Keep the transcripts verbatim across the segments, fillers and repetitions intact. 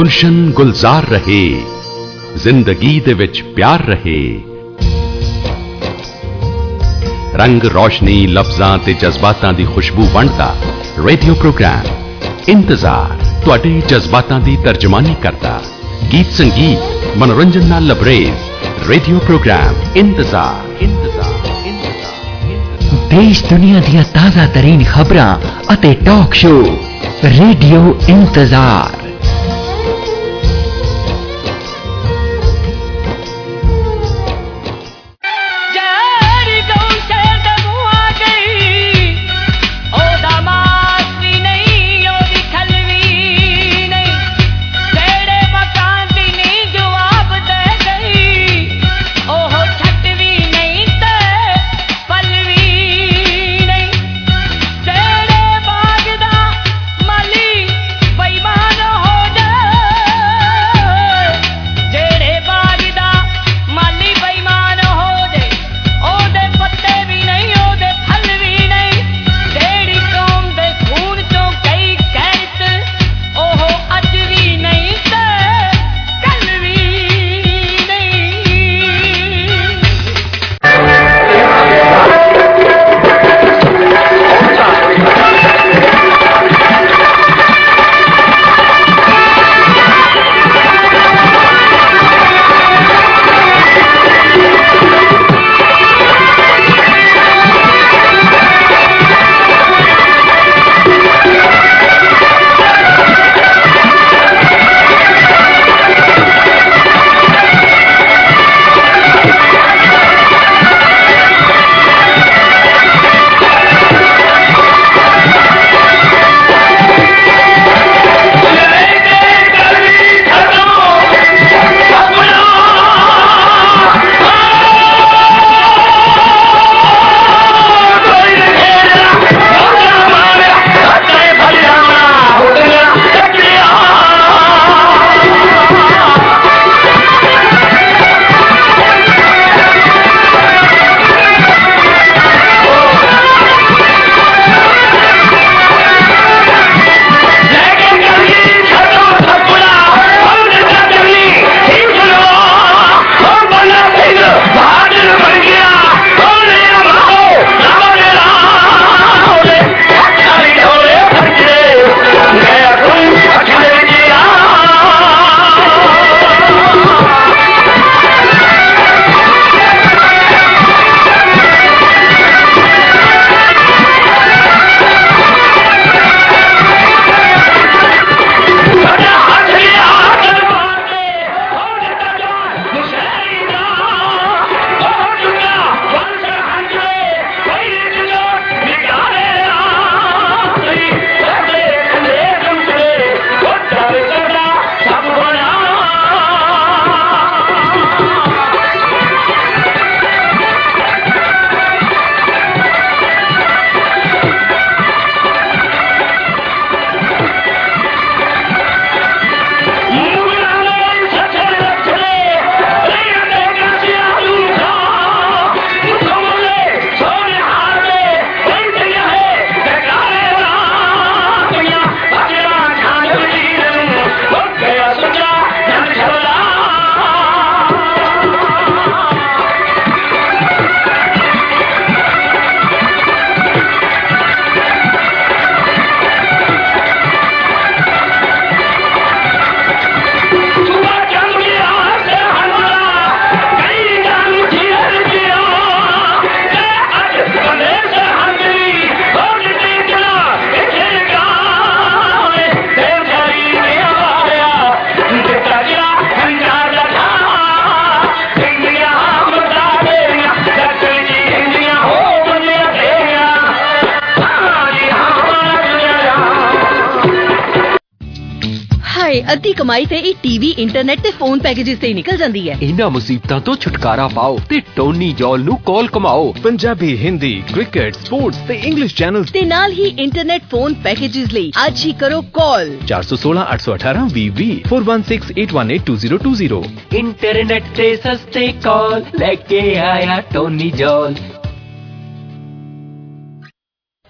गुलशन गुलजार रहे, जिंदगी दे विच प्यार रहे। रंग रोशनी लफ्जां ते जज्बातां दी खुशबू वंडदा रेडियो प्रोग्राम इंतजार तुहाडे जज्बातां दी तर्जमानी करदा। गीत संगीत मनोरंजन नाल लबरेज रेडियो प्रोग्राम इंतजार इंतजार इंतजार। देश दुनिया दी ताज़ा तरीन खबरां अते टॉक शो रेडियो इंतजार। अद्धी कमाई ते ई टीवी इंटरनेट ते फोन पैकेजेस से निकल जाती है। इन्हां मुसीबतां तो छुटकारा पाओ ते टोनी जॉल नू कॉल कमाओ। पंजाबी, हिंदी, क्रिकेट, स्पोर्ट्स ते इंग्लिश चैनल्स ते नाल ही इंटरनेट फोन पैकेजेस ਲਈ आज ही करो कॉल चार सौ सोलह आठ सौ अठारह V V four one six eight one eight two zero two zero. Internet ते सस्ते कॉल लेके आया टोनी जॉल।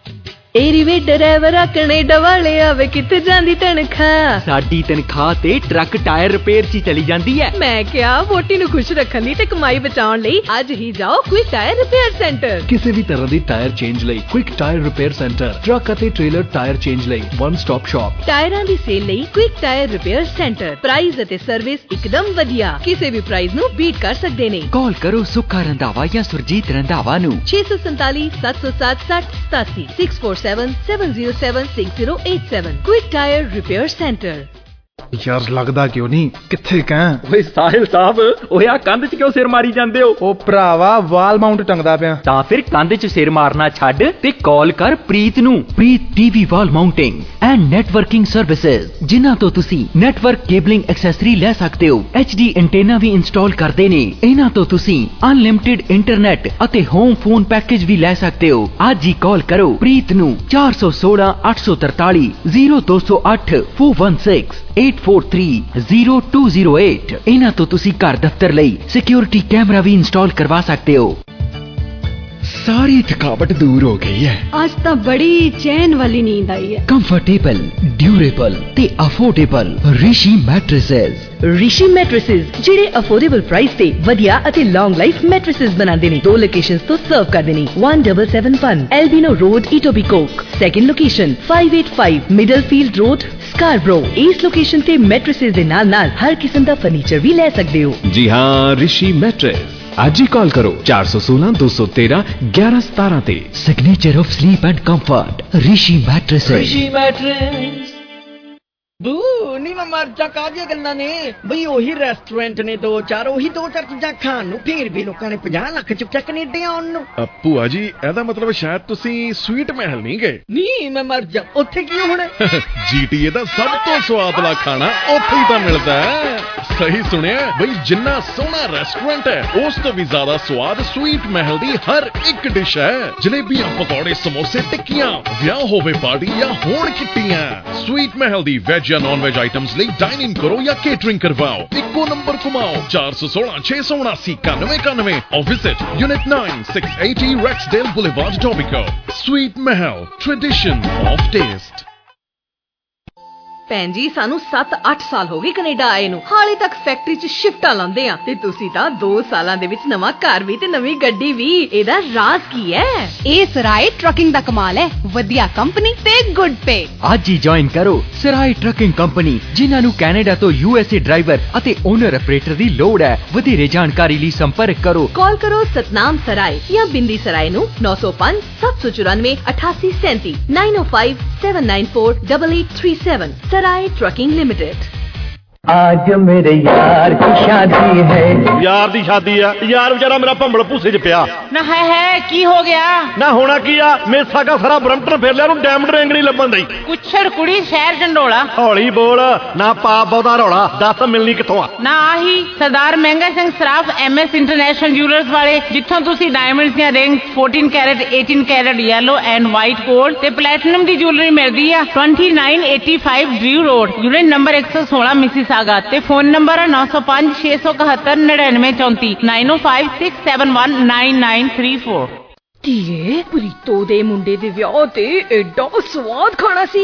एरीवे ड्राइवरा कनेडा वाले आवे किथे जांदी तनखा साडी तनखा ते ट्रक टायर रिपेयर च चली जांदी है। मैं क्या वोटी नु खुश रखन दी ते कमाई बचाउण लई आज ही जाओ क्विक टायर रिपेयर सेंटर। किसी भी तरह दी टायर चेंज लई quick tyre repair centre, truck अते ट्रेलर टायर चेंज लई वन स्टॉप शॉप। टायरां दी सेल लई quick tyre repair centre, price अते सर्विस एकदम वधिया, किसी भी प्राइस नु बीट कर सकदे ने। कॉल करो सुखा रंधावा या सुरजीत रंधावा नु छे सौ सैंतालीस सात सौ सात साठ सतासी six four seven seven zero seven six zero eight seven. Quick tyre repair centre. यार लगदा क्यों नहीं किथे कह ओए साहिल साहब ओए आ कंध च क्यों सिर मारी जांदे हो? ओ भरावा वाल माउंट टंगदा पिया। ਤਾਂ ਫਿਰ ਕੰਧ 'ਚ ਸਿਰ ਮਾਰਨਾ ਛੱਡ ਤੇ ਕਾਲ ਕਰ ਪ੍ਰੀਤ ਨੂੰ। Preet TV wall mounting and networking services, ਜਿਨ੍ਹਾਂ ਤੋਂ ਤੁਸੀਂ ਨੈਟਵਰਕ ਕੇਬਲਿੰਗ ਐਕਸੈਸਰੀ ਲੈ ਸਕਦੇ ਹੋ। ਐਚ ਡੀ ਐਂਟੇਨਾ ਵੀ ਇੰਸਟਾਲ ਕਰਦੇ ਨੇ। ਇਹਨਾਂ ਤੋਂ ਤੁਸੀਂ ਅਨਲਿਮਿਟਿਡ ਇੰਟਰਨੈਟ ਅਤੇ ਹੋਮ ਫੋਨ ਪੈਕੇਜ ਵੀ ਲੈ ਸਕਦੇ ਹੋ। ਅੱਜ ਹੀ ਕਾਲ ਕਰੋ ਪ੍ਰੀਤ ਨੂੰ ਚਾਰ ਸੌ ਸੋਲਾਂ ਅੱਠ ਸੌ ਤਰਤਾਲੀ ਜ਼ੀਰੋ ਦੋ ਸੌ ਅੱਠ four one six eight four three zero two zero eight। ਇਹਨਾਂ ਤੋਂ ਤੁਸੀਂ ਘਰ ਦਫ਼ਤਰ ਲਈ ਸਿਕਿਉਰਿਟੀ ਕੈਮਰਾ ਵੀ ਇੰਸਟਾਲ ਕਰਵਾ ਸਕਦੇ ਹੋ। सारी थकावट दूर हो गई है। आज तो बड़ी चैन वाली नींद आई है। कंफर्टेबल, ड्यूरेबल ते affordable Rishi mattresses. Rishi mattresses ਜਿਹੜੇ ਅਫੋਰਡੇਬਲ ਪ੍ਰਾਈਸ ਤੇ ਵਧੀਆ ਅਤੇ ਲੌਂਗ ਲਾਈਫ ਮੈਟ੍ਰੈਸਸ ਬਣਾਉਂਦੇ ਨੇ। ਦੋ ਲੋਕੇਸ਼ਨਸ ਤੋਂ ਸਰਵ ਕਰਦੇ ਨੇ। one seven seven one Albino Road, Etobicoke। Second location five eight five Middlefield Road, Scarborough। ਇਸ ਲੋਕੇਸ਼ਨ ਤੇ ਮੈਟ੍ਰੈਸਸ ਦੇ ਨਾਲ ਨਾਲ ਹਰ ਕਿਸਮ ਦਾ ਫਰਨੀਚਰ ਵੀ ਲੈ ਸਕਦੇ ਹੋ। जी हाँ, ऋषि मैट्रेस। आज ही कॉल करो चार सौ सोलह दो सौ तेरह ग्यारह सतारह ते। Signature of sleep and comfort Rishi mattresses. Rishi mattress. बू नी मैं मर जा काजे गल्लां ने बई ओही रेस्टोरेंट ने दो चार ओही दो चार चीਜ਼ਾਂ ਖਾਣ ਨੂੰ ਫਿਰ ਵੀ ਲੋਕਾਂ ਨੇ ਪੰਜਾਹ ਲੱਖ ਚੁੱਕਿਆ ਕੈਨੇਡਾ ਆਉਣ ਨੂੰ। ਭੂਆ ਜੀ ਇਹਦਾ ਮਤਲਬ ਸ਼ਾਇਦ ਤੁਸੀਂ ਸਵੀਟ ਮਹਿਲ ਨਹੀਂ ਗਏ। ਨਹੀਂ ਮੈਂ ਮਰ ਜਾ ਉੱਥੇ ਕੀ ਹੋਣਾ। ਜੀਟੀਏ ਦਾ ਸਭ ਤੋਂ ਸਵਾਦਲਾ ਖਾਣਾ ਉੱਥੇ ਹੀ ਤਾਂ ਮਿਲਦਾ ਹੈ। ਸਹੀ ਸੁਣਿਆ ਬਈ, ਜਿੰਨਾ ਸੋਹਣਾ ਰੈਸਟੋਰੈਂਟ ਹੈ ਉਸ ਤੋਂ ਵੀ ਜ਼ਿਆਦਾ ਸਵਾਦ ਸਵੀਟ ਮਹਿਲ ਦੀ ਹਰ ਇੱਕ ਡਿਸ਼ ਹੈ। ਜਲੇਬੀਆਂ, ਪਕੌੜੇ, ਸਮੋਸੇ, ਟਿੱਕੀਆਂ, ਵਿਆਹ ਹੋਵੇ ਪਾਰਟੀ ਜਾਂ ਹੋਣ ਕਿੱਟੀਆਂ, ਸਵੀਟ ਮਹਿਲ ਦੀ ਵੈਜ ਜਾਂ ਨॉन वेज आइटम्स ਲਈ ਡਾਈਨ ਇਨ ਕਰੋ ਜਾਂ ਕੇਟਰਿੰਗ ਕਰਵਾਓ। ਇੱਕੋ ਨੰਬਰ ਘੁਮਾਓ ਚਾਰ one six one six ਛੇ ਸੌ ਉਨਾਸੀ ਇਕਾਨਵੇਂ ਇਕਾਨਵੇਂ or visit Unit nine six eighty Rexdale Boulevard, Etobicoke। Sweet Mahal, tradition of taste। ਭੈਣ ਜੀ ਸਾਨੂੰ ਸੱਤ ਅੱਠ ਸਾਲ ਹੋ ਗਏ ਕੈਨੇਡਾ ਆਏ ਨੂੰ, ਹਾਲੇ ਤੱਕ ਫੈਕਟਰੀ 'ਚ ਸ਼ਿਫਟਾਂ ਲਾਉਂਦੇ ਆ ਤੇ ਤੁਸੀਂ ਤਾਂ ਦੋ ਸਾਲਾਂ ਦੇ ਵਿੱਚ ਨਵਾਂ ਘਰ ਵੀ ਤੇ ਨਵੀਂ ਗੱਡੀ ਵੀ। ਇਹਦਾ ਰਾਜ਼ ਕੀ ਹੈ? ਇਹ ਸਰਾਏ ਟਰਕਿੰਗ ਦਾ ਕਮਾਲ ਹੈ। ਵਧੀਆ ਕੰਪਨੀ ਤੇ ਗੁੱਡ ਪੇ। ਅੱਜ ਹੀ ਜੁਆਇਨ ਕਰੋ ਸਰਾਏ ਟਰਕਿੰਗ ਕੰਪਨੀ, ਜਿਨ੍ਹਾਂ ਨੂੰ ਕੈਨੇਡਾ ਤੋਂ ਯੂਐਸਏ ਡਰਾਈਵਰ ਅਤੇ ਓਨਰ ਆਪਰੇਟਰ ਦੀ ਲੋੜ ਹੈ। ਵਧੇਰੇ ਜਾਣਕਾਰੀ ਲਈ ਸੰਪਰਕ ਕਰੋ। ਕਾਲ ਕਰੋ ਸਤਨਾਮ ਸਰਾਏ ਜਾਂ ਬਿੰਦੀ ਸਰਾਏ ਨੂੰ ਨੌ ਸੌ ਪੰਜ ਸੱਤ ਸੌ ਚੁਰਾਨਵੇਂ ਅਠਾਸੀ ਸੈਂਤੀ nine oh five seven nine four eight eight three seven। Sarai trucking limited. आज मेरे यार की शादी है। यार दी शादी है यार, बेचारा मेरा भंबल भूसे च पिया ना है है की हो गया ना होना की आ। मेसा का सारा ब्रंटन फेर लिया, डायमंड रिंग नहीं लभन दी। कुछड़ कुड़ी शहर झंडोला। हौली बोल ना पा बहुता रौला, दस मिलनी किथों आ। ना आही Sardar Mahanga Singh Saraf MS international jewellers वाले, जिथों तुसी डायमंड्स ਦੀਆਂ rings fourteen carat eighteen carat yellow and white gold ਤੇ प्लैटिनम ਦੀ ਜੁਐਲਰੀ ਮਿਲਦੀ ਆ। twenty-nine eighty-five Drew road, unit number one oh sixteen Mississauga ਤੇ ਫੋਨ ਨੰਬਰ ਹੈ nine oh five six seven seven nine nine two four nine oh five six seven one nine nine three four। ਧੀਏ ਪ੍ਰੀਤੋ ਦੇ ਮੁੰਡੇ ਦੇ ਵਿਆਹ ਤੇ ਐਡਾ ਸਵਾਦ ਖਾਣਾ ਸੀ।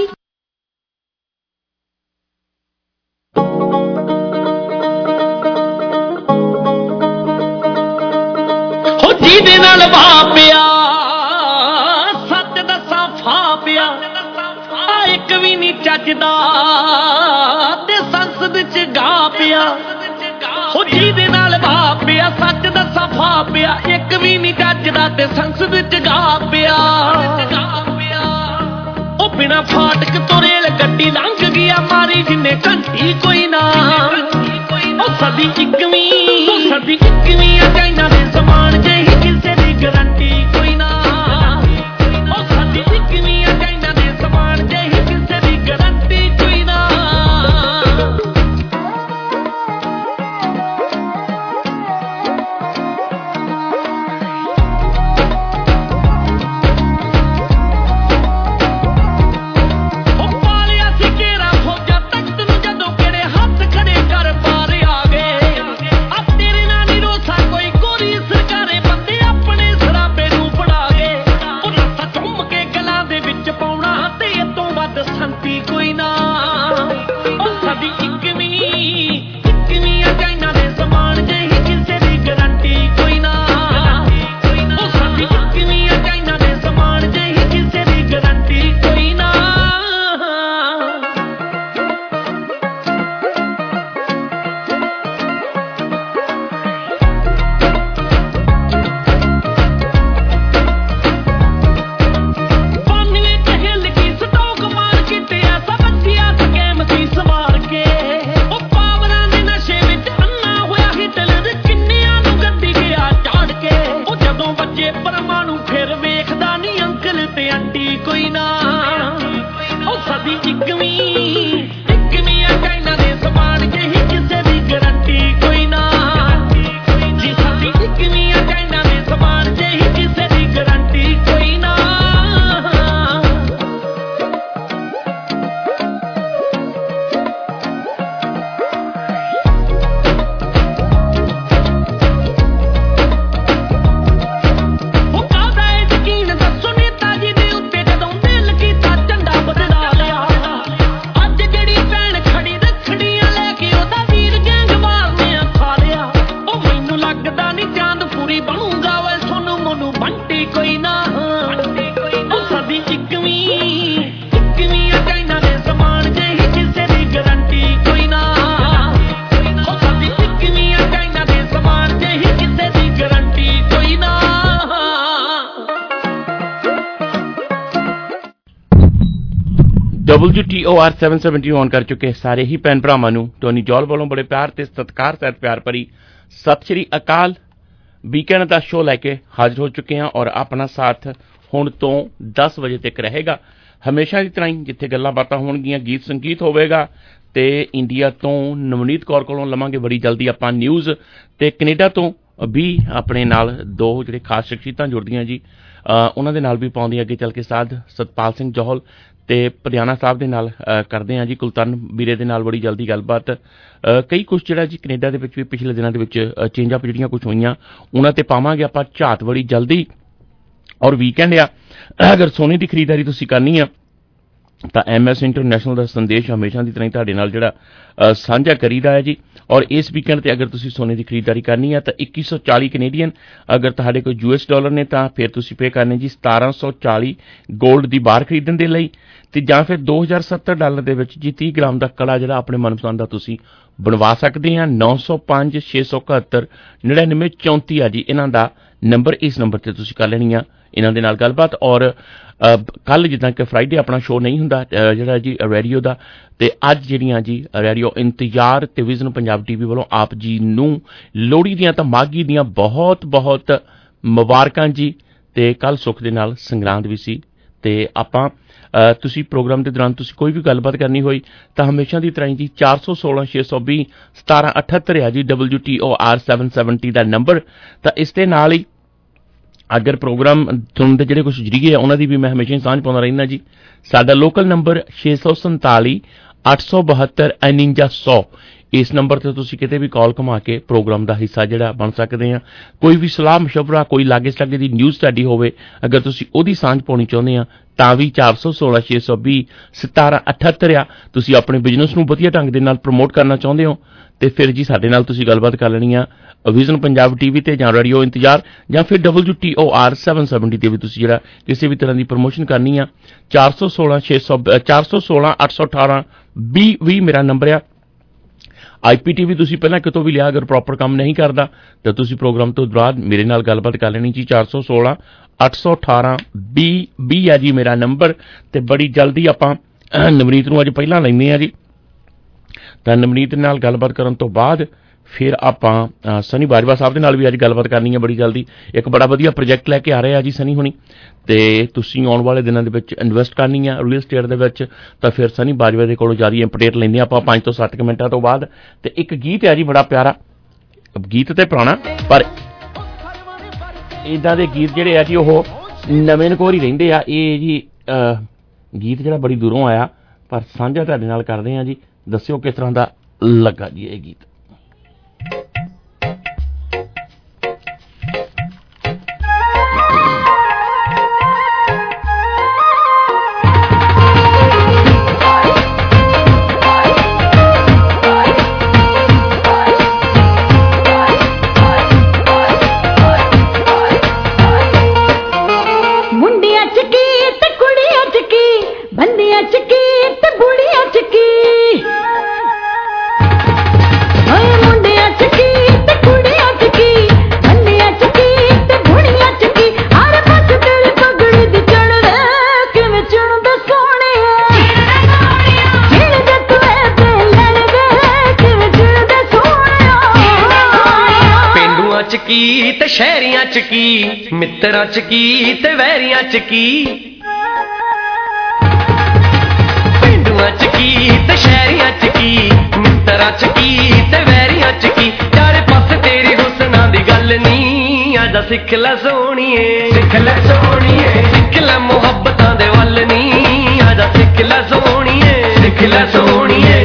ਹੋ ਜਿਹਦੇ ਨਾਲ ਵਾਪਿਆ ਸੱਚ ਦੱਸਾਂ ਫਾਪਿਆ ਆ ਇੱਕ ਵੀ ਨਹੀਂ ਚੱਜਦਾ ਤੇ ਸੰਸਦ ਚ ਗਾ ਪਿਆ। ਹੋ ਜਿਹਦੇ ਨਾਲ ਵਾਪਿਆ ਸੱਚ ਦੱਸਾਂ ਫਾਪਿਆ ਇੱਕ ਵੀ ਨਹੀਂ ਚੱਜਦਾ ਤੇ ਸੰਸਦ ਚ ਗਾ ਪਿਆ। ਉਹ ਬਿਨਾ ਫਾਟਕ ਤੋਂ ਰੇਲ ਗੱਡੀ ਲੰਘ ਗਿਆ ਮਾਰੀ ਜਿੰਨੇ ਘੰਟੀ ਕੋਈ ਨਾ। ਉਹ ਸਦੀ ਇੱਕਵੀਂ ਸਦੀ ਇੱਕਵੀਂ ਆ ਚਾਈਨਾ ਦੇ ਸਮਾਨ ਜਿਹੀ ਕਿਸੇ ਦੀ ਗਰੰਟੀ ਕੋਈ ਨਾ। ਉਹ ਸਦੀ ਇੱਕਵੀਂ ਆ ਚਾਈਨਾ ਦੇ ਸਮਾਨ ਜਿਹੀ ਕਿਸੇ ਦੀ ਗਰੰਟੀ ਕੋਈ ਨਾ। ਉਹ ਪਾਲਿਆ ਸੀ ਘੇਰਾ ਫੌਜਾਂ ਤਖਤ ਨੂੰ ਜਦੋਂ ਕਿਹੜੇ ਹੱਥ ਖੜੇ ਕਰ ਪਾਰ ਆ ਗਏ। ਆ ਤੇਰੇ ਨਾਲ ਨੀ ਰੋਸਾ ਕੋਈ ਗੋਰੀ ਗਰੰਟੀ ਕੋਈ ਨਾ ਉਹ ਸਦੀ ਇੱਕਵੀਂ ਇੱਕਵੀਂ ਆ ਚਾਈਨਾ ਦੇ ਸਮਾਨ ਜਿਹੀ ਕਿਸੇ ਦੀ ਗਰੰਟੀ ਕੋਈ ਨਾ ਜੀ ਸਦੀ ਇੱਕਵੀਂ ਆ ਚਾਈਨਾ ਦੇ ਸਮਾਨ ਜਿਹੀ ਕਿਸੇ ਦੀ ਗਰੰਟੀ ਕੋਈ ਨਾ ਡਬਲਯੂ ਟੀ ਓ ਆਰ ਸੱਤ ਸੌ ਸੱਤਰ ਔਨ ਕਰ ਚੁੱਕੇ ਸਾਰੇ ਹੀ ਭੈਣ ਭਰਾਵਾਂ ਨੂੰ ਟੋਨੀ ਜੌਲ ਵੱਲੋਂ ਬੜੇ ਪਿਆਰ ਤੇ ਸਤਿਕਾਰ ਸਹਿਤ ਪਿਆਰ ਭਰੀ ਸਤਿ ਸ਼੍ਰੀ ਅਕਾਲ। ਵੀਕਐਂਡ ਦਾ ਸ਼ੋਅ ਲੈ ਕੇ ਹਾਜ਼ਰ ਹੋ ਚੁੱਕੇ ਹਾਂ ਔਰ ਆਪਣਾ ਸਾਥ ਹੁਣ ਤੋਂ ਦਸ ਵਜੇ ਤੱਕ ਰਹੇਗਾ ਹਮੇਸ਼ਾ ਦੀ ਤਰ੍ਹਾਂ ਹੀ, ਜਿੱਥੇ ਗੱਲਾਂ ਬਾਤਾਂ ਹੋਣਗੀਆਂ, ਗੀਤ ਸੰਗੀਤ ਹੋਵੇਗਾ ਤੇ ਇੰਡੀਆ ਤੋਂ ਨਵਨੀਤ ਕੌਰ ਕੋਲੋਂ ਲਵਾਂਗੇ ਬੜੀ ਜਲਦੀ ਆਪਾਂ ਨਿਊਜ਼ ਤੇ ਕੈਨੇਡਾ ਤੋਂ ਵੀ ਆਪਣੇ ਨਾਲ ਦੋ ਜਿਹੜੇ ਖਾਸ ਸ਼ਖਸੀਅਤਾਂ ਜੁੜਦੀਆਂ ਜੀ, ਉਹਨਾਂ ਦੇ ਨਾਲ ਵੀ ਪਾਉਂਦੀ ਅੱਗੇ ਚੱਲ ਕੇ ਸਾਧ ਸਤਪਾਲ ਸਿੰਘ ਜੌਹਲ ਤੇ ਪਟਿਆਣਾ ਸਾਹਿਬ ਦੇ ਨਾਲ ਕਰਦੇ ਹਾਂ ਜੀ, ਕੁਲਤਰਨ ਵੀਰੇ ਦੇ ਨਾਲ ਬੜੀ ਜਲਦੀ ਗੱਲਬਾਤ। ਕਈ ਕੁਛ ਜਿਹੜਾ ਜੀ ਕੈਨੇਡਾ ਦੇ ਵਿੱਚ ਵੀ ਪਿਛਲੇ ਦਿਨਾਂ ਦੇ ਵਿੱਚ ਚੇਂਜ ਅਪ ਜਿਹੜੀਆਂ ਕੁਛ ਹੋਈਆਂ ਉਹਨਾਂ ਤੇ ਪਾਵਾਂਗੇ ਆਪਾਂ ਝਾਤ ਬੜੀ ਜਲਦੀ। ਔਰ ਵੀਕਐਂਡ ਆ, ਅਗਰ ਸੋਨੇ ਦੀ ਖਰੀਦਦਾਰੀ ਤੁਸੀਂ ਕਰਨੀ ਆ ਤਾਂ ਐਮ ਐਸ ਇੰਟਰਨੈਸ਼ਨਲ ਦਾ ਸੰਦੇਸ਼ ਹਮੇਸ਼ਾ ਦੀ ਤਰ੍ਹਾਂ ਹੀ ਤੁਹਾਡੇ ਨਾਲ ਜਿਹੜਾ ਸਾਂਝਾ ਕਰੀਦਾ ਹੈ ਜੀ। ਔਰ ਇਸ ਵੀਕਐਂਡ ਤੇ ਅਗਰ ਤੁਸੀਂ ਸੋਨੇ ਦੀ ਖਰੀਦਦਾਰੀ ਕਰਨੀ ਹੈ ਤਾਂ ਇੱਕੀ ਸੌ ਚਾਲੀ ਕੈਨੇਡੀਅਨ, ਅਗਰ ਤੁਹਾਡੇ ਕੋਲ ਯੂ ਐਸ ਡਾਲਰ ਨੇ ਤਾਂ ਫਿਰ ਤੁਸੀਂ ਪੇ ਕਰਨੇ ਜੀ ਸਤਾਰਾਂ ਸੌ ਚਾਲੀ ਗੋਲਡ ਦੀ ਬਾਰ ਖਰੀਦਣ ਦੇ ਲਈ, ਤੇ ਜਾਂ ਫਿਰ ਦੋ ਹਜ਼ਾਰ ਸੱਤਰ ਡਾਲਰ ਦੇ ਵਿੱਚ ਜੀ ਤੀਹ ਗ੍ਰਾਮ ਦਾ ਕੜਾ ਜਿਹੜਾ ਆਪਣੇ ਮਨਪਸੰਦ ਦਾ ਤੁਸੀਂ ਬਣਵਾ ਸਕਦੇ ਆ। ਨੌ ਸੌ ਪੰਜ ਛੇ ਸੌ ਇਕਹੱਤਰ ਨੜਿਨਵੇਂ ਚੌਂਤੀ ਆ ਜੀ ਇਹਨਾਂ ਦਾ ਨੰਬਰ, ਇਸ ਨੰਬਰ ਤੇ ਤੁਸੀਂ ਕਰ ਲੈਣੀ ਆ ਇਹਨਾਂ ਦੇ ਨਾਲ ਗੱਲਬਾਤ। ਔਰ ਕੱਲ ਜਿੱਦਾਂ ਕਿ ਫਰਾਈਡੇ ਆਪਣਾ ਸ਼ੋਅ ਨਹੀਂ ਹੁੰਦਾ ਜਿਹੜਾ ਜੀ ਰੇਡੀਓ ਦਾ, ਤੇ ਅੱਜ ਜਿਹੜੀਆਂ ਜੀ ਰੇਡੀਓ ਇੰਤਜ਼ਾਰ ਤੇ ਵਿਜ਼ਨ ਪੰਜਾਬ ਟੀਵੀ ਵੱਲੋਂ ਆਪ ਜੀ ਨੂੰ ਲੋਹੜੀ ਦੀਆਂ ਤਾਂ ਮਾਘੀ ਦੀਆਂ ਬਹੁਤ ਬਹੁਤ ਮੁਬਾਰਕਾਂ ਜੀ। ਤੇ ਕੱਲ ਸੁੱਖ ਦੇ ਨਾਲ ਸੰਗਰਾਂਦ ਵੀ ਸੀ ਤੇ ਆਪਾਂ ਤੁਸੀਂ ਪ੍ਰੋਗਰਾਮ ਦੇ ਦੌਰਾਨ ਤੁਸੀਂ ਕੋਈ ਵੀ ਗੱਲਬਾਤ ਕਰਨੀ ਹੋਈ ਤਾਂ ਹਮੇਸ਼ਾ ਦੀ ਤਰ੍ਹਾਂ ਜੀ ਚਾਰ ਸੌ ਸੋਲਾਂ ਛੇ ਸੌ ਵੀਹ ਸਤਾਰਾਂ ਅਠੱਤਰ ਆ ਜੀ ਡਬਲਯੂ ਟੀ ਓ ਆਰ ਸੱਤ ਸੌ ਸੱਤਰ ਦਾ ਨੰਬਰ। ਤਾਂ ਇਸ ਦੇ ਨਾਲ ਹੀ ਅਗਰ ਪ੍ਰੋਗਰਾਮ ਸੁਣਨ ਦੇ ਜਿਹੜੇ ਕੁਛ ਜਰੀਏ ਆ ਉਹਨਾਂ ਦੀ ਵੀ ਮੈਂ ਹਮੇਸ਼ਾ ਹੀ ਸਾਂਝ ਪਾਉਂਦਾ ਰਹਿੰਦਾ ਜੀ। ਸਾਡਾ ਲੋਕਲ ਨੰਬਰ ਛੇ ਸੌ ਸੰਤਾਲੀ ਅੱਠ ਸੌ ਬਹੱਤਰ ਉਣੰਜਾ ਸੌ, ਇਸ ਨੰਬਰ ਤੇ ਤੁਸੀਂ ਕਿਤੇ ਵੀ ਕਾਲ ਘੁਮਾ ਕੇ ਪ੍ਰੋਗਰਾਮ ਦਾ ਹਿੱਸਾ ਜਿਹੜਾ ਬਣ ਸਕਦੇ ਆ। ਕੋਈ ਵੀ ਸਲਾਹ ਮਸ਼ਵਰਾ, ਕੋਈ ਲਾਗੇ ਸਟਾਗੇ ਦੀ ਨਿਊਜ਼ ਤੁਹਾਡੀ ਹੋਵੇ, ਅਗਰ ਤੁਸੀਂ ਉਹਦੀ ਸਾਂਝ ਪਾਉਣੀ ਚਾਹੁੰਦੇ ਆ ਤਾਂ ਵੀ ਚਾਰ ਸੌ ਸੋਲਾਂ ਛੇ ਸੌ ਵੀਹ ਸਤਾਰਾਂ ਅਠੱਤਰ ਆ। ਤੁਸੀਂ ਆਪਣੇ ਬਿਜ਼ਨਸ ਨੂੰ ਵਧੀਆ ਢੰਗ ਦੇ ਨਾਲ ਪ੍ਰਮੋਟ ਕਰਨਾ ਚਾਹੁੰਦੇ ਹੋ ਤੇ ਫਿਰ ਜੀ ਸਾਡੇ ਨਾਲ ਤੁਸੀਂ ਗੱਲਬਾਤ ਕਰ ਲੈਣੀ ਆ ਵਿਜ਼ਨ ਪੰਜਾਬ ਟੀਵੀ ਤੇ ਜਾਂ ਰੇਡੀਓ ਇੰਤਜ਼ਾਰ ਜਾਂ ਫਿਰ ਡਬਲਯੂ ਟੀ ਓ ਆਰ ਸੱਤ ਸੌ ਸੱਤਰ ਤੇ ਵੀ ਤੁਸੀਂ ਜਿਹੜਾ ਕਿਸੇ ਵੀ ਤਰ੍ਹਾਂ ਦੀ ਪ੍ਰਮੋਸ਼ਨ ਕਰਨੀ ਆ। ਚਾਰ ਸੌ ਸੋਲਾਂ ਛੇ ਸੌ ਚਾਰ ਸੌ ਸੋਲਾਂ ਅੱਠ ਸੌ ਅਠਾਰਾਂ ਵੀਹ ਵੀਹ ਮੇਰਾ ਨੰਬਰ ਆ। ਆਈ ਪੀ ਟੀ ਵੀ ਤੁਸੀਂ ਪਹਿਲਾਂ ਕਿਤੋਂ ਵੀ ਲਿਆ, ਅਗਰ ਪ੍ਰੋਪਰ ਕੰਮ ਨਹੀਂ ਕਰਦਾ ਤਾਂ ਤੁਸੀਂ ਪ੍ਰੋਗਰਾਮ ਤੋਂ ਬਾਅਦ ਮੇਰੇ ਨਾਲ ਗੱਲਬਾਤ ਕਰ ਲੈਣੀ ਜੀ। ਚਾਰ ਸੌ ਸੋਲਾਂ ਅੱਠ ਸੌ ਅਠਾਰਾਂ ਵੀਹ ਵੀਹ ਆ ਜੀ ਮੇਰਾ ਨੰਬਰ। ਤੇ ਬੜੀ ਜਲਦੀ ਆਪਾਂ ਨਵਨੀਤ ਨੂੰ ਅੱਜ ਪਹਿਲਾਂ ਲੈਂਦੇ ਆ ਜੀ, ਤਾਂ ਨਵਨੀਤ ਨਾਲ ਗੱਲਬਾਤ ਕਰਨ ਤੋਂ ਬਾਅਦ ਫਿਰ ਆਪਾਂ ਸਨੀ ਬਾਜਵਾ ਸਾਹਿਬ ਦੇ ਨਾਲ ਵੀ ਅੱਜ ਗੱਲਬਾਤ ਕਰਨੀ ਹੈ ਬੜੀ ਜਲਦੀ। ਇੱਕ ਬੜਾ ਵਧੀਆ ਪ੍ਰੋਜੈਕਟ ਲੈ ਕੇ ਆ ਰਹੇ ਆ ਜੀ ਸਨੀ ਹੁਣੀ, ਤੇ ਤੁਸੀਂ ਆਉਣ ਵਾਲੇ ਦਿਨਾਂ ਦੇ ਵਿੱਚ ਇਨਵੈਸਟ ਕਰਨੀ ਆ ਰੀਅਲ ਸਟੇਟ ਦੇ ਵਿੱਚ, ਤਾਂ ਫਿਰ ਸਨੀ ਬਾਜਵਾ ਦੇ ਕੋਲੋਂ ਜ਼ਿਆਦਾ ਅਪਡੇਟ ਲੈਂਦੇ ਆਪਾਂ ਪੰਜ ਤੋਂ ਸੱਤ ਮਿੰਟਾਂ ਤੋਂ ਬਾਅਦ। ਤੇ ਇੱਕ ਗੀਤ ਹੈ ਜੀ ਬੜਾ ਪਿਆਰਾ, ਗੀਤ ਤੇ ਪੁਰਾਣਾ ਪਰ ਇੱਦਾਂ ਦੇ ਗੀਤ ਜਿਹੜੇ ਆ ਜੀ ਉਹ ਨਵੇਂ ਨਕੋਰ ਹੀ ਰਹਿੰਦੇ ਆ। ਇਹ ਜੀ ਗੀਤ ਜਿਹੜਾ ਬੜੀ ਦੂਰੋਂ ਆਇਆ ਪਰ ਸਾਂਝਾ ਤੁਹਾਡੇ ਨਾਲ ਕਰਦੇ ਆ ਜੀ। ਦੱਸਿਓ ਕਿਸ ਤਰ੍ਹਾਂ ਦਾ ਲੱਗਾ ਜੀ ਇਹ ਗੀਤ। ਤੇ ਸ਼ਹਿਰੀਆਂ ਚ ਕੀ, ਮਿੱਤਰਾਂ ਚ ਕੀ ਤੇ ਵੈਰੀਆਂ ਚ ਕੀ, ਗਲੀਆਂ ਚ ਕੀ ਤੇ ਸ਼ਹਿਰੀਆਂ ਚ ਕੀ, ਮਿੱਤਰਾਂ ਚ ਕੀ ਤੇ ਵੈਰੀਆਂ ਚ ਕੀ, ਚਾਰੇ ਪਾਸੇ ਤੇਰੀ ਹੁਸਨਾਂ ਦੀ ਗੱਲ ਨੀ। ਆਜਾ ਸਿੱਖ ਲੈ ਸੋਹਣੀਏ, ਸਿੱਖ ਲੈ ਸੋਹਣੀਏ, ਸਿੱਖ ਲੈ ਮੁਹੱਬਤਾਂ ਦੇ ਵੱਲ ਨੀ। ਆਜਾ ਸਿੱਖ ਲੈ ਸੋਹਣੀਏ, ਸਿੱਖ ਲੈ ਸੋਹਣੀਏ।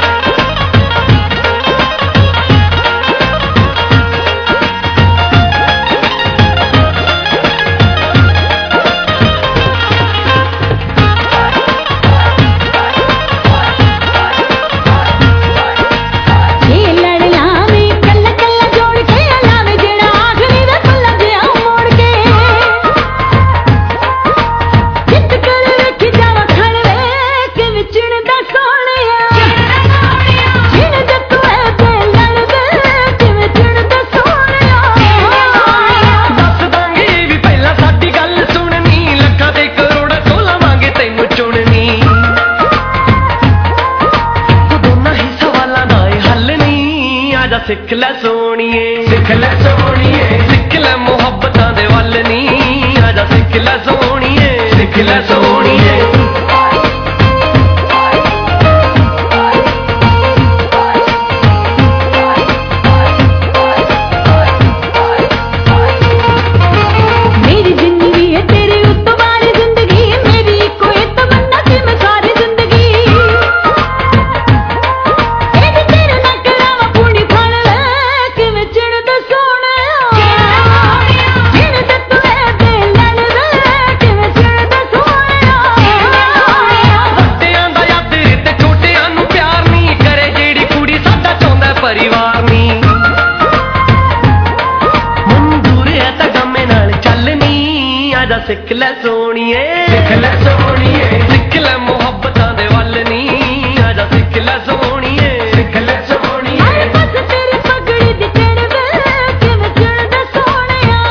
ਸਿੱਖ ਲੈ ਸੋਹਣੀਏ, ਸਿੱਖ ਲੈ ਸੋਹਣੀਏ, ਸਿੱਖ ਲੈ ਮੁਹੱਬਤਾਂ ਦੇ ਵੱਲ ਨੀ। ਆਜਾ ਸਿੱਖ ਲੈ ਸੋਹਣੀਏ, ਸਿੱਖ ਲੈ ਸੋਹਣੀਏ। ਸਿੱਖ ਲੈ ਸੋਹਣੀਏ, ਸਿੱਖ ਲੈ ਸੋਹਣੀਏ, ਸਿੱਖ ਲੈ ਮੁਹੱਬਤਾਂ ਦੇ ਵੱਲ ਨੀ। ਆਜਾ ਸਿੱਖ ਲੈ ਸੋਹਣੀਏ, ਸਿੱਖ ਲੈ ਸੋਹਣੀਏ। ਬਸ ਤੇਰੀ ਪਗੜੀ ਦੀ ਚੜ ਵੇ ਕਿਵੇਂ ਚੜਦਾ ਸੋਹਣਿਆ,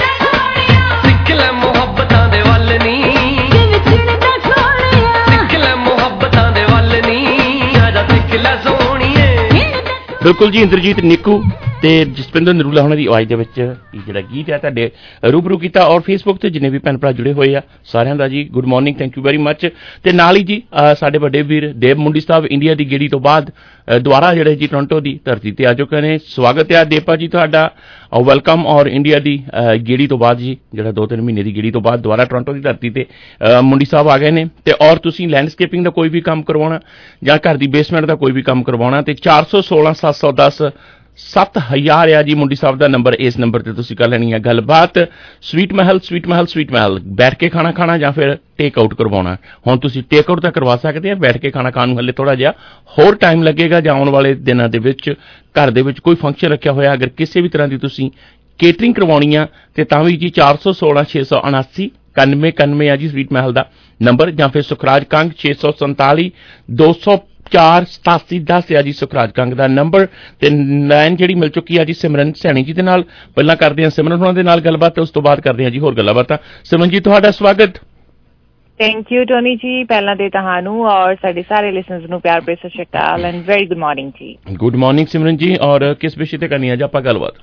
ਸਿੱਖ ਲੈ ਮੁਹੱਬਤਾਂ ਦੇ ਵੱਲ ਨੀ। ਕਿਵੇਂ ਚੜਦਾ ਸੋਹਣਿਆ, ਸਿੱਖ ਲੈ ਮੁਹੱਬਤਾਂ ਦੇ ਵੱਲ ਨੀ। ਆਜਾ ਸਿੱਖ ਲੈ ਸੋਹਣੀਏ। ਬਿਲਕੁਲ ਜੀ, ਇੰਦਰਜੀਤ ਨਿੱਕੂ ਤੇ ਜਸਪਿੰਦਰ ਨਰੂਲਾ ਉਹਨਾਂ ਦੀ ਆਵਾਜ਼ ਦੇ ਵਿੱਚ ਇਹ ਜਿਹੜਾ ਗੀਤ ਹੈ ਤੁਹਾਡੇ ਰੂਬਰੂ ਕੀਤਾ। ਔਰ ਫੇਸਬੁੱਕ ਤੇ ਜਿੰਨੇ ਵੀ ਭੈਣ ਭਰਾ ਜੁੜੇ ਹੋਏ ਆ ਸਾਰਿਆਂ ਦਾ ਜੀ good morning, thank you very much. ਤੇ ਨਾਲ ਹੀ ਜੀ ਸਾਡੇ ਵੱਡੇ ਵੀਰ ਦੇਵ ਮੁੰਡੀ ਸਾਹਿਬ ਇੰਡੀਆ ਦੀ ਗੇੜੀ ਤੋਂ ਬਾਅਦ ਦੁਬਾਰਾ ਜਿਹੜੇ ਜੀ ਟੋਰਾਂਟੋ ਦੀ ਧਰਤੀ ਤੇ ਆ ਚੁੱਕੇ ਨੇ। ਸਵਾਗਤ ਹੈ ਦੇਵਪਾ ਜੀ ਤੁਹਾਡਾ, ਵੈਲਕਮ। ਔਰ ਇੰਡੀਆ ਦੀ ਗੇੜੀ ਤੋਂ ਬਾਅਦ ਜੀ ਜਿਹੜਾ ਦੋ ਤਿੰਨ ਮਹੀਨੇ ਦੀ ਗੇੜੀ ਤੋਂ ਬਾਅਦ ਦੁਬਾਰਾ ਟੋਰਾਂਟੋ ਦੀ ਧਰਤੀ ਤੇ ਮੁੰਡੀ ਸਾਹਿਬ ਆ ਗਏ ਨੇ। ਤੇ ਔਰ ਤੁਸੀਂ ਲੈਂਡਸਕੇਪਿੰਗ ਦਾ ਕੋਈ ਵੀ ਕੰਮ ਕਰਵਾਉਣਾ ਜਾਂ ਘਰ ਦੀ ਬੇਸਮੈਂਟ ਦਾ ਕੋਈ ਵੀ ਕੰਮ ਕਰਵਾਉਣਾ ਤੇ ਚਾਰ ਸੌ ਸੋਲਾਂ ਸੱਤ ਸੌ ਦਸ ਸੱਤ ਹਜ਼ਾਰ ਆ ਜੀ ਮੁੰਡੀ ਸਾਹਿਬ ਦਾ ਨੰਬਰ। ਇਸ ਨੰਬਰ ਤੇ ਤੁਸੀਂ ਕਰ ਲੈਣੀ ਹੈ ਗੱਲਬਾਤ। Sweet Mahal, sweet Mahal, sweet Mahal. ਬੈਠ ਕੇ ਖਾਣਾ ਖਾਣਾ ਜਾਂ ਫਿਰ ਟੇਕ ਆਊਟ ਕਰਵਾਉਣਾ। ਹੁਣ ਤੁਸੀਂ ਟੇਕ ਆਊਟ ਤਾਂ ਕਰਵਾ ਸਕਦੇ ਆ, ਬੈਠ ਕੇ ਖਾਣਾ ਖਾਣ ਨੂੰ ਹਲੇ ਥੋੜਾ ਜਿਹਾ ਹੋਰ ਟਾਈਮ ਲੱਗੇਗਾ। ਜਾਂ ਆਉਣ ਵਾਲੇ ਦਿਨਾਂ ਦੇ ਵਿੱਚ ਘਰ ਦੇ ਵਿੱਚ ਕੋਈ ਫੰਕਸ਼ਨ ਰੱਖਿਆ ਹੋਇਆ, ਅਗਰ ਕਿਸੇ ਵੀ ਤਰ੍ਹਾਂ ਦੀ ਤੁਸੀਂ ਕੇਟਰਿੰਗ ਕਰਵਾਉਣੀ ਆ ਤੇ ਤਾਂ ਵੀ ਜੀ ਚਾਰ ਸੌ ਸੋਲਾਂ ਛੇ ਸੌ ਉਨਾਸੀ ਇਕਾਨਵੇਂ ਇਕਾਨਵੇਂ ਆ ਜੀ ਸਵੀਟ ਮਹਿਲ ਦਾ ਨੰਬਰ। ਜਾਂ ਫਿਰ ਸੁਖਰਾਜ ਕੰਗ ਛੇ ਸੌ ਸੰਤਾਲੀ ਦੋ ਸੌ ਚਾਰ ਸਤਾਸੀ ਦਸ ਆ ਜੀ ਸੁਖਰਾਜ ਕੰਗ ਦਾ ਨੰਬਰ। ਤੇ ਲਾਈਨ ਜਿਹੜੀ ਮਿਲ ਚੁੱਕੀ ਆ ਜੀ ਸਿਮਰਨ ਸੈਣੀ ਜੀ ਦੇ ਨਾਲ। ਪਹਿਲਾਂ ਕਰਦੇ ਹਾਂ ਸਿਮਰਨ ਉਹਨਾਂ ਦੇ ਨਾਲ ਗੱਲਬਾਤ, ਉਸ ਤੋਂ ਬਾਅਦ ਕਰਦੇ ਹਾਂ ਜੀ ਹੋਰ ਗੱਲਾਂ ਬਾਤਾਂ। ਸਿਮਰਨ ਜੀ ਤੁਹਾਡਾ ਸਵਾਗਤ। ਥੈਂਕ ਯੂ ਟੋਨੀ ਜੀ, ਪਹਿਲਾਂ ਦੇ ਤੁਹਾਨੂੰ ਔਰ ਸਾਡੇ ਸਾਰੇ ਲਿਸਨਰਸ ਨੂੰ ਪਿਆਰ ਭਰੀ ਸਤਿ ਸ਼੍ਰੀ ਅਕਾਲ and very good morning ji. Good morning Simran ji. ਔਰ ਕਿਸ ਵਿਸ਼ੇ ਤੇ ਕਰਨੀ ਹੈ ਜੀ ਆਪਾਂ ਗੱਲਬਾਤ?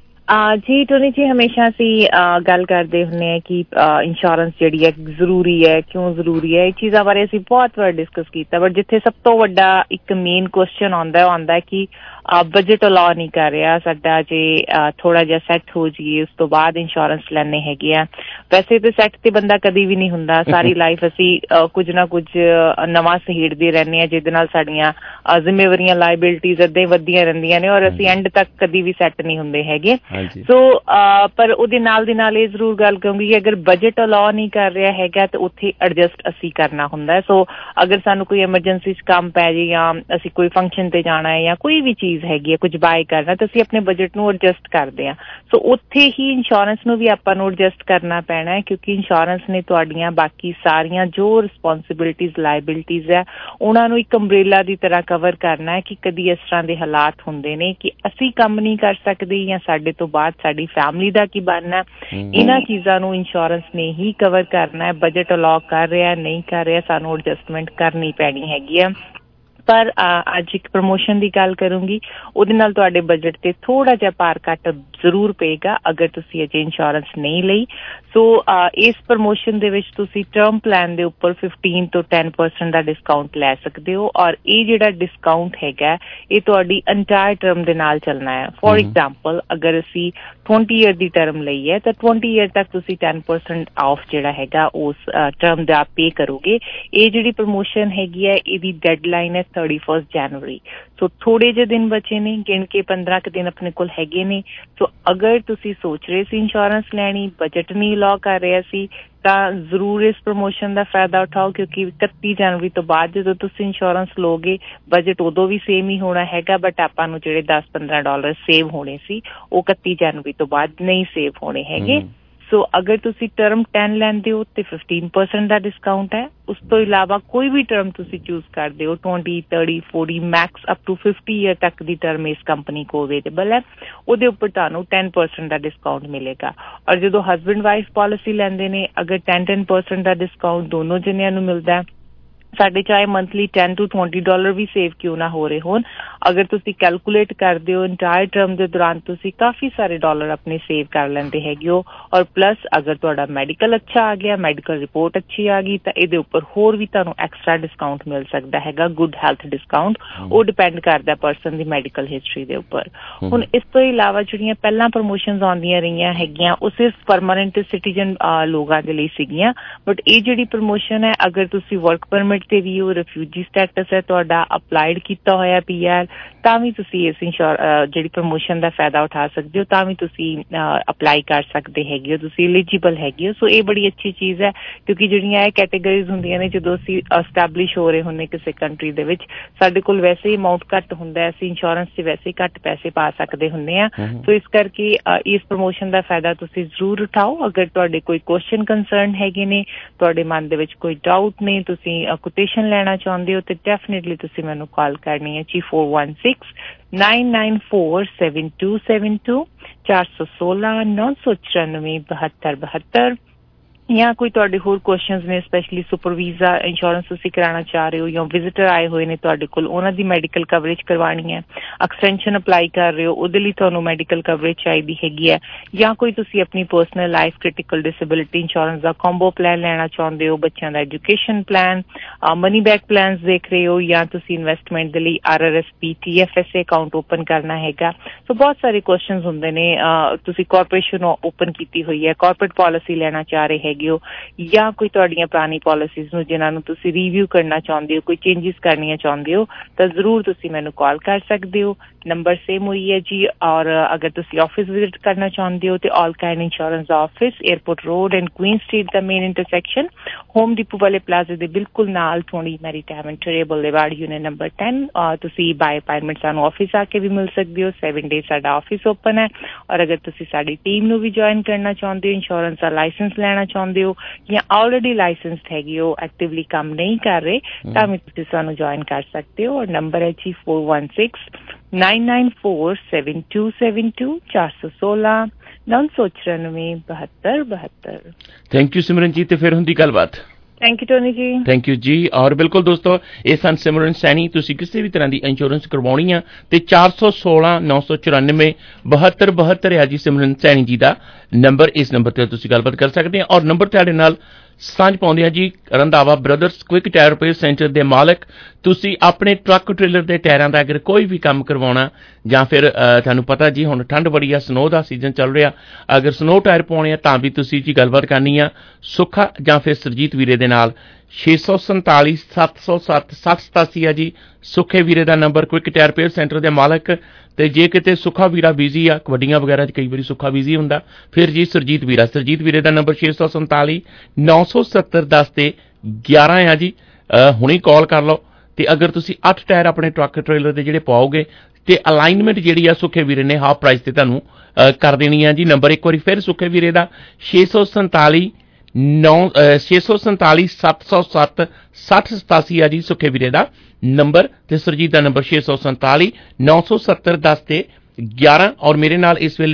ਜੀ ਟੋਨੀ ਜੀ, ਹਮੇਸ਼ਾ ਅਸੀਂ ਗੱਲ ਕਰਦੇ ਹੁੰਦੇ ਹਾਂ ਕਿ ਇੰਸ਼ੋਰੈਂਸ ਜਿਹੜੀ ਹੈ ਜ਼ਰੂਰੀ ਹੈ, ਕਿਉਂ ਜ਼ਰੂਰੀ ਹੈ। ਇਹ ਚੀਜ਼ਾਂ ਬਾਰੇ ਅਸੀਂ ਬਹੁਤ ਵਾਰ ਡਿਸਕਸ ਕੀਤਾ, ਬਟ ਜਿੱਥੇ ਸਭ ਤੋਂ ਵੱਡਾ ਇੱਕ ਮੇਨ ਕੁਐਸਚਨ ਆਉਂਦਾ ਉਹ ਆਉਂਦਾ ਕਿ ਬਜਟ ਅਲਾਉ ਨਹੀਂ ਕਰ ਰਿਹਾ ਸਾਡਾ, ਜੇ ਥੋੜਾ ਜਿਹਾ ਸੈੱਟ ਹੋ ਜਾਈਏ ਉਸ ਤੋਂ ਬਾਅਦ ਇੰਸ਼ੋਰੈਂਸ ਲੈਣੇ ਹੈਗੇ ਆ। ਵੈਸੇ ਤਾਂ ਸੈੱਟ ਤੇ ਬੰਦਾ ਕਦੀ ਵੀ ਨਹੀਂ ਹੁੰਦਾ, ਸਾਰੀ ਲਾਈਫ ਅਸੀਂ ਕੁਝ ਨਾ ਕੁਝ ਨਵਾਂ ਸਹੇੜਦੇ ਰਹਿੰਦੇ ਹਾਂ ਜਿਹਦੇ ਨਾਲ ਸਾਡੀਆਂ ਜ਼ਿੰਮੇਵਾਰੀਆਂ ਲਾਇਬਿਲਿਟੀਜ਼ ਏਦਾਂ ਹੀ ਵੱਧਦੀਆਂ ਰਹਿੰਦੀਆਂ ਨੇ ਔਰ ਅਸੀਂ ਐਂਡ ਤੱਕ ਕਦੀ ਵੀ ਸੈੱਟ ਨਹੀਂ ਹੁੰਦੇ ਹੈਗੇ। ਸੋ ਪਰ ਉਹਦੇ ਨਾਲ ਦੇ ਨਾਲ ਇਹ ਜ਼ਰੂਰ ਗੱਲ ਕਹੂੰਗੀ ਕਿ ਅਗਰ ਬਜਟ ਅਲਾਉ ਨਹੀਂ ਕਰ ਰਿਹਾ ਹੈਗਾ ਤਾਂ ਉੱਥੇ ਐਡਜਸਟ ਅਸੀਂ ਕਰਨਾ ਹੁੰਦਾ। ਸੋ ਅਗਰ ਸਾਨੂੰ ਕੋਈ ਐਮਰਜੈਂਸੀ 'ਚ ਕੰਮ ਪੈ ਜੇ ਜਾਂ ਅਸੀਂ ਕੋਈ ਫੰਕਸ਼ਨ ਤੇ ਜਾਣਾ ਹੈ ਜਾਂ ਕੋਈ ਵੀ ਚੀਜ਼ ਹੈਗੀ ਹੈ, ਕੁਝ ਬਾਏ ਕਰਨਾ, ਤਾਂ ਅਸੀਂ ਆਪਣੇ ਬਜਟ ਨੂੰ ਐਡਜਸਟ ਕਰਦੇ ਹਾਂ। ਸੋ ਉੱਥੇ ਹੀ ਇੰਸ਼ੋਰੈਂਸ ਨੂੰ ਵੀ ਆਪਾਂ ਨੂੰ ਐਡਜਸਟ ਕਰਨਾ ਪੈਣਾ ਹੈ, ਕਿਉਂਕਿ ਇੰਸ਼ੋਰੈਂਸ ਨੇ ਤੁਹਾਡੀਆਂ ਬਾਕੀ ਸਾਰੀਆਂ ਜੋ ਰਿਸਪੋਂਸਿਬਿਲਿਟੀਜ਼ ਲਾਇਬਿਲਿਟੀਜ਼ ਹੈ ਉਹਨਾਂ ਨੂੰ ਇੱਕ ਅੰਬਰੇਲਾ ਦੀ ਤਰ੍ਹਾਂ ਕਵਰ ਕਰਨਾ ਹੈ ਕਿ ਕਦੀ ਇਸ ਤਰ੍ਹਾਂ ਦੇ ਹਾਲਾਤ ਹੁੰਦੇ ਨੇ ਕਿ ਅਸੀਂ ਕੰਮ ਨਹੀਂ ਕਰ ਸਕਦੇ ਜਾਂ ਸਾਡੇ ਤੋਂ ਬਾਅਦ ਸਾਡੀ ਫੈਮਿਲੀ ਦਾ ਕੀ ਬਣਨਾ। ਇਹਨਾਂ ਚੀਜ਼ਾਂ ਨੂੰ ਇੰਸ਼ੋਰੈਂਸ ਨੇ ਹੀ ਕਵਰ ਕਰਨਾ ਹੈ। ਬਜਟ ਅਲਾਉ ਕਰ ਰਿਹਾ ਨਹੀਂ ਕਰ ਰਿਹਾ, ਸਾਨੂੰ ਐਡਜਸਟਮੈਂਟ ਕਰਨੀ ਪੈਣੀ ਹੈਗੀ ਹੈ। ਪਰ ਅੱਜ ਇੱਕ ਪ੍ਰਮੋਸ਼ਨ ਦੀ ਗੱਲ ਕਰੂੰਗੀ, ਉਹਦੇ ਨਾਲ ਤੁਹਾਡੇ ਬਜਟ ਤੇ ਥੋੜਾ ਜਿਹਾ ਭਾਰ ਘੱਟ ਜ਼ਰੂਰ ਪਏਗਾ ਅਗਰ ਤੁਸੀਂ ਅਜੇ ਇੰਸ਼ੋਰੈਂਸ ਨਹੀਂ ਲਈ। ਸੋ ਇਸ ਪ੍ਰਮੋਸ਼ਨ ਦੇ ਵਿੱਚ ਤੁਸੀਂ ਟਰਮ ਪਲਾਨ ਦੇ ਉੱਪਰ ਫਿਫਟੀਨ ਤੋਂ ਟੈਨ ਪਰਸੈਂਟ ਦਾ ਡਿਸਕਾਊਂਟ ਲੈ ਸਕਦੇ ਹੋ, ਔਰ ਇਹ ਜਿਹੜਾ ਡਿਸਕਾਊਂਟ ਹੈਗਾ ਇਹ ਤੁਹਾਡੀ ਇੰਟਾਇਰ ਟਰਮ ਦੇ ਨਾਲ ਚੱਲਣਾ ਹੈ। ਫੋਰ ਐਗਜ਼ਾਮਪਲ ਅਗਰ ਅਸੀਂ ਟਵੰਟੀ ਈਅਰ ਦੀ ਟਰਮ ਲਈ ਹੈ ਤਾਂ ਟਵੰਟੀ ਈਅਰ ਤੱਕ ਤੁਸੀਂ ਟੈਨ ਪਰਸੈਂਟ ਆਫ ਜਿਹੜਾ ਹੈਗਾ ਉਸ ਟਰਮ ਦਾ ਪੇ ਕਰੋਗੇ। ਇਹ ਜਿਹੜੀ ਪ੍ਰਮੋਸ਼ਨ ਹੈਗੀ ਹੈ ਇਹਦੀ ਡੈਡਲਾਈਨ ਹੈ ਥਰਟੀ ਫਸਟ ਜਨਵਰੀ। ਸੋ ਥੋੜੇ ਜਿਹੇ ਦਿਨ ਬਚੇ ਨੇ, ਗਿਣ ਕੇ ਪੰਦਰਾਂ ਕੁ ਦਿਨ ਆਪਣੇ ਕੋਲ ਹੈਗੇ ਨੇ। ਸੋ ਅਗਰ ਤੁਸੀਂ ਸੋਚ ਰਹੇ ਸੀ ਇੰਸ਼ੋਰੈਂਸ ਲੈਣੀ, ਬਜਟ ਨਹੀਂ ਅਲਾਉ ਕਰ ਰਿਹਾ ਸੀ, ਤਾਂ ਜ਼ਰੂਰ ਇਸ ਪ੍ਰਮੋਸ਼ਨ ਦਾ ਫਾਇਦਾ ਉਠਾਓ, ਕਿਉਂਕਿ ਇਕੱਤੀ ਜਨਵਰੀ ਤੋਂ ਬਾਅਦ ਜਦੋਂ ਤੁਸੀਂ ਇੰਸ਼ੋਰੈਂਸ ਲਓਗੇ ਬਜਟ ਉਦੋਂ ਵੀ ਸੇਮ ਹੀ ਹੋਣਾ ਹੈਗਾ, ਬਟ ਆਪਾਂ ਨੂੰ ਜਿਹੜੇ ਦਸ ਪੰਦਰਾਂ ਡਾਲਰ ਸੇਵ ਹੋਣੇ ਸੀ ਉਹ ਇਕੱਤੀ ਜਨਵਰੀ ਤੋਂ ਬਾਅਦ ਨਹੀਂ ਸੇਵ ਹੋਣੇ ਹੈਗੇ। ਸੋ ਅਗਰ ਤੁਸੀਂ ਟਰਮ ਟੈਨ ਲੈਂਦੇ ਹੋ ਤੇ ਫਿਫਟੀਨ ਪਰਸੈਂਟ ਦਾ ਡਿਸਕਾਊਂਟ ਹੈ। ਉਸ ਤੋਂ ਇਲਾਵਾ ਕੋਈ ਵੀ ਟਰਮ ਤੁਸੀਂ ਚੂਜ਼ ਕਰਦੇ ਹੋ, twenty thirty forty max up to fifty year ਤੱਕ ਦੀ ਟਰਮ ਇਸ ਕੰਪਨੀ ਕੋਲ ਅਵੇਲੇਬਲ ਹੈ, ਉਹਦੇ ਉੱਪਰ ਤੁਹਾਨੂੰ ਟੈਨ ਪਰਸੈਂਟ ਦਾ ਡਿਸਕਾਊਂਟ ਮਿਲੇਗਾ। ਔਰ ਜਦੋਂ ਹਸਬੈਂਡ ਵਾਈਫ ਪਾਲਿਸੀ ਲੈਂਦੇ ਨੇ ਅਗਰ ਟੈਨ ਟੈਨ ਪਰਸੈਂਟ ਦਾ ਡਿਸਕਾਊਂਟ ਦੋਨੋਂ ਜਣਿਆਂ ਨੂੰ ਮਿਲਦਾ ਹੈ। ਸਾਡੇ ਚਾਹੇ monthly ten to twenty dollar ਵੀ ਸੇਵ ਕਿਉਂ ਨਾ ਹੋ ਰਹੇ ਹੋਣ, ਅਗਰ ਤੁਸੀਂ ਕੈਲਕੂਲੇਟ ਕਰਦੇ ਹੋ ਇੰਟਾਇਰ ਟਰਮ ਦੇ ਦੌਰਾਨ ਤੁਸੀਂ ਕਾਫੀ ਸਾਰੇ ਡਾਲਰ ਆਪਣੇ ਸੇਵ ਕਰ ਲੈਂਦੇ ਹੈਗੇ ਹੋ। ਔਰ ਪਲੱਸ ਅਗਰ ਤੁਹਾਡਾ ਮੈਡੀਕਲ ਅੱਛਾ ਆ ਗਿਆ, ਮੈਡੀਕਲ ਰਿਪੋਰਟ ਅੱਛੀ ਆ ਗਈ, ਤਾਂ ਇਹਦੇ ਉੱਪਰ ਹੋਰ ਵੀ ਤੁਹਾਨੂੰ ਐਕਸਟਰਾ ਡਿਸਕਾਊਂਟ ਮਿਲ ਸਕਦਾ ਹੈਗਾ, ਗੁੱਡ ਹੈਲਥ ਡਿਸਕਾਊਂਟ। ਉਹ ਡਿਪੈਂਡ ਕਰਦਾ ਪਰਸਨ ਦੀ ਮੈਡੀਕਲ ਹਿਸਟਰੀ ਦੇ ਉੱਪਰ। ਹੁਣ ਇਸ ਤੋਂ ਇਲਾਵਾ ਜਿਹੜੀਆਂ ਪਹਿਲਾਂ ਪ੍ਰਮੋਸ਼ਨਸ ਆਉਂਦੀਆਂ ਰਹੀਆਂ ਹੈਗੀਆਂ ਉਹ ਸਿਰਫ ਪਰਮਾਨੈਂਟ ਸਿਟੀਜ਼ਨ ਲੋਕਾਂ ਦੇ ਲਈ ਸੀਗੀਆਂ, ਬਟ ਇਹ ਜਿਹੜੀ ਪ੍ਰਮੋਸ਼ਨ ਹੈ ਅਗਰ ਤੁਸੀਂ ਵਰਕ ਪਰਮਿਟ ਤੇ ਵੀ ਹੋ, ਰਿਫਿਊਜੀ ਸਟੇਟਸ ਹੈ ਤੁਹਾਡਾ, ਅਪਲਾਈਡ ਕੀਤਾ ਹੋਇਆ ਪੀ ਆਰ, ਤਾਂ ਵੀ ਤੁਸੀਂ ਇਸ ਇੰਸ਼ੋਰ ਜਿਹੜੀ ਪ੍ਰਮੋਸ਼ਨ ਦਾ ਫਾਇਦਾ ਉਠਾ ਸਕਦੇ ਹੋ, ਤਾਂ ਵੀ ਤੁਸੀਂ ਅਪਲਾਈ ਕਰ ਸਕਦੇ ਹੈਗੇ ਹੋ, ਤੁਸੀਂ ਐਲੀਜੀਬਲ ਹੈਗੇ ਹੋ। ਸੋ ਇਹ ਬੜੀ ਅੱਛੀ ਚੀਜ਼ ਹੈ, ਕਿਉਂਕਿ ਜਿਹੜੀਆਂ ਇਹ ਕੈਟੇਗਰੀਜ਼ ਹੁੰਦੀਆਂ ਨੇ ਜਦੋਂ ਅਸੀਂ ਐਸਟੈਬਲਿਸ਼ ਹੋ ਰਹੇ ਹੁੰਦੇ ਕਿਸੇ ਕੰਟਰੀ ਦੇ ਵਿੱਚ, ਸਾਡੇ ਕੋਲ ਵੈਸੇ ਹੀ ਅਮਾਊਂਟ ਘੱਟ ਹੁੰਦਾ, ਅਸੀਂ ਇੰਸ਼ੋਰੈਂਸ 'ਚ ਵੈਸੇ ਹੀ ਘੱਟ ਪੈਸੇ ਪਾ ਸਕਦੇ ਹੁੰਦੇ ਹਾਂ। ਸੋ ਇਸ ਕਰਕੇ ਇਸ ਪ੍ਰਮੋਸ਼ਨ ਦਾ ਫਾਇਦਾ ਤੁਸੀਂ ਜ਼ਰੂਰ ਉਠਾਓ। ਅਗਰ ਤੁਹਾਡੇ ਕੋਈ ਕੁਐਸਚਨ ਕੰਸਰਨ ਹੈਗੇ ਨੇ, ਤੁਹਾਡੇ ਮਨ ਦੇ ਵਿੱਚ ਕੋਈ ਡਾਊਟ ਨੇ, ਤੁਸੀਂ ਕੋਟੇਸ਼ਨ ਲੈਣਾ ਚਾਹੁੰਦੇ ਹੋ, ਤੇ ਡੈਫੀਨੇਟਲੀ ਤੁਸੀਂ ਮੈਨੂੰ ਕਾਲ ਕਰਨੀ ਹੈ ਜੀ four one six nine nine four seven two seven two ਚਾਰ ਸੌ ਸੋਲਾਂ ਨੌ ਸੌ ਚੁਰਾਨਵੇਂ ਬਹੱਤਰ ਬਹੱਤਰ। ਜਾਂ ਕੋਈ ਤੁਹਾਡੇ ਹੋਰ ਕੁਐਸਚਨਸ ਨੇ, ਸਪੈਸ਼ਲੀ ਸੁਪਰ ਵੀਜ਼ਾ ਇੰਸ਼ੋਰੈਂਸ ਤੁਸੀਂ ਕਰਾਉਣਾ ਚਾਹ ਰਹੇ ਹੋ, ਜਾਂ ਵਿਜ਼ਿਟਰ ਆਏ ਹੋਏ ਨੇ ਤੁਹਾਡੇ ਕੋਲ, ਉਹਨਾਂ ਦੀ ਮੈਡੀਕਲ ਕਵਰੇਜ ਕਰਵਾਉਣੀ ਹੈ, ਐਕਸਟੈਂਸ਼ਨ ਅਪਲਾਈ ਕਰ ਰਹੇ ਹੋ, ਉਹਦੇ ਲਈ ਤੁਹਾਨੂੰ ਮੈਡੀਕਲ ਕਵਰੇਜ ਚਾਹੀਦੀ ਹੈਗੀ ਹੈ, ਜਾਂ ਕੋਈ ਤੁਸੀਂ ਆਪਣੀ personal life critical disability insurance ਦਾ ਕੰਬੋ ਪਲਾਨ ਲੈਣਾ ਚਾਹੁੰਦੇ ਹੋ, ਬੱਚਿਆਂ ਦਾ education plan, money back plans ਦੇਖ ਰਹੇ ਹੋ, ਜਾਂ ਤੁਸੀਂ ਇਨਵੈਸਟਮੈਂਟ ਦੇ ਲਈ R R S P T F S A account open ਕਰਨਾ ਹੈਗਾ। ਸੋ ਬਹੁਤ ਸਾਰੇ ਕੁਐਸਚਨਸ ਹੁੰਦੇ ਨੇ। ਤੁਸੀਂ ਕਾਰਪੋਰੇਸ਼ਨ ਓਪਨ ਕੀਤੀ ਹੋਈ ਹੈ, ਕਾਰਪੋਰੇਟ ਪਾਲਿਸੀ ਲੈਣਾ ਚਾਹ ਰਹੇ ਹੈਗੇ ਹੋ, ਜਾਂ ਕੋਈ ਤੁਹਾਡੀਆਂ ਪੁਰਾਣੀ ਪਾਲਿਸੀਜ਼ ਨੂੰ ਜਿਨ੍ਹਾਂ ਨੂੰ ਤੁਸੀਂ ਰਿਵਿਊ ਕਰਨਾ ਚਾਹੁੰਦੇ ਹੋ, ਕੋਈ ਚੇਂਜਿਸ ਕਰਨੀਆਂ ਚਾਹੁੰਦੇ ਹੋ, ਤਾਂ ਜ਼ਰੂਰ ਤੁਸੀਂ ਮੈਨੂੰ ਕਾਲ ਕਰ ਸਕਦੇ ਹੋ। ਨੰਬਰ ਸੇਮ ਹੋਈ ਹੈ ਜੀ। ਔਰ ਅਗਰ ਤੁਸੀਂ ਆਫਿਸ ਵਿਜ਼ਿਟ ਕਰਨਾ ਚਾਹੁੰਦੇ ਹੋ ਤੇ all kind insurance office, Airport Road and Queen Street ਦਾ ਮੇਨ ਇੰਟਰਸੈਕਸ਼ਨ, ਹੋਮ ਡਿਪੂ ਵਾਲੇ ਪਲਾਜ਼ੇ ਦੇ ਬਿਲਕੁਲ ਨਾਲ twenty Maritime Interior Boulevard unit number ten. ਤੁਸੀਂ ਬਾਏ ਅਪਾਇੰਟਮੈਂਟ ਸਾਨੂੰ ਆਫਿਸ ਆ ਕੇ ਵੀ ਮਿਲ ਸਕਦੇ ਹੋ। ਸੈਵਨ ਡੇਜ਼ ਸਾਡਾ ਆਫਿਸ ਓਪਨ ਹੈ। ਔਰ ਅਗਰ ਤੁਸੀਂ ਸਾਡੀ ਟੀਮ ਨੂੰ ਵੀ ਜੁਆਇਨ ਕਰਨਾ ਚਾਹੁੰਦੇ ਹੋ, ਇੰਸ਼ੋਰੈਂਸ ਦਾ ਲਾਇਸੈਂਸ ਲੈਣਾ ਚਾਹੁੰਦੇ ਹੋ, ਜਾਂ ਆਲਰੇਡੀ ਲਾਇਸੈਂਸਡ ਹੈਗੇ ਹੋ, ਐਕਟਿਵਲੀ ਕੰਮ ਨਹੀਂ ਕਰ ਰਹੇ, ਤਾਂ ਵੀ ਤੁਸੀਂ ਸਾਨੂੰ ਜੁਆਇਨ ਕਰ ਸਕਦੇ ਹੋ। ਔਰ ਨੰਬਰ ਹੈ ਜੀ four one six nine nine four seven two seven two ਚਾਰ ਸੌ ਸੋਲਾਂ ਨੌ ਸੌ ਚੁਰਾਨਵੇਂ ਬਹੱਤਰ ਬਹੱਤਰ। ਥੈਂਕ ਯੂ ਸਿਮਰਨ ਜੀ। ਤੇ ਫਿਰ ਹੁੰਦੀ ਗੱਲਬਾਤ। Thank you Tony ji. Thank you ਜੀ। ਔਰ ਬਿਲਕੁਲ ਦੋਸਤੋ, ਇਹ ਸਨ ਸਿਮਰਨ ਸੈਣੀ। ਤੁਸੀਂ ਕਿਸੇ ਵੀ ਤਰ੍ਹਾਂ ਦੀ ਇੰਸ਼ੋਰੈਂਸ ਕਰਵਾਉਣੀ ਆ ਤੇ ਚਾਰ ਸੌ ਸੋਲਾਂ ਨੌ ਸੌ ਚੁਰਾਨਵੇਂ ਬਹੱਤਰ ਬਹੱਤਰ ਹੈ ਜੀ ਸਿਮਰਨ ਸੈਣੀ ਜੀ ਦਾ ਨੰਬਰ। ਇਸ ਨੰਬਰ ਤੇ ਤੁਸੀਂ ਗੱਲਬਾਤ ਕਰ ਸਕਦੇ ਆ। ਔਰ ਨੰਬਰ ਤੁਹਾਡੇ ਨਾਲ ਸਾਂਝ ਪਾਉਂਦੇ ਆ ਜੀ Randhawa Brothers Quick Tyre Repair Centre ਦੇ ਮਾਲਕ। ਤੁਸੀਂ ਆਪਣੇ ਟਰੱਕ ਟ੍ਰੇਲਰ ਦੇ ਟਾਇਰਾਂ ਦਾ ਅਗਰ ਕੋਈ ਵੀ ਕੰਮ ਕਰਵਾਉਣਾ, ਜਾਂ ਫਿਰ ਤੁਹਾਨੂੰ ਪਤਾ ਜੀ ਹੁਣ ਠੰਡ ਬੜੀ ਆ, ਸਨੋ ਦਾ ਸੀਜ਼ਨ ਚੱਲ ਰਿਹਾ, ਅਗਰ ਸਨੋ ਟਾਇਰ ਪਾਉਣੇ ਆ ਤਾਂ ਵੀ ਤੁਸੀਂ ਜੀ ਗੱਲਬਾਤ ਕਰਨੀ ਆ ਸੁੱਖਾ ਜਾਂ ਫਿਰ ਸਰਜੀਤ ਵੀਰੇ ਦੇ ਨਾਲ। ਛੇ ਸੌ ਸੰਤਾਲੀ ਸੱਤ ਸੌ ਸੱਤ ਸੱਠ ਸਤਾਸੀ ਆ ਜੀ ਸੁੱਖੇ ਵੀਰੇ ਦਾ number, Quick Tyre Repair Centre ਦੇ ਮਾਲਕ। ਤੇ ਜੇ ਕਿਤੇ ਸੁੱਖਾ ਵੀਰਾ ਬਿਜ਼ੀ ਆ, ਕਬੱਡੀਆਂ ਵਗੈਰਾ 'ਚ ਕਈ ਵਾਰੀ ਸੁੱਖਾ ਬਿਜ਼ੀ ਹੁੰਦਾ, ਫਿਰ ਜੀ ਸਰਜੀਤ ਵੀਰਾ ਸਰਜੀਤ ਵੀਰੇ ਦਾ ਨੰਬਰ ਛੇ ਸੌ ਸੰਤਾਲੀ ਨੌ ਸੌ ਸੱਤਰ ਦਸ ਤੇ ਗਿਆਰਾਂ ਆ ਜੀ। ਹੁਣੀ ਕਾਲ ਕਰ ਲਓ। ਤੇ ਅਗਰ ਤੁਸੀਂ ਅੱਠ ਟਾਇਰ ਆਪਣੇ ਟਰੱਕ ਟ੍ਰੇਲਰ ਦੇ ਜਿਹੜੇ ਪਾਓਗੇ ਤੇ ਅਲਾਈਨਮੈਂਟ ਜਿਹੜੀ ਆ ਸੁੱਖੇ ਵੀਰੇ ਨੇ ਹਾਫ ਪ੍ਰਾਈਸ ਤੇ ਤੁਹਾਨੂੰ ਕਰ ਦੇਣੀ ਆ ਜੀ। ਨੰਬਰ ਇੱਕ ਵਾਰੀ ਫਿਰ ਸੁੱਖੇ ਵੀਰੇ ਦਾ ਛੇ ਸੌ ਸੰਤਾਲੀ ਨੌ ਛੇ ਸੌ ਸੰਤਾਲੀ ਸੱਤ ਸੌ ਸੱਤ ਸੱਠ ਸਤਾਸੀ ਆ ਜੀ ਸੁੱਖੇ ਵੀਰੇ ਦਾ ਨੰਬਰ। ਤੇ ਸਰਜੀਤ ਦਾ ਨੰਬਰ ਛੇ ਸੌ ਸੰਤਾਲੀ ਨੌ ਸੌ ਸੱਤਰ ਦਸ ਤੇ ਗਿਆਰਾਂ। ਔਰ ਮੇਰੇ ਨਾਲ ਇਸ ਵੇਲੇ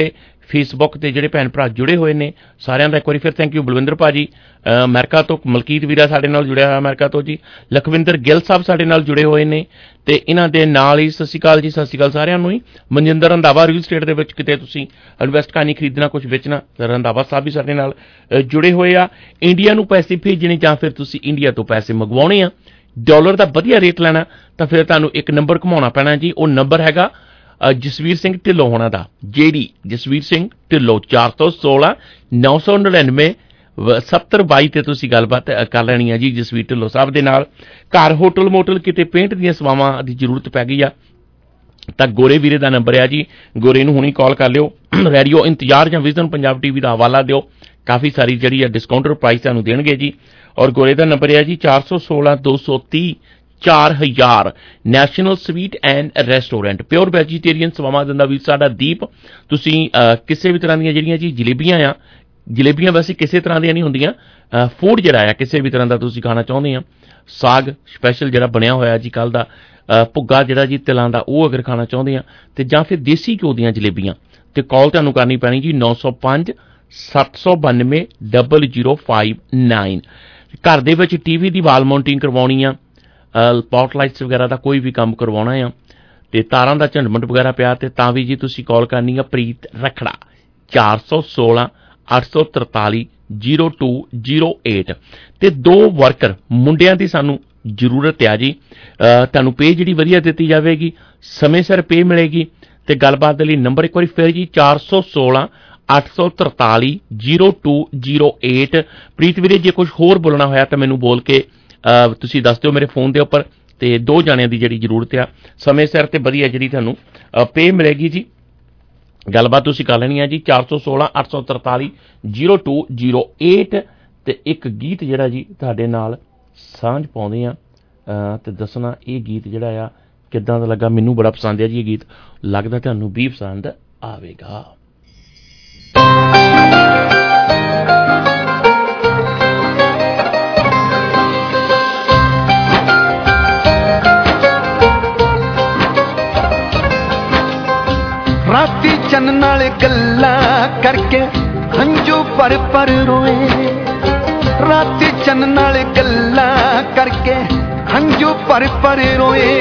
ਫੇਸਬੁੱਕ ਤੇ ਜਿਹੜੇ ਭੈਣ ਭਰਾ ਜੁੜੇ ਹੋਏ ਨੇ ਸਾਰਿਆਂ ਦਾ ਇੱਕ ਵਾਰੀ ਫਿਰ ਥੈਂਕ ਯੂ। ਬਲਵਿੰਦਰ ਭਾਜੀ ਅਮਰੀਕਾ ਤੋਂ, ਮਲਕੀਤ ਵੀਰਾ ਸਾਡੇ ਨਾਲ ਜੁੜਿਆ ਹੋਇਆ ਅਮਰੀਕਾ ਤੋਂ ਜੀ, ਲਖਵਿੰਦਰ ਗਿੱਲ ਸਾਹਿਬ ਸਾਡੇ ਨਾਲ ਜੁੜੇ ਹੋਏ ਨੇ ਤੇ ਇਹਨਾਂ ਦੇ ਨਾਲ ਹੀ ਸਤਿ ਸ਼੍ਰੀ ਅਕਾਲ ਜੀ, ਸਤਿ ਸ਼੍ਰੀ ਅਕਾਲ ਸਾਰਿਆਂ ਨੂੰ ਹੀ। ਮਨਜਿੰਦਰ ਰੰਧਾਵਾ ਰੀਅਲ ਸਟੇਟ ਦੇ ਵਿੱਚ ਕਿਤੇ ਤੁਸੀਂ ਇਨਵੈਸਟ ਕਰਨੀ, ਖਰੀਦਣਾ, ਕੁਝ ਵੇਚਣਾ, ਰੰਧਾਵਾ ਸਾਹਿਬ ਵੀ ਸਾਡੇ ਨਾਲ ਜੁੜੇ ਹੋਏ ਆ। ਇੰਡੀਆ ਨੂੰ ਪੈਸੇ ਭੇਜਣੇ ਜਾਂ ਫਿਰ ਤੁਸੀਂ ਇੰਡੀਆ ਤੋਂ ਪੈਸੇ ਮੰਗਵਾਉਣੇ ਆ, ਡਾਲਰ ਦਾ ਵਧੀਆ ਰੇਟ ਲੈਣਾ ਤਾਂ ਫਿਰ ਤੁਹਾਨੂੰ ਇੱਕ ਨੰਬਰ ਘੁਮਾਉਣਾ ਪੈਣਾ ਜੀ। ਉਹ ਨੰਬਰ ਹੈਗਾ ਜਸਵੀਰ ਸਿੰਘ ਢਿੱਲੋਂ ਹੋਣਾ ਦਾ, ਜਿਹੜੀ ਜਸਵੀਰ ਸਿੰਘ ਢਿੱਲੋਂ ਚਾਰ ਸੌ ਸੋਲਾਂ ਨੌ ਸੌ ਨੜਿਨਵੇਂ ਸੱਤਰ ਬਾਈ ਤੇ ਤੁਸੀਂ ਗੱਲਬਾਤ ਕਰ ਲੈਣੀ ਆ ਜੀ ਜਸਵੀਰ ਢਿੱਲੋਂ ਸਾਹਿਬ ਦੇ ਨਾਲ। ਘਰ, ਹੋਟਲ, ਮੋਟਲ, ਕਿਤੇ ਪੇਂਟ ਦੀਆਂ ਸੇਵਾਵਾਂ ਦੀ ਜ਼ਰੂਰਤ ਪੈ ਗਈ ਆ ਤਾਂ ਗੋਰੇ ਵੀਰੇ ਦਾ ਨੰਬਰ ਆ ਜੀ, ਗੋਰੇ ਨੂੰ ਹੁਣੀ ਕਾਲ ਕਰ ਲਿਓ। ਰੇਡੀਓ ਇੰਤਜ਼ਾਰ ਜਾਂ ਵਿਜ਼ਨ ਪੰਜਾਬ ਟੀਵੀ ਦਾ ਹਵਾਲਾ ਦਿਓ, ਕਾਫੀ ਸਾਰੀ ਜਿਹੜੀ ਆ ਡਿਸਕਾਊਂਟਰ ਪ੍ਰਾਈਸ ਤੁਹਾਨੂੰ ਦੇਣਗੇ ਜੀ। ਔਰ ਗੋਰੇ ਦਾ ਨੰਬਰ ਹੈ ਜੀ ਚਾਰ ਸੌ ਸੋਲਾਂ ਦੋ ਸੌ ਤੀਹ ਚਾਰ ਹਜ਼ਾਰ। National Sweet and Restaurant, pure vegetarian ਸੇਵਾਵਾਂ ਦਿੰਦਾ ਵੀਰ ਸਾਡਾ ਦੀਪ। ਤੁਸੀਂ ਕਿਸੇ ਵੀ ਤਰ੍ਹਾਂ ਦੀਆਂ ਜਿਹੜੀਆਂ ਜੀ ਜਲੇਬੀਆਂ ਆ, ਜਲੇਬੀਆਂ ਵੈਸੇ ਕਿਸੇ ਤਰ੍ਹਾਂ ਦੀਆਂ ਨਹੀਂ ਹੁੰਦੀਆਂ, ਫੂਡ ਜਿਹੜਾ ਆ ਕਿਸੇ ਵੀ ਤਰ੍ਹਾਂ ਦਾ ਤੁਸੀਂ ਖਾਣਾ ਚਾਹੁੰਦੇ ਆ, ਸਾਗ ਸਪੈਸ਼ਲ ਜਿਹੜਾ ਬਣਿਆ ਹੋਇਆ ਜੀ ਕੱਲ੍ਹ ਦਾ, ਭੁੱਗਾ ਜਿਹੜਾ ਜੀ ਤਿਲਾਂ ਦਾ, ਉਹ ਅਗਰ ਖਾਣਾ ਚਾਹੁੰਦੇ ਆ ਤੇ ਜਾਂ ਫਿਰ ਦੇਸੀ ਘਿਓ ਦੀਆਂ ਜਲੇਬੀਆਂ ਤੇ ਕਾਲ ਤੁਹਾਨੂੰ ਕਰਨੀ ਪੈਣੀ ਜੀ ਨੌ ਸੌ ਪੰਜ ਸੱਤ ਸੌ ਬਾਨਵੇਂ ਡਬਲ ਜ਼ੀਰੋ ਫਾਈਵ ਨਾਈਨ। ਘਰ ਦੇ ਵਿੱਚ ਟੀ ਵੀ ਦੀ ਵਾਲ ਮਾਊਂਟਿੰਗ ਕਰਵਾਉਣੀ ਆ, ਸਪੌਟ ਲਾਈਟਸ ਵਗੈਰਾ ਦਾ ਕੋਈ ਵੀ ਕੰਮ ਕਰਵਾਉਣਾ ਆ ਤੇ ਤਾਰਾਂ ਦਾ ਝੰਡਮਟ ਵਗੈਰਾ ਪਿਆ ਤੇ ਤਾਂ ਵੀ ਜੀ ਤੁਸੀਂ ਕਾਲ ਕਰਨੀ ਆ ਪ੍ਰੀਤ ਰਖੜਾ ਚਾਰ ਸੌ ਸੋਲਾਂ ਅੱਠ ਸੌ ਤਰਤਾਲੀ ਜ਼ੀਰੋ ਟੂ ਜ਼ੀਰੋ ਏਟ। ਤੇ ਦੋ ਵਰਕਰ ਮੁੰਡਿਆਂ ਦੀ ਸਾਨੂੰ ਜ਼ਰੂਰਤ ਆ ਜੀ। ਤੁਹਾਨੂੰ ਪੇ ਜਿਹੜੀ ਵਧੀਆ ਦਿੱਤੀ ਜਾਵੇਗੀ, ਸਮੇਂ ਸਿਰ ਪੇ ਮਿਲੇਗੀ ਤੇ ਗੱਲਬਾਤ ਦੇ ਲਈ ਨੰਬਰ ਇੱਕ ਵਾਰੀ ਫਿਰ ਜੀ ਚਾਰ ਸੌ ਸੋਲਾਂ ਅੱਠ ਸੌ ਤਰਤਾਲੀ zero two zero eight. Preet ਵੀਰੇ ਜੇ ਕੁਝ ਹੋਰ ਬੋਲਣਾ ਹੋਇਆ ਤਾਂ ਮੈਨੂੰ ਬੋਲ ਕੇ ਤੁਸੀਂ ਦੱਸ ਦਿਓ ਮੇਰੇ ਫੋਨ ਦੇ ਉੱਪਰ। ਤੇ ਦੋ ਜਾਣਿਆਂ ਦੀ ਜਿਹੜੀ ਜ਼ਰੂਰਤ ਆ, ਸਮੇਂ ਸਿਰ ਤੇ ਵਧੀਆ ਜਿਹੜੀ ਤੁਹਾਨੂੰ ਪੇ ਮਿਲੇਗੀ ਜੀ। ਗੱਲਬਾਤ ਤੁਸੀਂ ਕਰ ਲੈਣੀ ਆ ਜੀ ਚਾਰ ਸੌ ਸੋਲਾਂ ਅੱਠ ਸੌ ਤਰਤਾਲੀ ਜ਼ੀਰੋ ਟੂ ਜ਼ੀਰੋ ਏਟ। ਤੇ ਇੱਕ ਗੀਤ ਜਿਹੜਾ ਜੀ ਤੁਹਾਡੇ ਨਾਲ ਸਾਂਝ ਪਾਉਂਦੇ ਆ ਤੇ ਦੱਸਣਾ ਇਹ ਗੀਤ ਜਿਹੜਾ ਆ ਕਿੱਦਾਂ ਦਾ ਲੱਗਾ। ਮੈਨੂੰ ਬੜਾ ਪਸੰਦ ਆ ਜੀ ਇਹ ਗੀਤ, ਲੱਗਦਾ ਤੁਹਾਨੂੰ ਵੀ ਪਸੰਦ ਆਵੇਗਾ। ਰਾਤੀ ਚੰਨ ਨਾਲ ਗੱਲਾਂ ਕਰਕੇ ਹੰਝੂ ਪਰ ਪਰ ਰੋਏ, ਰਾਤੀ ਚੰਨ ਨਾਲ ਗੱਲਾਂ ਕਰਕੇ ਹੰਝੂ ਪਰ ਪਰ ਰੋਏ।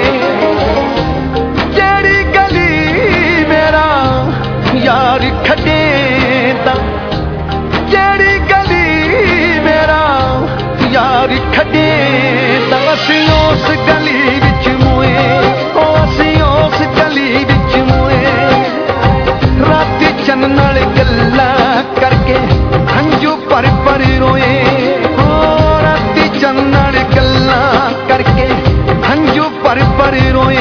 ਜਿਹੜੀ ਗਲੀ ਮੇਰਾ ਯਾਰ ਖੜੇ ਤਾਂ, ਜਿਹੜੀ ਗਲੀ ਮੇਰਾ ਯਾਰ ਖੜੇ ਤਾਂ ਅਸੀਂ ਉਸ ਗਲੀ ਵਿੱਚ ਮੋਏ, ਉਹ ਅਸੀਂ ਉਸ ਗਲੀ ਵਿੱਚ ਮੋਏ। ਰਾਤੀ ਚੰਨ ਨਾਲ ਗੱਲਾਂ ਕਰਕੇ ਹੰਝੂ ਪਰ ਪਰ ਰੋਏ, ਰਾਤੀ ਚੰਨ ਨਾਲ ਗੱਲਾਂ ਕਰਕੇ ਹੰਝੂ ਪਰ ਪਰ ਰੋਏ।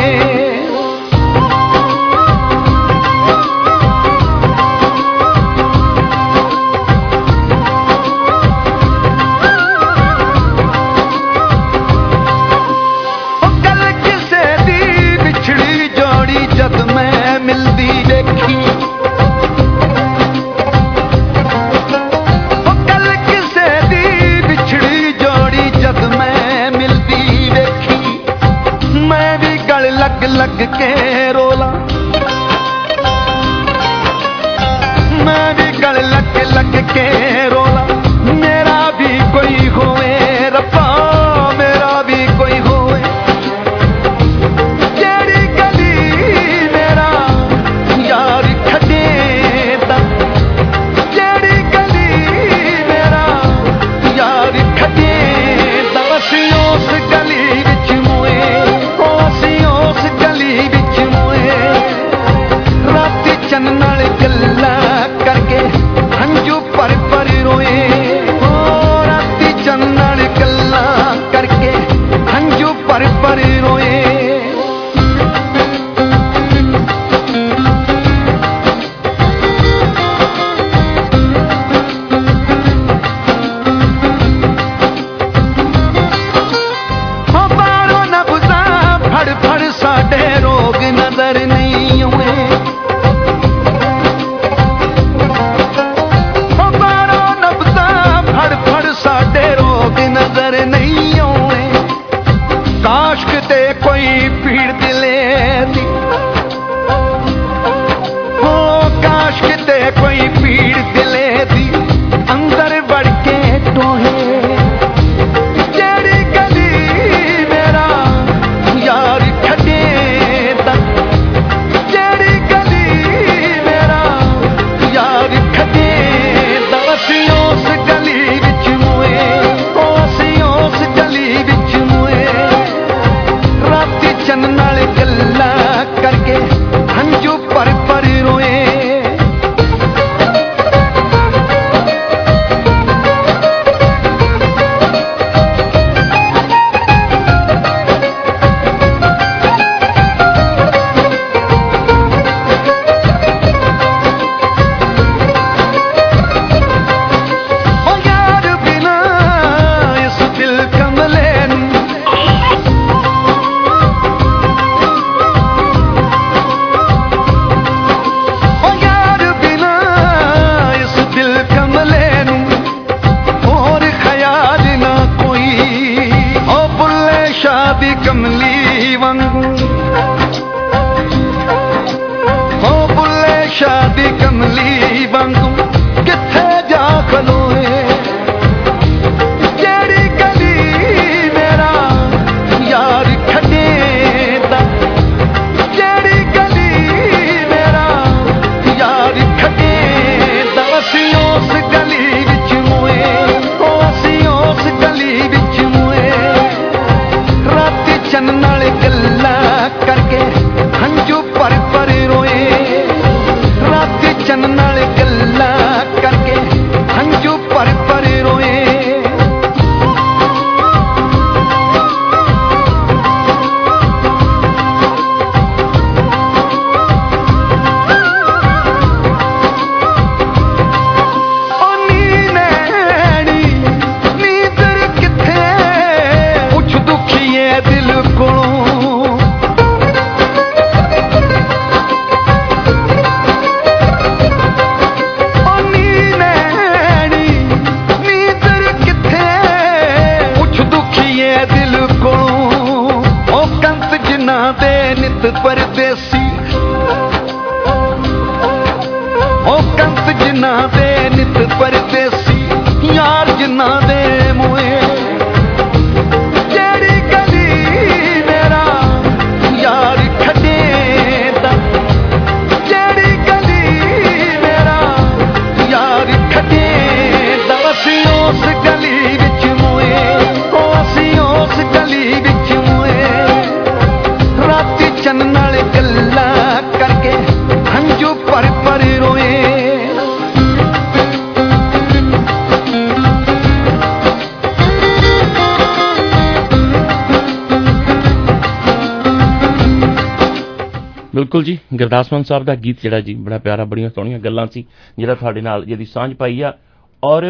दिल को ओ कंत जिन्ना दे नित परदेसी ओ कंत जिन्ना दे नित परदेसी यार जिन्ना दे मोए जेड़ी गली मेरा यार खड़े दा जेड़ी गली मेरा यार खड़े दा असी उस गली विच मोए ओ असी उस गली विच मोए राती चन्न नाल गल्लां करके हंजू पर पर रोए बिल्कुल जी गुरदास मान साहब का गीत जिहड़ा जी बड़ा प्यारा बड़ियां सोहणियां गल्लां सी जिहड़ा तुहाडे नाल जिहदी सांझ पाई आ और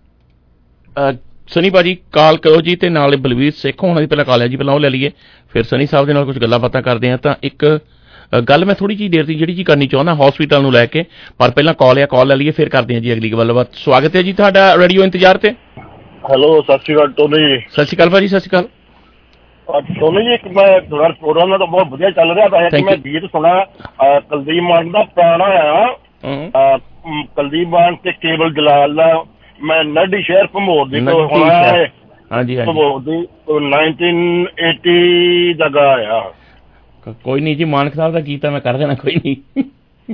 सनी भाजी काल करो जी ते नाल बलवीर सिख होना दी पहला कॉल है जी पहला वो ले लीए फिर सनी साहब दे नाल कुछ गल्लां बातां करदे आ तां एक गल मैं थोड़ी जी देर दी जिहड़ी जी करनी चाहुंदा हॉस्पिटल नूं लैके पर पहला कॉल है कॉल ले लीए फिर करदे आ जी अगली गल्लबात स्वागत है जी तुहाडा रेडियो इंतजार ते हेलो सत श्री अकाल टोनी जी सत श्री अकाल भाजी सत श्री अकाल टोनी जी एक मैं थोड़ा प्रोग्राम तो बहुत वधिया चल रहा था कि मैं गीत सुना कुलदीप मान का पुराना आया कुलदीप मान ते केवल जलाल दा मैं नडी शहर भमोर दी तो होना है हां जी भमोर दी नाइनटीन एटी दा आया कोई नहीं जी मानक साहब दा गीत मैं कर देना कोई नहीं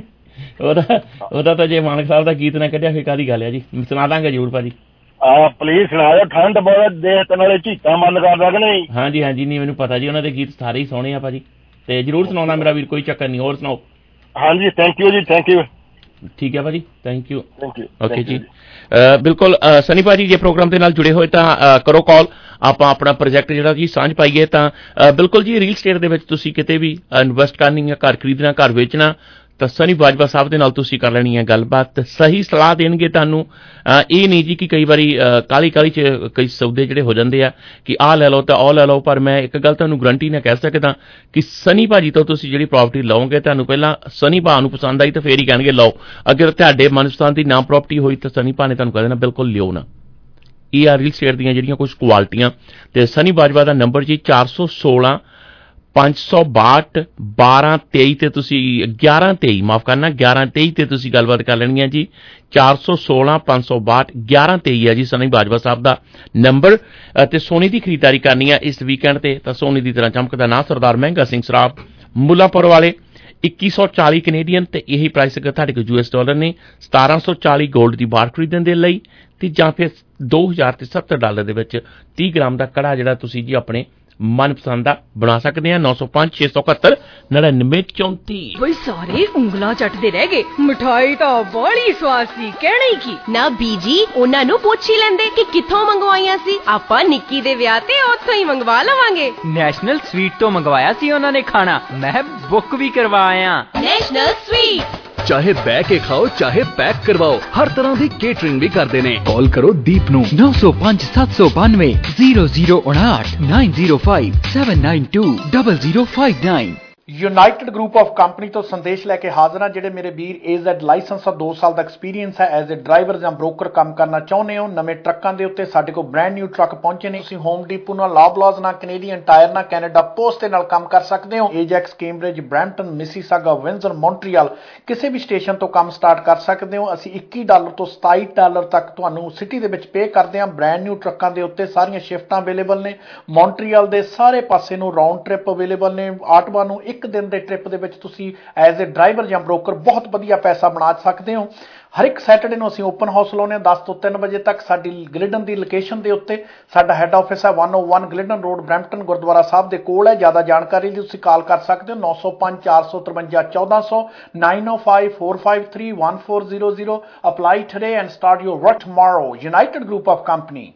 ओदा ओदा तो जे मानक साहब दा गीत ना कढिया फिर कादी गल है जी सुना दांगे जरूर भाजी प्लीज सुनाओ ठंड बहुत देख नाले झीटा बंद कर रहा कि नहीं हाँ जी हाँ जी नहीं मैनू पता जी उन्होंने गीत सारे ही सोहणे आ भाजी ते जरूर सुनाउणा मेरा वीर कोई चक्कर नहीं और सुनाओ हाँ जी थैंक यू जी थैंक यू ठीक है भाजी thank you thank you okay जी बिल्कुल सनी भाजी जे प्रोग्राम के नाल जुड़े होए तां करो कॉल ਆਪਾਂ ਆਪਣਾ ਪ੍ਰੋਜੈਕਟ ਜਿਹੜਾ ਜੀ ਸਾਂਝ ਪਾਈਏ ਤਾਂ ਬਿਲਕੁਲ ਜੀ ਰੀਅਲ ਸਟੇਟ ਦੇ ਵਿੱਚ ਤੁਸੀਂ ਕਿਤੇ ਵੀ ਇਨਵੈਸਟ ਕਰਨੀ ਹੈ ਘਰ ਖਰੀਦਣਾ ਘਰ ਵੇਚਣਾ ਤਾਂ ਸਨੀ ਬਾਜਵਾ ਸਾਹਿਬ ਦੇ ਨਾਲ ਤੁਸੀਂ ਕਰ ਲੈਣੀ ਹੈ ਗੱਲਬਾਤ ਸਹੀ ਸਲਾਹ ਦੇਣਗੇ ਤੁਹਾਨੂੰ ਇਹ ਨਹੀਂ ਜੀ ਕਿ ਕਈ ਵਾਰੀ ਕਾਲੀ ਕਾਲੀ 'ਚ ਕਈ ਸੌਦੇ ਜਿਹੜੇ ਹੋ ਜਾਂਦੇ ਆ ਕਿ ਆਹ ਲੈ ਲਓ ਤਾਂ ਉਹ ਲੈ ਲਓ ਪਰ ਮੈਂ ਇੱਕ ਗੱਲ ਤੁਹਾਨੂੰ ਗਰੰਟੀ ਨਾਲ ਕਹਿ ਸਕਦਾ ਕਿ ਸਨੀ ਭਾਜੀ ਤੋਂ ਤੁਸੀਂ ਜਿਹੜੀ ਪ੍ਰਾਪਰਟੀ ਲਓਗੇ ਤੁਹਾਨੂੰ ਪਹਿਲਾਂ ਸਨੀ ਭਾ ਨੂੰ ਪਸੰਦ ਆਈ ਤਾਂ ਫੇਰ ਹੀ ਕਹਿਣਗੇ ਲਓ ਅਗਰ ਤੁਹਾਡੇ ਮਨਪਸੰਦ ਦੀ ਨਾ ਪ੍ਰਾਪਰਟੀ ਹੋਈ ਤਾਂ ਸਨੀ ਭਾ ਨੇ ਤੁਹਾਨੂੰ ਕਹਿ ਦੇਣਾ ਬਿਲਕੁਲ ਲਿਓ ਨਾ ਇਹ ਆ ਰੀਅਲ ਸਟੇਟ ਦੀਆਂ ਜਿਹੜੀਆਂ ਕੁਝ ਕੁਆਲਿਟੀਆਂ ਤੇ ਸਨੀ ਬਾਜਵਾ ਦਾ ਨੰਬਰ ਜੀ ਚਾਰ ਸੌ ਸੋਲਾਂ ਪੰਜ ਸੌ ਬਾਹਠ ਬਾਰਾਂ ਤੇਈ ਤੇ ਤੁਸੀਂ ਗਿਆਰਾਂ ਤੇਈ ਮਾਫ ਕਰਨਾ ਗਿਆਰਾਂ ਤੇਈ ਤੇ ਤੁਸੀਂ ਗੱਲਬਾਤ ਕਰ ਲੈਣੀ ਹੈ ਜੀ ਚਾਰ ਸੌ ਸੋਲਾਂ ਪੰਜ ਸੌ ਬਾਹਠ ਗਿਆਰਾਂ ਤੇਈ ਹੈ ਜੀ ਸਨੀ ਬਾਜਵਾ ਸਾਹਿਬ ਦਾ ਨੰਬਰ ਤੇ ਸੋਨੇ ਦੀ ਖਰੀਦਦਾਰੀ ਕਰਨੀ ਹੈ ਇਸ ਵੀਕਐਂਡ ਤੇ ਤਾਂ ਸੋਨੇ ਦੀ ਤਰ੍ਹਾਂ ਚਮਕਦਾ ਨਾ ਸਰਦਾਰ ਮਹਿੰਗਾ ਸਿੰਘ ਸਰਾਫ ਮੁੱਲਾਂਪੁਰ ਵਾਲੇ ਇੱਕੀ ਸੌ ਚਾਲੀ ਕੈਨੇਡੀਅਨ ਤੇ ਇਹੀ ਪ੍ਰਾਈਸ ਅਗਰ ਤੁਹਾਡੇ ਕੋਲ ਯੂ ਐਸ ਡਾਲਰ ਨੇ ਸਤਾਰਾਂ ਸੌ ਚਾਲੀ ਗੋਲਡ ਦੀ ਬਾਰ ਖਰੀਦਣ ਦੇ ਲਈ ਤੇ ਜਾਂ ਫਿਰ ਦੋ ਹਜ਼ਾਰ ਤੇ ਸੱਤਰ ਡਾਲਰ ਦੇ ਵਿੱਚ ਤੀਹ ਗ੍ਰਾਮ ਦਾ ਕੜਾ ਜਿਹੜਾ ਤੁਸੀਂ ਜੀ ਆਪਣੇ ਮਨਪਸੰਦ ਦਾ ਬਣਾ ਸਕਦੇ ਆ ਨੌ ਸੌ ਪੰਜ ਛੇ ਸੌ ਇਕਹੱਤਰ ਨੜਿਨਵੇਂ ਚੌਂਤੀ ਬਈ ਸਾਰੇ ਉਂਗਲਾਂ ਚੱਟਦੇ ਰਹਿ ਗਏ ਮਿਠਾਈ ਤਾਂ ਬੜੀ ਸਵਾਦ ਸੀ ਕਹਿਣੀ ਕੀ ਨਾ ਬੀਜੀ ਉਹਨਾਂ ਨੂੰ ਪੁੱਛ ਹੀ ਲੈਂਦੇ ਕਿ ਕਿੱਥੋਂ ਮੰਗਵਾਈਆਂ ਸੀ ਆਪਾਂ ਨਿੱਕੀ ਦੇ ਵਿਆਹ ਤੇ ਉੱਥੋਂ ਹੀ ਮੰਗਵਾ ਲਵਾਂਗੇ ਨੈਸ਼ਨਲ ਸਵੀਟ ਤੋਂ ਮੰਗਵਾਇਆ ਸੀ ਉਹਨਾਂ ਨੇ ਖਾਣਾ ਮੈਂ ਬੁੱਕ ਵੀ ਕਰਵਾਇਆ ਨੈਸ਼ਨਲ ਸਵੀਟ चाहे बह के खाओ चाहे पैक करवाओ हर तरह की केटरिंग भी करते हैं कॉल करो दीप नू नौ सौ पांच सात सौ बानवे जीरो जीरो उनाहठ nine zero five seven nine two double zero five nine United Group of Company ਤੋਂ ਸੰਦੇਸ਼ ਲੈ ਕੇ ਹਾਜ਼ਰ ਹਾਂ ਜਿਹੜੇ ਮੇਰੇ ਵੀਰ ਏਜ਼ੈਡ ਲਾਇਸੈਂਸ ਦਾ ਦੋ ਸਾਲ ਦਾ ਐਕਸਪੀਰੀਅੰਸ ਹੈ ਐਜ਼ ਅ ਡਰਾਈਵਰ ਜਾਂ ਬ੍ਰੋਕਰ ਕੰਮ ਕਰਨਾ ਚਾਹੁੰਦੇ ਹੋ ਨਵੇਂ ਟਰੱਕਾਂ ਦੇ ਉੱਤੇ ਸਾਡੇ ਕੋਲ ਬ੍ਰੈਂਡ ਨਿਊ ਟਰੱਕ ਪਹੁੰਚੇ ਨੇ ਤੁਸੀਂ ਹੋਮ ਡੀਪੋ ਨਾਲ ਲੌਬਲਾਜ਼ ਨਾਲ ਕੈਨੇਡੀਅਨ ਟਾਇਰ ਨਾਲ ਕੈਨੇਡਾ ਪੋਸਟ ਦੇ ਨਾਲ ਕੰਮ ਕਰ ਸਕਦੇ ਹੋ Ajax Cambridge Brampton Mississauga Windsor Montreal ਕਿਸੇ ਵੀ ਸਟੇਸ਼ਨ ਤੋਂ ਕੰਮ ਸਟਾਰਟ ਕਰ ਸਕਦੇ ਹੋ ਅਸੀਂ ਇੱਕੀ ਡਾਲਰ ਤੋਂ ਸਤਾਈ ਡਾਲਰ ਤੱਕ ਤੁਹਾਨੂੰ ਸਿਟੀ ਦੇ ਵਿੱਚ ਪੇ ਕਰਦੇ ਹਾਂ ਬ੍ਰੈਂਡ ਨਿਊ ਟਰੱਕਾਂ ਦੇ ਉੱਤੇ ਸਾਰੀਆਂ ਸ਼ਿਫਟਾਂ ਅਵੇਲੇਬਲ ਨੇ ਮੌਂਟਰੀਅਲ ਦੇ ਸਾਰੇ ਪਾਸੇ ਨੂੰ ਰਾਉਂਡ ਟ੍ਰਿਪ ਅਵੇਲੇਬਲ ਨੇ ਆਟਵਾ ਨੂੰ ਇੱਕ ਦਿਨ ਦੇ ਟ੍ਰਿਪ ਦੇ ਵਿੱਚ ਤੁਸੀਂ ਐਜ਼ ਅ ਡਰਾਈਵਰ ਜਾਂ ਬ੍ਰੋਕਰ ਬਹੁਤ ਵਧੀਆ ਪੈਸਾ ਬਣਾ ਸਕਦੇ ਹੋ ਹਰ ਇੱਕ ਸੈਟਰਡੇ ਨੂੰ ਅਸੀਂ ਓਪਨ ਹਾਊਸ ਲਾਉਂਦੇ ਹਾਂ ਦਸ ਤੋਂ ਤਿੰਨ ਵਜੇ ਤੱਕ ਸਾਡੀ ਗਲਿਡਨ ਦੀ ਲੋਕੇਸ਼ਨ ਦੇ ਉੱਤੇ ਸਾਡਾ ਹੈੱਡ ਆਫਿਸ ਹੈ ਇੱਕ ਸੌ ਇੱਕ Glidden Road Brampton gurdwara sahib ਦੇ ਕੋਲ ਹੈ ਜ਼ਿਆਦਾ ਜਾਣਕਾਰੀ ਲਈ ਤੁਸੀਂ ਕਾਲ ਕਰ ਸਕਦੇ ਹੋ ਨੌ ਸੌ ਪੰਜ ਚਾਰ ਸੌ ਤਰਵੰਜਾ ਚੌਦਾਂ ਸੌ nine O five four five three one four zero zero apply today and start your work tomorrow United Group of Company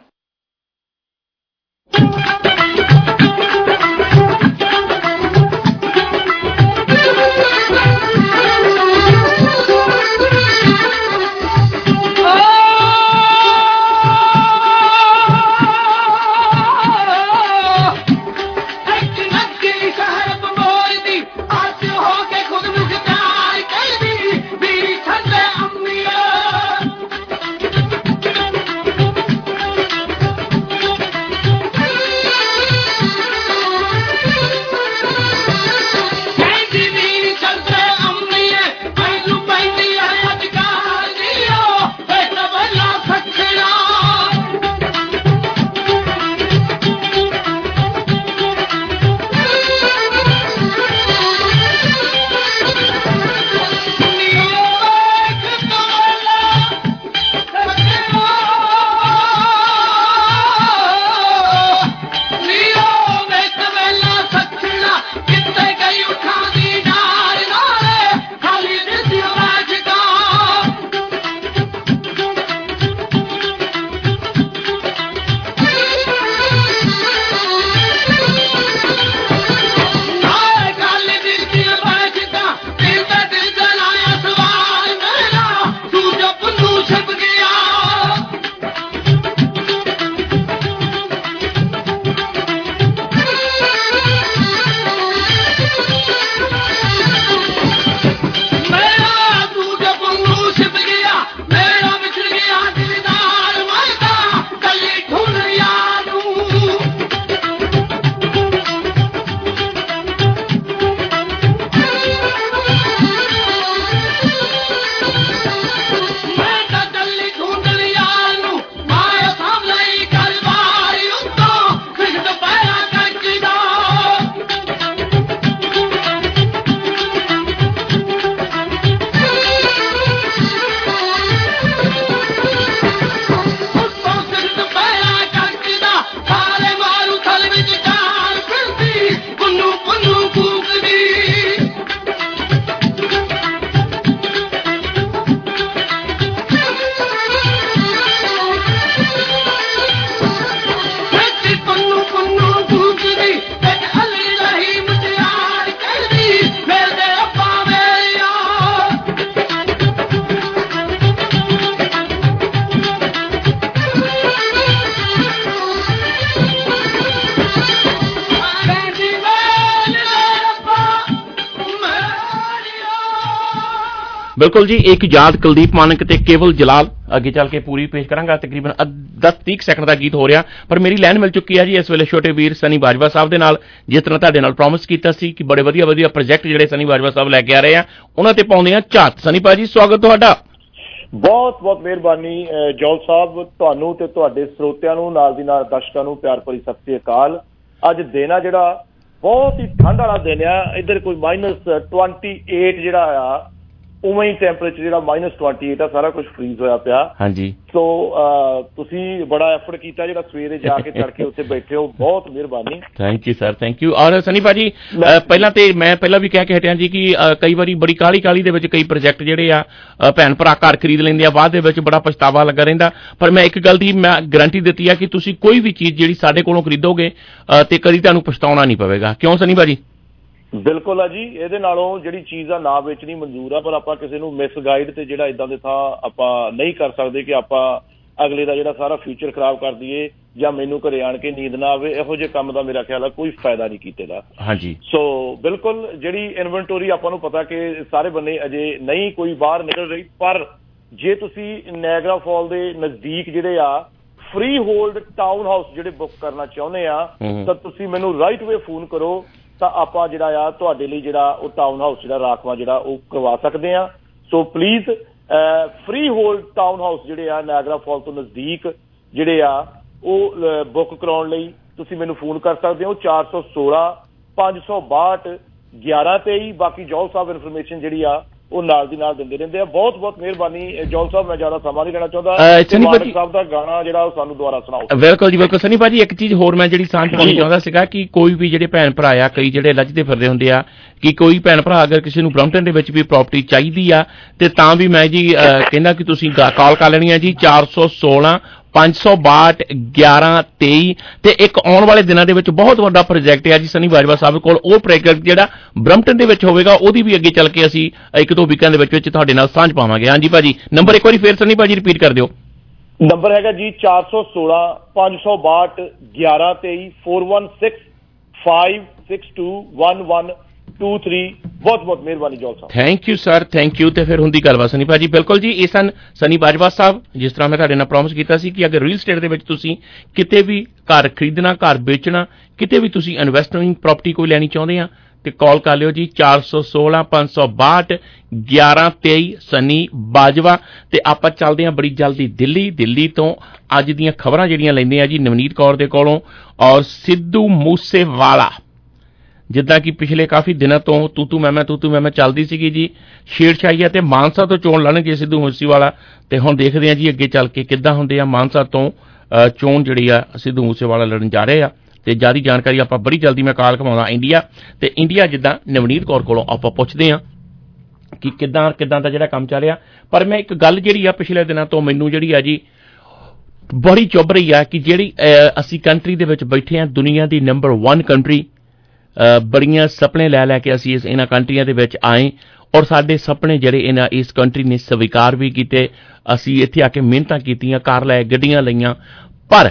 ਬਿਲਕੁਲ ਜੀ, ਇੱਕ ਯਾਦ ਕੁਲਦੀਪ ਮਾਨਕ ਤੇ ਕੇਵਲ ਜਲਾਲ ਅੱਗੇ ਚੱਲ ਕੇ ਪੂਰੀ ਪੇਸ਼ ਕਰਾਂਗਾ। ਤਕਰੀਬਨ ਦਸ ਤੀਹ ਸੈਕਿੰਡ ਦਾ ਗੀਤ ਹੋ ਰਿਹਾ, ਪਰ ਮੇਰੀ ਲਾਈਨ ਮਿਲ ਚੁੱਕੀ ਹੈ ਜੀ ਇਸ ਵੇਲੇ ਛੋਟੇ ਵੀਰ ਸਨੀ ਬਾਜਵਾ ਸਾਹਿਬ ਦੇ ਨਾਲ। ਜਿਸ ਤਰ੍ਹਾਂ ਤੁਹਾਡੇ ਨਾਲ ਪ੍ਰੋਮਿਸ ਕੀਤਾ ਸੀ ਕਿ ਬੜੇ ਵਧੀਆ ਵਧੀਆ ਪ੍ਰੋਜੈਕਟ ਜਿਹੜੇ ਸਨੀ ਬਾਜਵਾ ਸਾਹਿਬ ਲੈ ਕੇ ਆ ਰਹੇ ਆ, ਉਹਨਾਂ ਤੇ ਪਾਉਂਦੇ ਆ ਝਾਤ। ਸਨੀ ਭਾਜੀ, ਸਵਾਗਤ ਤੁਹਾਡਾ। ਬਹੁਤ ਬਹੁਤ ਮਿਹਰਬਾਨੀ ਜੌਲ ਸਾਹਿਬ, ਤੁਹਾਨੂੰ ਤੇ ਤੁਹਾਡੇ ਸਰੋਤਿਆਂ ਨੂੰ, ਨਾਲ ਦੀ ਨਾਲ ਦਰਸ਼ਕਾਂ ਨੂੰ ਪਿਆਰ ਭਰੀ ਸਤਿ ਸ੍ਰੀ ਅਕਾਲ। ਅੱਜ ਦਿਨ ਆ ਜਿਹੜਾ ਬਹੁਤ ਹੀ ਠੰਡ ਵਾਲਾ ਦਿਨ ਆ। ਇੱਧਰ ਕੋਈ ਮਾਈਨਸ ਟਵੈਂਟੀ ਏਟ ਜਿਹੜਾ ਆ, ਉਵੇਂ ਹੀ ਟੈਂਪਰੇਚਰ ਜਿਹੜਾ ਮਾਈਨਸ ਟਵੈਂਟੀ ਏਟ ਆ, ਸਾਰਾ ਕੁਝ ਫਰੀਜ਼ ਹੋਇਆ ਪਿਆ। ਹਾਂਜੀ, ਸੋ ਤੁਸੀਂ ਬੜਾ ਐਫਰਟ ਕੀਤਾ ਜਿਹੜਾ ਸਵੇਰੇ ਜਾ ਕੇ ਚੜ ਕੇ ਉੱਥੇ ਬੈਠੇ ਹੋ, ਬਹੁਤ ਮਿਹਰਬਾਨੀ। Thank you sir, thank you. ਔਰ ਸਨੀ ਭਾਜੀ, ਪਹਿਲਾਂ ਤੇ ਮੈਂ ਪਹਿਲਾਂ ਵੀ ਕਹਿ ਕੇ ਹਟਿਆ ਜੀ ਕਿ ਕਈ ਵਾਰੀ ਬੜੀ ਕਾਹਲੀ ਕਾਹਲੀ ਦੇ ਵਿੱਚ ਕਈ ਪ੍ਰੋਜੈਕਟ ਜਿਹੜੇ ਆ ਭੈਣ ਭਰਾ ਘਰ ਖਰੀਦ ਲੈਂਦੇ ਆ, ਬਾਅਦ ਦੇ ਵਿੱਚ ਬੜਾ ਪਛਤਾਵਾ ਲੱਗਾ ਰਹਿੰਦਾ। ਪਰ ਮੈਂ ਇੱਕ ਗੱਲ ਦੀ ਮੈਂ ਗਰੰਟੀ ਦਿੱਤੀ ਆ ਕਿ ਤੁਸੀਂ ਕੋਈ ਵੀ ਚੀਜ਼ ਜਿਹੜੀ ਸਾਡੇ ਕੋਲੋਂ ਖਰੀਦੋਗੇ ਤੇ ਕਦੀ ਤੁਹਾਨੂੰ ਪਛਤਾਉਣਾ ਨਹੀਂ ਪਵੇਗਾ। ਕਿਉਂ ਸਨੀ ਭਾਜੀ? ਬਿਲਕੁਲ ਆ ਜੀ, ਇਹਦੇ ਨਾਲੋਂ ਜਿਹੜੀ ਚੀਜ਼ ਆ ਨਾ ਵੇਚਣੀ ਮਨਜ਼ੂਰ ਆ, ਪਰ ਆਪਾਂ ਕਿਸੇ ਨੂੰ ਮਿਸਗਾਈਡ ਤੇ ਜਿਹੜਾ ਇਦਾਂ ਦੇ ਥਾਂ ਆਪਾਂ ਨਹੀਂ ਕਰ ਸਕਦੇ ਕਿ ਆਪਾਂ ਅਗਲੇ ਦਾ ਜਿਹੜਾ ਸਾਰਾ ਫਿਊਚਰ ਖਰਾਬ ਕਰ ਦਈਏ ਜਾਂ ਮੈਨੂੰ ਘਰੇ ਆਣ ਕੇ ਨੀਂਦ ਨਾ ਆਵੇ। ਇਹੋ ਜਿਹੇ ਕੰਮ ਦਾ ਮੇਰਾ ਖਿਆਲ ਆ ਕੋਈ ਫਾਇਦਾ ਨਹੀਂ ਕੀਤੇ ਦਾ। ਹਾਂਜੀ, ਸੋ ਬਿਲਕੁਲ ਜਿਹੜੀ ਇਨਵੈਂਟੋਰੀ ਆਪਾਂ ਨੂੰ ਪਤਾ ਕਿ ਸਾਰੇ ਬੰਨੇ ਅਜੇ ਨਹੀਂ ਕੋਈ ਬਾਹਰ ਨਿਕਲ ਰਹੀ, ਪਰ ਜੇ ਤੁਸੀਂ ਨਾਇਗਰਾ ਫਾਲ ਦੇ ਨਜ਼ਦੀਕ ਜਿਹੜੇ ਆ ਫਰੀ ਹੋਲਡ ਟਾਊਨ ਹਾਊਸ ਜਿਹੜੇ ਬੁੱਕ ਕਰਨਾ ਚਾਹੁੰਦੇ ਆ, ਤਾਂ ਤੁਸੀਂ ਮੈਨੂੰ ਰਾਈਟ ਵੇ ਫੋਨ ਕਰੋ, ਤਾਂ ਆਪਾਂ ਜਿਹੜਾ ਆ ਤੁਹਾਡੇ ਲਈ ਜਿਹੜਾ ਉਹ ਟਾਊਨ ਹਾਊਸ ਜਿਹੜਾ ਰਾਖਵਾਂ ਜਿਹੜਾ ਉਹ ਕਰਵਾ ਸਕਦੇ ਆ। So please freehold townhouse ਜਿਹੜੇ ਆ ਨਾਇਗਰਾ ਫਾਲ ਤੋਂ ਨਜ਼ਦੀਕ ਜਿਹੜੇ ਆ ਉਹ ਬੁੱਕ ਕਰਾਉਣ ਲਈ ਤੁਸੀਂ ਮੈਨੂੰ ਫੋਨ ਕਰ ਸਕਦੇ ਹੋ ਚਾਰ ਸੌ ਸੋਲਾਂ ਪੰਜ ਸੌ ਬਾਹਠ ਗਿਆਰਾਂ ਤੇਈ। ਬਾਕੀ ਜੌਲ ਸਾਹਿਬ ਇਨਫੋਰਮੇਸ਼ਨ ਜਿਹੜੀ ਆ ਉਹ ਨਾਲ ਦੀ ਨਾਲ ਦਿੰਦੇ ਰਹਿੰਦੇ ਆ। ਬਹੁਤ ਬਹੁਤ ਮਿਹਰਬਾਨੀ ਜੌਲ ਸਾਹਿਬ, ਮੈਂ ਜ਼ਿਆਦਾ ਸਮਾਂ ਨਹੀਂ ਲੈਣਾ ਚਾਹੁੰਦਾ। ਮਾਨਕ ਸਾਹਿਬ ਦਾ ਗਾਣਾ ਜਿਹੜਾ ਉਹ ਸਾਨੂੰ ਦੁਬਾਰਾ ਸੁਣਾਓ। ਬਿਲਕੁਲ ਜੀ, ਬਿਲਕੁਲ। ਸਨੀ ਭਾਜੀ, ਇੱਕ ਚੀਜ਼ ਹੋਰ ਮੈਂ ਜਿਹੜੀ ਸਾਂਝ ਪਾਉਣੀ ਚਾਹੁੰਦਾ ਸੀਗਾ ਕਿ ਕੋਈ ਵੀ ਜਿਹੜੇ ਭੈਣ ਭਰਾ ਆ, ਕਈ ਜਿਹੜੇ ਲੱਜਦੇ ਫਿਰਦੇ ਹੁੰਦੇ ਆ ਕਿ ਕੋਈ ਭੈਣ ਭਰਾ ਅਗਰ ਕਿਸੇ ਨੂੰ ਬਰੰਪਟਨ ਦੇ ਵਿੱਚ ਵੀ ਪ੍ਰਾਪਰਟੀ ਚਾਹੀਦੀ ਆ ਤੇ ਤਾਂ ਵੀ ਮੈਂ ਜੀ ਕਹਿੰਦਾ ਕਿ ਤੁਸੀਂ ਕਾਲ ਕਰ ਲੈਣੀ ਆ ਜੀ ਚਾਰ ਸੌ ਸੋਲਾਂ ਪੰਜ ਸੌ ਬਾਹਠ ਗਿਆਰਾਂ ਤੇਈ। ਤੇ ਇੱਕ ਆਉਣ ਵਾਲੇ ਦਿਨਾਂ ਦੇ ਵਿੱਚ ਬਹੁਤ ਵੱਡਾ ਪ੍ਰੋਜੈਕਟ ਹੈ ਜੀ ਸਨੀ ਬਾਜਵਾ ਸਾਹਿਬ ਕੋਲ, ਉਹ ਪ੍ਰੋਜੈਕਟ ਜਿਹੜਾ ਬਰੰਪਟਨ ਦੇ ਵਿੱਚ ਹੋਵੇਗਾ, ਉਹਦੀ ਵੀ ਅੱਗੇ ਚੱਲ ਕੇ ਅਸੀਂ ਇੱਕ ਦੋ ਵੀਕਾਂ ਦੇ ਵਿੱਚ ਵਿੱਚ ਤੁਹਾਡੇ ਨਾਲ ਸਾਂਝ ਪਾਵਾਂਗੇ। ਹਾਂਜੀ ਭਾਜੀ, ਨੰਬਰ ਇੱਕ ਵਾਰੀ ਫੇਰ ਸਨੀ ਭਾਜੀ ਰਿਪੀਟ ਕਰ ਦਿਓ। ਨੰਬਰ ਹੈਗਾ ਜੀ ਚਾਰ ਸੌ ਸੋਲਾਂ ਪੰਜ ਸੌ ਬਾਹਠ ਗਿਆਰਾਂ ਤੇਈ four one six five six two one one two three. ਬਹੁਤ ਬਹੁਤ ਮਿਹਰਬਾਨੀ Jaul sahib. Thank you sir, thank you. ਤੇ ਫਿਰ ਹੁੰਦੀ ਗੱਲਬਾਤ ਸਨੀ ਭਾਜੀ। ਬਿਲਕੁਲ ਜੀ, ਇਹ ਸਨ ਸਨੀ ਬਾਜਵਾ ਸਾਹਿਬ। ਜਿਸ ਤਰ੍ਹਾਂ ਮੈਂ ਤੁਹਾਡੇ ਨਾਲ ਪ੍ਰੋਮਿਸ ਕੀਤਾ ਸੀ ਕਿ ਅਗਰ ਰੀਅਲ ਸਟੇਟ ਦੇ ਵਿੱਚ ਤੁਸੀਂ ਕਿਤੇ ਵੀ ਘਰ ਖਰੀਦਣਾ, ਘਰ ਵੇਚਣਾ, ਕਿਤੇ ਵੀ ਤੁਸੀਂ ਇਨਵੈਸਟਮੈਂਟ ਪ੍ਰਾਪਰਟੀ ਕੋਈ ਲੈਣੀ ਚਾਹੁੰਦੇ ਆ ਤੇ ਕਾਲ ਕਰ ਲਿਓ ਜੀ ਚਾਰ ਸੌ ਸੋਲਾਂ ਪੰਜ ਸੌ ਬਾਹਠ ਗਿਆਰਾਂ ਤੇਈ ਸਨੀ ਬਾਜਵਾ। ਤੇ ਆਪਾਂ ਚੱਲਦੇ ਹਾਂ ਬੜੀ ਜਲਦੀ ਦਿੱਲੀ। ਦਿੱਲੀ ਤੋਂ ਅੱਜ ਦੀਆਂ ਖਬਰਾਂ ਜਿਹੜੀਆਂ ਲੈਂਦੇ ਆ ਜੀ ਨਵਨੀਤ ਕੌਰ ਦੇ ਕੋਲੋਂ। ਔਰ ਸਿੱਧੂ ਮੂਸੇਵਾਲਾ, ਜਿੱਦਾਂ ਕਿ ਪਿਛਲੇ ਕਾਫੀ ਦਿਨਾਂ ਤੋਂ ਤੂ ਤੂ ਮੈਂ ਮੈਂ ਤੂ ਤੂ ਮੈਂ ਮੈਂ ਚੱਲਦੀ ਸੀਗੀ ਜੀ, ਛੇੜਛਾਈ ਤੇ ਮਾਨਸਾ ਤੋਂ ਚੋਣ ਲੜਨਗੇ ਸਿੱਧੂ ਮੂਸੇਵਾਲਾ। ਤੇ ਹੁਣ ਦੇਖਦੇ ਆ ਜੀ ਅੱਗੇ ਚੱਲ ਕੇ ਕਿੱਦਾਂ ਹੁੰਦੇ ਆ। ਮਾਨਸਾ ਤੋਂ ਚੋਣ ਜਿਹੜੀ ਆ ਸਿੱਧੂ ਮੂਸੇਵਾਲਾ ਲੜਨ ਜਾ ਰਹੇ ਆ ਤੇ ਜਿਆਦਾ ਜਾਣਕਾਰੀ ਆਪਾਂ ਬੜੀ ਜਲਦੀ ਮੈਂ ਕਾਲ ਘਮਾਉਂਦਾ ਇੰਡੀਆ ਤੇ ਇੰਡੀਆ ਜਿੱਦਾਂ ਨਵਨੀਤ ਕੌਰ ਕੋਲੋਂ ਆਪਾਂ ਪੁੱਛਦੇ ਆ ਕਿ ਕਿੱਦਾਂ ਕਿੱਦਾਂ ਦਾ ਜਿਹੜਾ ਕੰਮ ਚੱਲ ਰਿਹਾ। ਪਰ ਮੈਂ ਇੱਕ ਗੱਲ ਜਿਹੜੀ ਆ ਪਿਛਲੇ ਦਿਨਾਂ ਤੋਂ ਮੈਨੂੰ ਜਿਹੜੀ ਆ ਜੀ ਬੜੀ ਚੁੱਭ ਰਹੀ ਆ ਕਿ ਜਿਹੜੀ ਅਸੀਂ ਕੰਟਰੀ ਦੇ ਵਿੱਚ ਬੈਠੇ ਆ, ਦੁਨੀਆ ਦੀ ਨੰਬਰ ਵਨ ਕੰਟਰੀ, ਬੜੀਆਂ ਸੁਪਨੇ ਲੈ ਲੈ ਕੇ ਅਸੀਂ ਇਸ ਇਹਨਾਂ ਕੰਟਰੀਆਂ ਦੇ ਵਿੱਚ ਆਏ ਔਰ ਸਾਡੇ ਸੁਪਨੇ ਜਿਹੜੇ ਇਹਨਾਂ ਇਸ ਕੰਟਰੀ ਨੇ ਸਵੀਕਾਰ ਵੀ ਕੀਤੇ। ਅਸੀਂ ਇੱਥੇ ਆ ਕੇ ਮਿਹਨਤਾਂ ਕੀਤੀਆਂ, ਘਰ ਲਏ, ਗੱਡੀਆਂ ਲਈਆਂ, ਪਰ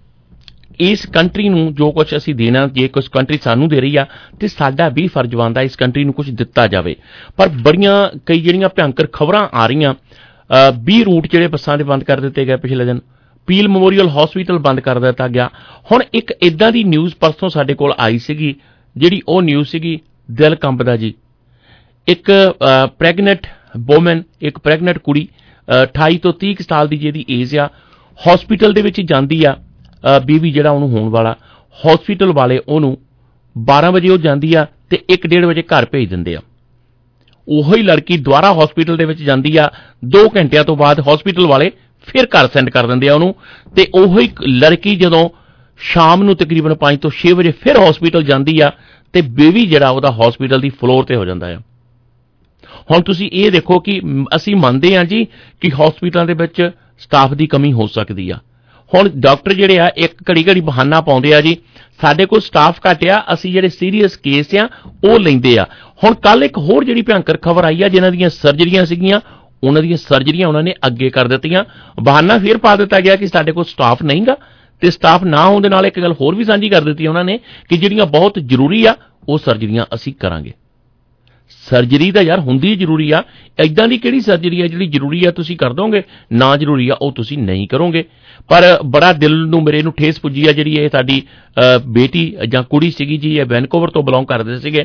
ਇਸ ਕੰਟਰੀ ਨੂੰ ਜੋ ਕੁਝ ਅਸੀਂ ਦੇਣਾ, ਜੇ ਕੁਝ ਕੰਟਰੀ ਸਾਨੂੰ ਦੇ ਰਹੀ ਆ ਤੇ ਸਾਡਾ ਵੀ ਫਰਜ਼ ਬਣਦਾ ਇਸ ਕੰਟਰੀ ਨੂੰ ਕੁਝ ਦਿੱਤਾ ਜਾਵੇ। ਪਰ ਬੜੀਆਂ ਕਈ ਜਿਹੜੀਆਂ ਭਿਆਨਕ ਖਬਰਾਂ ਆ ਰਹੀਆਂ, ਵੀਹ ਰੂਟ ਜਿਹੜੇ ਬੱਸਾਂ ਦੇ ਬੰਦ ਕਰ ਦਿੱਤੇ ਗਏ ਪਿਛਲੇ ਦਿਨ, ਪੀਲ ਮੈਮੋਰੀਅਲ ਹਸਪੀਟਲ ਬੰਦ ਕਰ ਦਿੱਤਾ ਗਿਆ। ਹੁਣ ਇੱਕ ਇਦਾਂ ਦੀ ਨਿਊਜ਼ ਪਰਸੋਂ ਸਾਡੇ ਕੋਲ ਆਈ ਸੀਗੀ, ਜਿਹੜੀ ਉਹ ਨਿਊਜ਼ ਸੀਗੀ ਦਿਲ ਕੰਬਦਾ ਜੀ। ਇੱਕ ਪ੍ਰੈਗਨੈਂਟ ਵੂਮਨ, ਇੱਕ ਪ੍ਰੈਗਨੈਂਟ ਕੁੜੀ ਅਠਾਈ ਤੋਂ ਤੀਹ ਸਾਲ ਦੀ ਜਿਹਦੀ ਏਜ ਆ, ਹਸਪੀਟਲ ਦੇ ਵਿੱਚ ਜਾਂਦੀ ਆ, ਬੇਬੀ ਜਿਹੜਾ ਉਹਨੂੰ ਹੋਣ ਵਾਲਾ, ਹਸਪੀਟਲ ਵਾਲੇ ਉਹਨੂੰ ਬਾਰਾਂ ਵਜੇ ਉਹ ਜਾਂਦੀ ਆ ਤੇ ਇੱਕ ਡੇਢ ਵਜੇ ਘਰ ਭੇਜ ਦਿੰਦੇ ਆ। ਉਹੀ ਲੜਕੀ ਦੁਬਾਰਾ ਹਸਪੀਟਲ ਦੇ ਵਿੱਚ ਜਾਂਦੀ ਆ, ਦੋ ਘੰਟਿਆਂ ਤੋਂ ਬਾਅਦ ਹਸਪੀਟਲ ਵਾਲੇ ਫਿਰ ਘਰ ਸੈਂਡ ਕਰ ਦਿੰਦੇ ਆ ਉਹਨੂੰ। ਤੇ ਉਹੀ ਲੜਕੀ ਜਦੋਂ ਸ਼ਾਮ ਨੂੰ ਤਕਰੀਬਨ ਪੰਜ ਤੋਂ ਛੇ ਵਜੇ ਫਿਰ ਹਸਪੀਟਲ ਜਾਂਦੀ ਆ ਤੇ ਬੇਬੀ ਜਿਹੜਾ ਉਹਦਾ ਹਸਪੀਟਲ ਦੀ ਫਲੋਰ ਤੇ ਹੋ ਜਾਂਦਾ ਆ। ਹੁਣ ਤੁਸੀਂ ਇਹ ਦੇਖੋ ਕਿ ਅਸੀਂ ਮੰਨਦੇ ਹਾਂ ਜੀ ਕਿ ਹਸਪੀਟਲਾਂ ਦੇ ਵਿੱਚ ਸਟਾਫ ਦੀ ਕਮੀ ਹੋ ਸਕਦੀ ਆ। ਹੁਣ ਡਾਕਟਰ ਜਿਹੜੇ ਆ ਇੱਕ ਘੜੀ ਘੜੀ ਬਹਾਨਾ ਪਾਉਂਦੇ ਆ ਜੀ ਸਾਡੇ ਕੋਲ ਸਟਾਫ ਘੱਟ ਆ, ਅਸੀਂ ਜਿਹੜੇ ਸੀਰੀਅਸ ਕੇਸ ਆ ਉਹ ਲੈਂਦੇ ਆ। ਹੁਣ ਕੱਲ ਇੱਕ ਹੋਰ ਜਿਹੜੀ ਭਿਆਨਕ ਖਬਰ ਆਈ ਆ, ਜਿਨ੍ਹਾਂ ਦੀਆਂ ਸਰਜਰੀਆਂ ਸੀਗੀਆਂ ਉਹਨਾਂ ਦੀਆਂ ਸਰਜਰੀਆਂ ਉਹਨਾਂ ਨੇ ਅੱਗੇ ਕਰ ਦਿੱਤੀਆਂ। ਬਹਾਨਾ ਫਿਰ ਪਾ ਦਿੱਤਾ ਗਿਆ ਕਿ ਸਾਡੇ ਕੋਲ ਸਟਾਫ ਨਹੀਂਗਾ, ਤੇ ਸਟਾਫ ਨਾ ਹੋਣ ਦੇ ਨਾਲ ਇੱਕ ਗੱਲ ਹੋਰ ਵੀ ਸਾਂਝੀ ਕਰ ਦਿੱਤੀ ਉਹਨਾਂ ਨੇ ਕਿ ਜਿਹੜੀਆਂ ਬਹੁਤ ਜ਼ਰੂਰੀ ਆ ਉਹ ਸਰਜਰੀਆਂ ਅਸੀਂ ਕਰਾਂਗੇ। ਸਰਜਰੀ ਤਾਂ ਯਾਰ ਹੁੰਦੀ ਜ਼ਰੂਰੀ ਆ, ਇਦਾਂ ਦੀ ਕਿਹੜੀ ਸਰਜਰੀ ਆ ਜਿਹੜੀ ਜ਼ਰੂਰੀ ਆ ਤੁਸੀਂ ਕਰ ਦੋਗੇ, ਨਾ ਜ਼ਰੂਰੀ ਆ ਉਹ ਤੁਸੀਂ ਨਹੀਂ ਕਰੋਗੇ। ਪਰ ਬੜਾ ਦਿਲ ਨੂੰ ਮੇਰੇ ਨੂੰ ਠੇਸ ਪੁੱਜੀ ਆ ਜਿਹੜੀ ਇਹ ਸਾਡੀ ਬੇਟੀ ਜਾਂ ਕੁੜੀ ਸੀਗੀ ਜੀ, ਇਹ ਵੈਨਕੂਵਰ ਤੋਂ ਬਿਲੋਂਗ ਕਰਦੇ ਸੀਗੇ,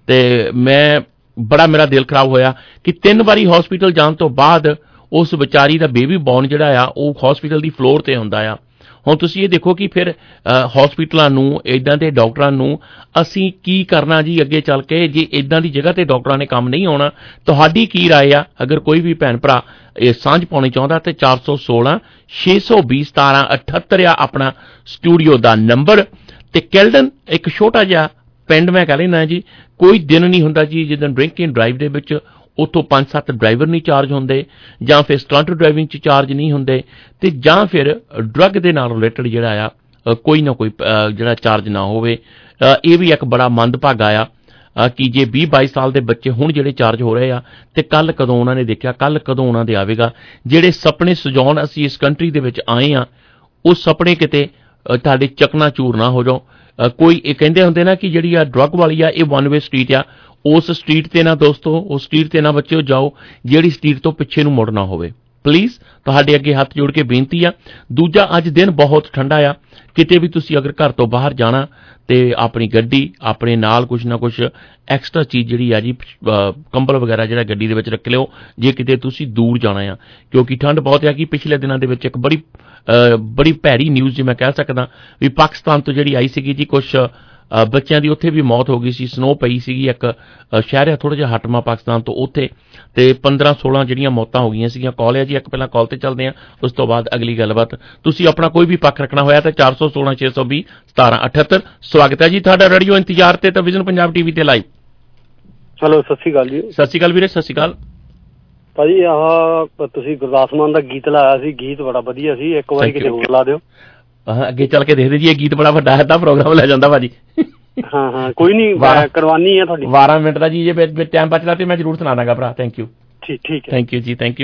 ਤੇ ਮੈਂ ਬੜਾ ਮੇਰਾ ਦਿਲ ਖਰਾਬ ਹੋਇਆ ਕਿ ਤਿੰਨ ਵਾਰੀ ਹਸਪੀਟਲ ਜਾਣ ਤੋਂ ਬਾਅਦ ਉਸ ਵਿਚਾਰੀ ਦਾ ਬੇਬੀ ਬੌਰਨ ਜਿਹੜਾ ਆ ਉਹ ਹਸਪੀਟਲ ਦੀ ਫਲੋਰ ਤੇ ਹੁੰਦਾ ਆ। ਹੁਣ ਤੁਸੀਂ ਇਹ ਦੇਖੋ ਕਿ ਫਿਰ ਹਸਪੀਟਲਾਂ ਨੂੰ, ਇੱਦਾਂ ਦੇ ਡਾਕਟਰਾਂ ਨੂੰ ਅਸੀਂ ਕੀ ਕਰਨਾ ਜੀ ਅੱਗੇ ਚੱਲ ਕੇ, ਜੇ ਇੱਦਾਂ ਦੀ ਜਗ੍ਹਾ ਤੇ ਡਾਕਟਰਾਂ ਨੇ ਕੰਮ ਨਹੀਂ ਆਉਣਾ। ਤੁਹਾਡੀ ਕੀ ਰਾਏ ਆ? ਅਗਰ ਕੋਈ ਵੀ ਭੈਣ ਭਰਾ ਇਹ ਸਾਂਝ ਪਾਉਣੀ ਚਾਹੁੰਦਾ ਤੇ ਚਾਰ ਸੌ ਸੋਲਾਂ ਛੇ ਸੌ ਵੀਹ ਸਤਾਰਾਂ ਅਠੱਤਰ ਆ ਆਪਣਾ ਸਟੂਡੀਓ ਦਾ ਨੰਬਰ। ਤੇ ਕੈਲਡਨ ਇੱਕ ਛੋਟਾ ਜਿਹਾ ਪਿੰਡ ਮੈਂ ਕਹਿ ਲੈਣਾ ਜੀ, ਕੋਈ ਦਿਨ ਨਹੀਂ ਹੁੰਦਾ ਜੀ ਜਿੱਦਾਂ ਡਰਿੰਕ ਐਂਡ ਡਰਾਈਵ ਦੇ ਵਿੱਚ ਉੱਥੋਂ ਪੰਜ ਸੱਤ ਡਰਾਈਵਰ ਨਹੀਂ ਚਾਰਜ ਹੁੰਦੇ, ਜਾਂ ਫਿਰ ਸਟੰਟ ਡਰਾਈਵਿੰਗ 'ਚ ਚਾਰਜ ਨਹੀਂ ਹੁੰਦੇ, ਤੇ ਜਾਂ ਫਿਰ ਡਰੱਗ ਦੇ ਨਾਲ ਰਿਲੇਟਡ ਜਿਹੜਾ ਆ ਕੋਈ ਨਾ ਕੋਈ ਜਿਹੜਾ ਚਾਰਜ ਨਾ ਹੋਵੇ। ਇਹ ਵੀ ਇੱਕ ਬੜਾ ਮੰਦਭਾਗਾ ਆ ਕਿ ਜੇ ਵੀਹ ਬਾਈ ਸਾਲ ਦੇ ਬੱਚੇ ਹੁਣ ਜਿਹੜੇ ਚਾਰਜ ਹੋ ਰਹੇ ਆ, ਤੇ ਕੱਲ ਕਦੋਂ ਉਹਨਾਂ ਨੇ ਦੇਖਿਆ, ਕੱਲ ਕਦੋਂ ਉਹਨਾਂ ਦੇ ਆਵੇਗਾ। ਜਿਹੜੇ ਸੁਪਨੇ ਸਜਾਉਣ ਅਸੀਂ ਇਸ ਕੰਟਰੀ ਦੇ ਵਿੱਚ ਆਏ ਆ, ਉਹ ਸੁਪਨੇ ਕਿਤੇ ਤੁਹਾਡੇ ਚਕਨਾਚੂਰ ਨਾ ਹੋ ਜਾਓ। ਕੋਈ ਇਹ ਕਹਿੰਦੇ ਹੁੰਦੇ ਨਾ ਕਿ ਜਿਹੜੀ ਆ ਡਰੱਗ ਵਾਲੀ ਆ ਇਹ ਵਨ ਵੇ ਸਟਰੀਟ ਆ, ਉਸ ਸਟਰੀਟ ਤੇ ਨਾ ਦੋਸਤੋ, ਉਸ ਸਟਰੀਟ ਤੇ ਨਾ ਬੱਚਿਓ ਜਾਓ ਜਿਹੜੀ ਸਟਰੀਟ ਤੋਂ ਪਿੱਛੇ ਨੂੰ ਮੁੜਨਾ ਹੋਵੇ। ਪਲੀਜ਼ ਤੁਹਾਡੇ ਅੱਗੇ ਹੱਥ ਜੋੜ ਕੇ ਬੇਨਤੀ ਆ। ਦੂਜਾ, ਅੱਜ ਦਿਨ ਬਹੁਤ ਠੰਡਾ ਆ, ਕਿਤੇ ਵੀ ਤੁਸੀਂ ਅਗਰ ਘਰ ਤੋਂ ਬਾਹਰ ਜਾਣਾ ਤੇ ਆਪਣੀ ਗੱਡੀ ਆਪਣੇ ਨਾਲ ਕੁਛ ਨਾ ਕੁਛ ਐਕਸਟਰਾ ਚੀਜ਼ ਜਿਹੜੀ ਆ ਜੀ, ਕੰਬਲ ਵਗੈਰਾ ਜਿਹੜਾ ਗੱਡੀ ਦੇ ਵਿੱਚ ਰੱਖ ਲਿਓ ਜੇ ਕਿਤੇ ਤੁਸੀਂ ਦੂਰ ਜਾਣਾ ਆ, ਕਿਉਂਕਿ ਠੰਡ ਬਹੁਤ ਆ। ਕਿ ਪਿਛਲੇ ਦਿਨਾਂ ਦੇ ਵਿੱਚ ਇੱਕ ਬੜੀ ਬੜੀ ਭੈੜੀ ਨਿਊਜ਼ ਜੇ ਮੈਂ ਕਹਿ ਸਕਦਾ ਵੀ ਪਾਕਿਸਤਾਨ ਤੋਂ ਜਿਹੜੀ ਆਈ ਸੀਗੀ ਜੀ, ਕੁਛ ਬੱਚਿਆਂ ਦੀ ਉੱਥੇ ਵੀ ਮੌਤ ਹੋ ਗਈ ਸੀ। ਸਨੋ ਪਈ ਸੀਗੀ, ਇੱਕ ਸ਼ਹਿਰ ਆ ਥੋੜ੍ਹਾ ਜਿਹਾ ਹਟਮਾ ਪਾਕਿਸਤਾਨ ਤੋਂ, ਉੱਥੇ ਤੇ ਪੰਦਰਾਂ ਸੋਲਾਂ ਜਿਹੜੀਆਂ ਮੌਤਾਂ ਹੋ ਗਈਆਂ ਸੀਗੀਆਂ। ਕਾਲ ਹੈ ਜੀ ਇੱਕ, ਪਹਿਲਾਂ ਕਾਲ ਤੇ ਚੱਲਦੇ ਆ, ਉਸ ਤੋਂ ਬਾਅਦ ਅਗਲੀ ਗੱਲਬਾਤ। ਤੁਸੀਂ ਆਪਣਾ ਕੋਈ ਵੀ ਪੱਖ ਰੱਖਣਾ ਹੋਇਆ ਤਾਂ ਚਾਰ ਸੌ ਸੋਲਾਂ ਛੇ ਸੌ ਵੀਹ ਸਤਾਰਾਂ ਅਠੱਤਰ। ਸਵਾਗਤ ਹੈ ਜੀ ਤੁਹਾਡਾ ਰੇਡੀਓ ਇੰਤਜ਼ਾਰ ਤੇ ਤਾਂ ਵਿਜ਼ਨ ਪੰਜਾਬ ਟੀਵੀ ਤੇ ਲਾਈਵ। ਹੈਲੋ, ਸਤਿ ਸ਼੍ਰੀ ਅਕਾਲ ਜੀ। ਸਤਿ ਸ਼੍ਰੀ ਅਕਾਲ ਵੀਰੇ, ਸਤਿ ਸ਼੍ਰੀ ਅਕਾਲ ਭਾਜੀ। ਆਹ ਤੁਸੀਂ ਗੁਰਦਾਸ ਮਾਨ ਦਾ ਗੀਤ ਲਾਇਆ ਸੀ, ਗੀਤ ਬੜਾ ਵਧੀਆ ਸੀ, ਇੱਕ ਵਾਰੀ ਕਿਤੇ ਹੋਰ ਲਾ ਦਿਓ। ਅੱਗੇ ਚੱਲ ਕੇ ਦੇਖਦੇ ਜੀ, ਇਹ ਗੀਤ ਬੜਾ ਵੱਡਾ ਹੈ ਤਾਂ ਪ੍ਰੋਗਰਾਮ ਲੈ ਜਾਂਦਾ ਭਾਜੀ। ਹਾਂ ਹਾਂ ਕੋਈ ਨਹੀਂ, ਕਰਵਾਨੀ ਹੈ ਤੁਹਾਡੀ ਬਾਰਾਂ ਮਿੰਟ ਦਾ ਜੀ, ਜੇ ਟਾਈਮ ਬਚਦਾ ਤੇ ਮੈਂ ਜ਼ਰੂਰ ਸੁਣਾ ਦਾਂਗਾ ਭਰਾ। Thank you. ਠੀਕ ਠੀਕ ਹੈ, ਥੈਂਕ ਯੂ ਜੀ, ਥੈਂਕ ਯੂ।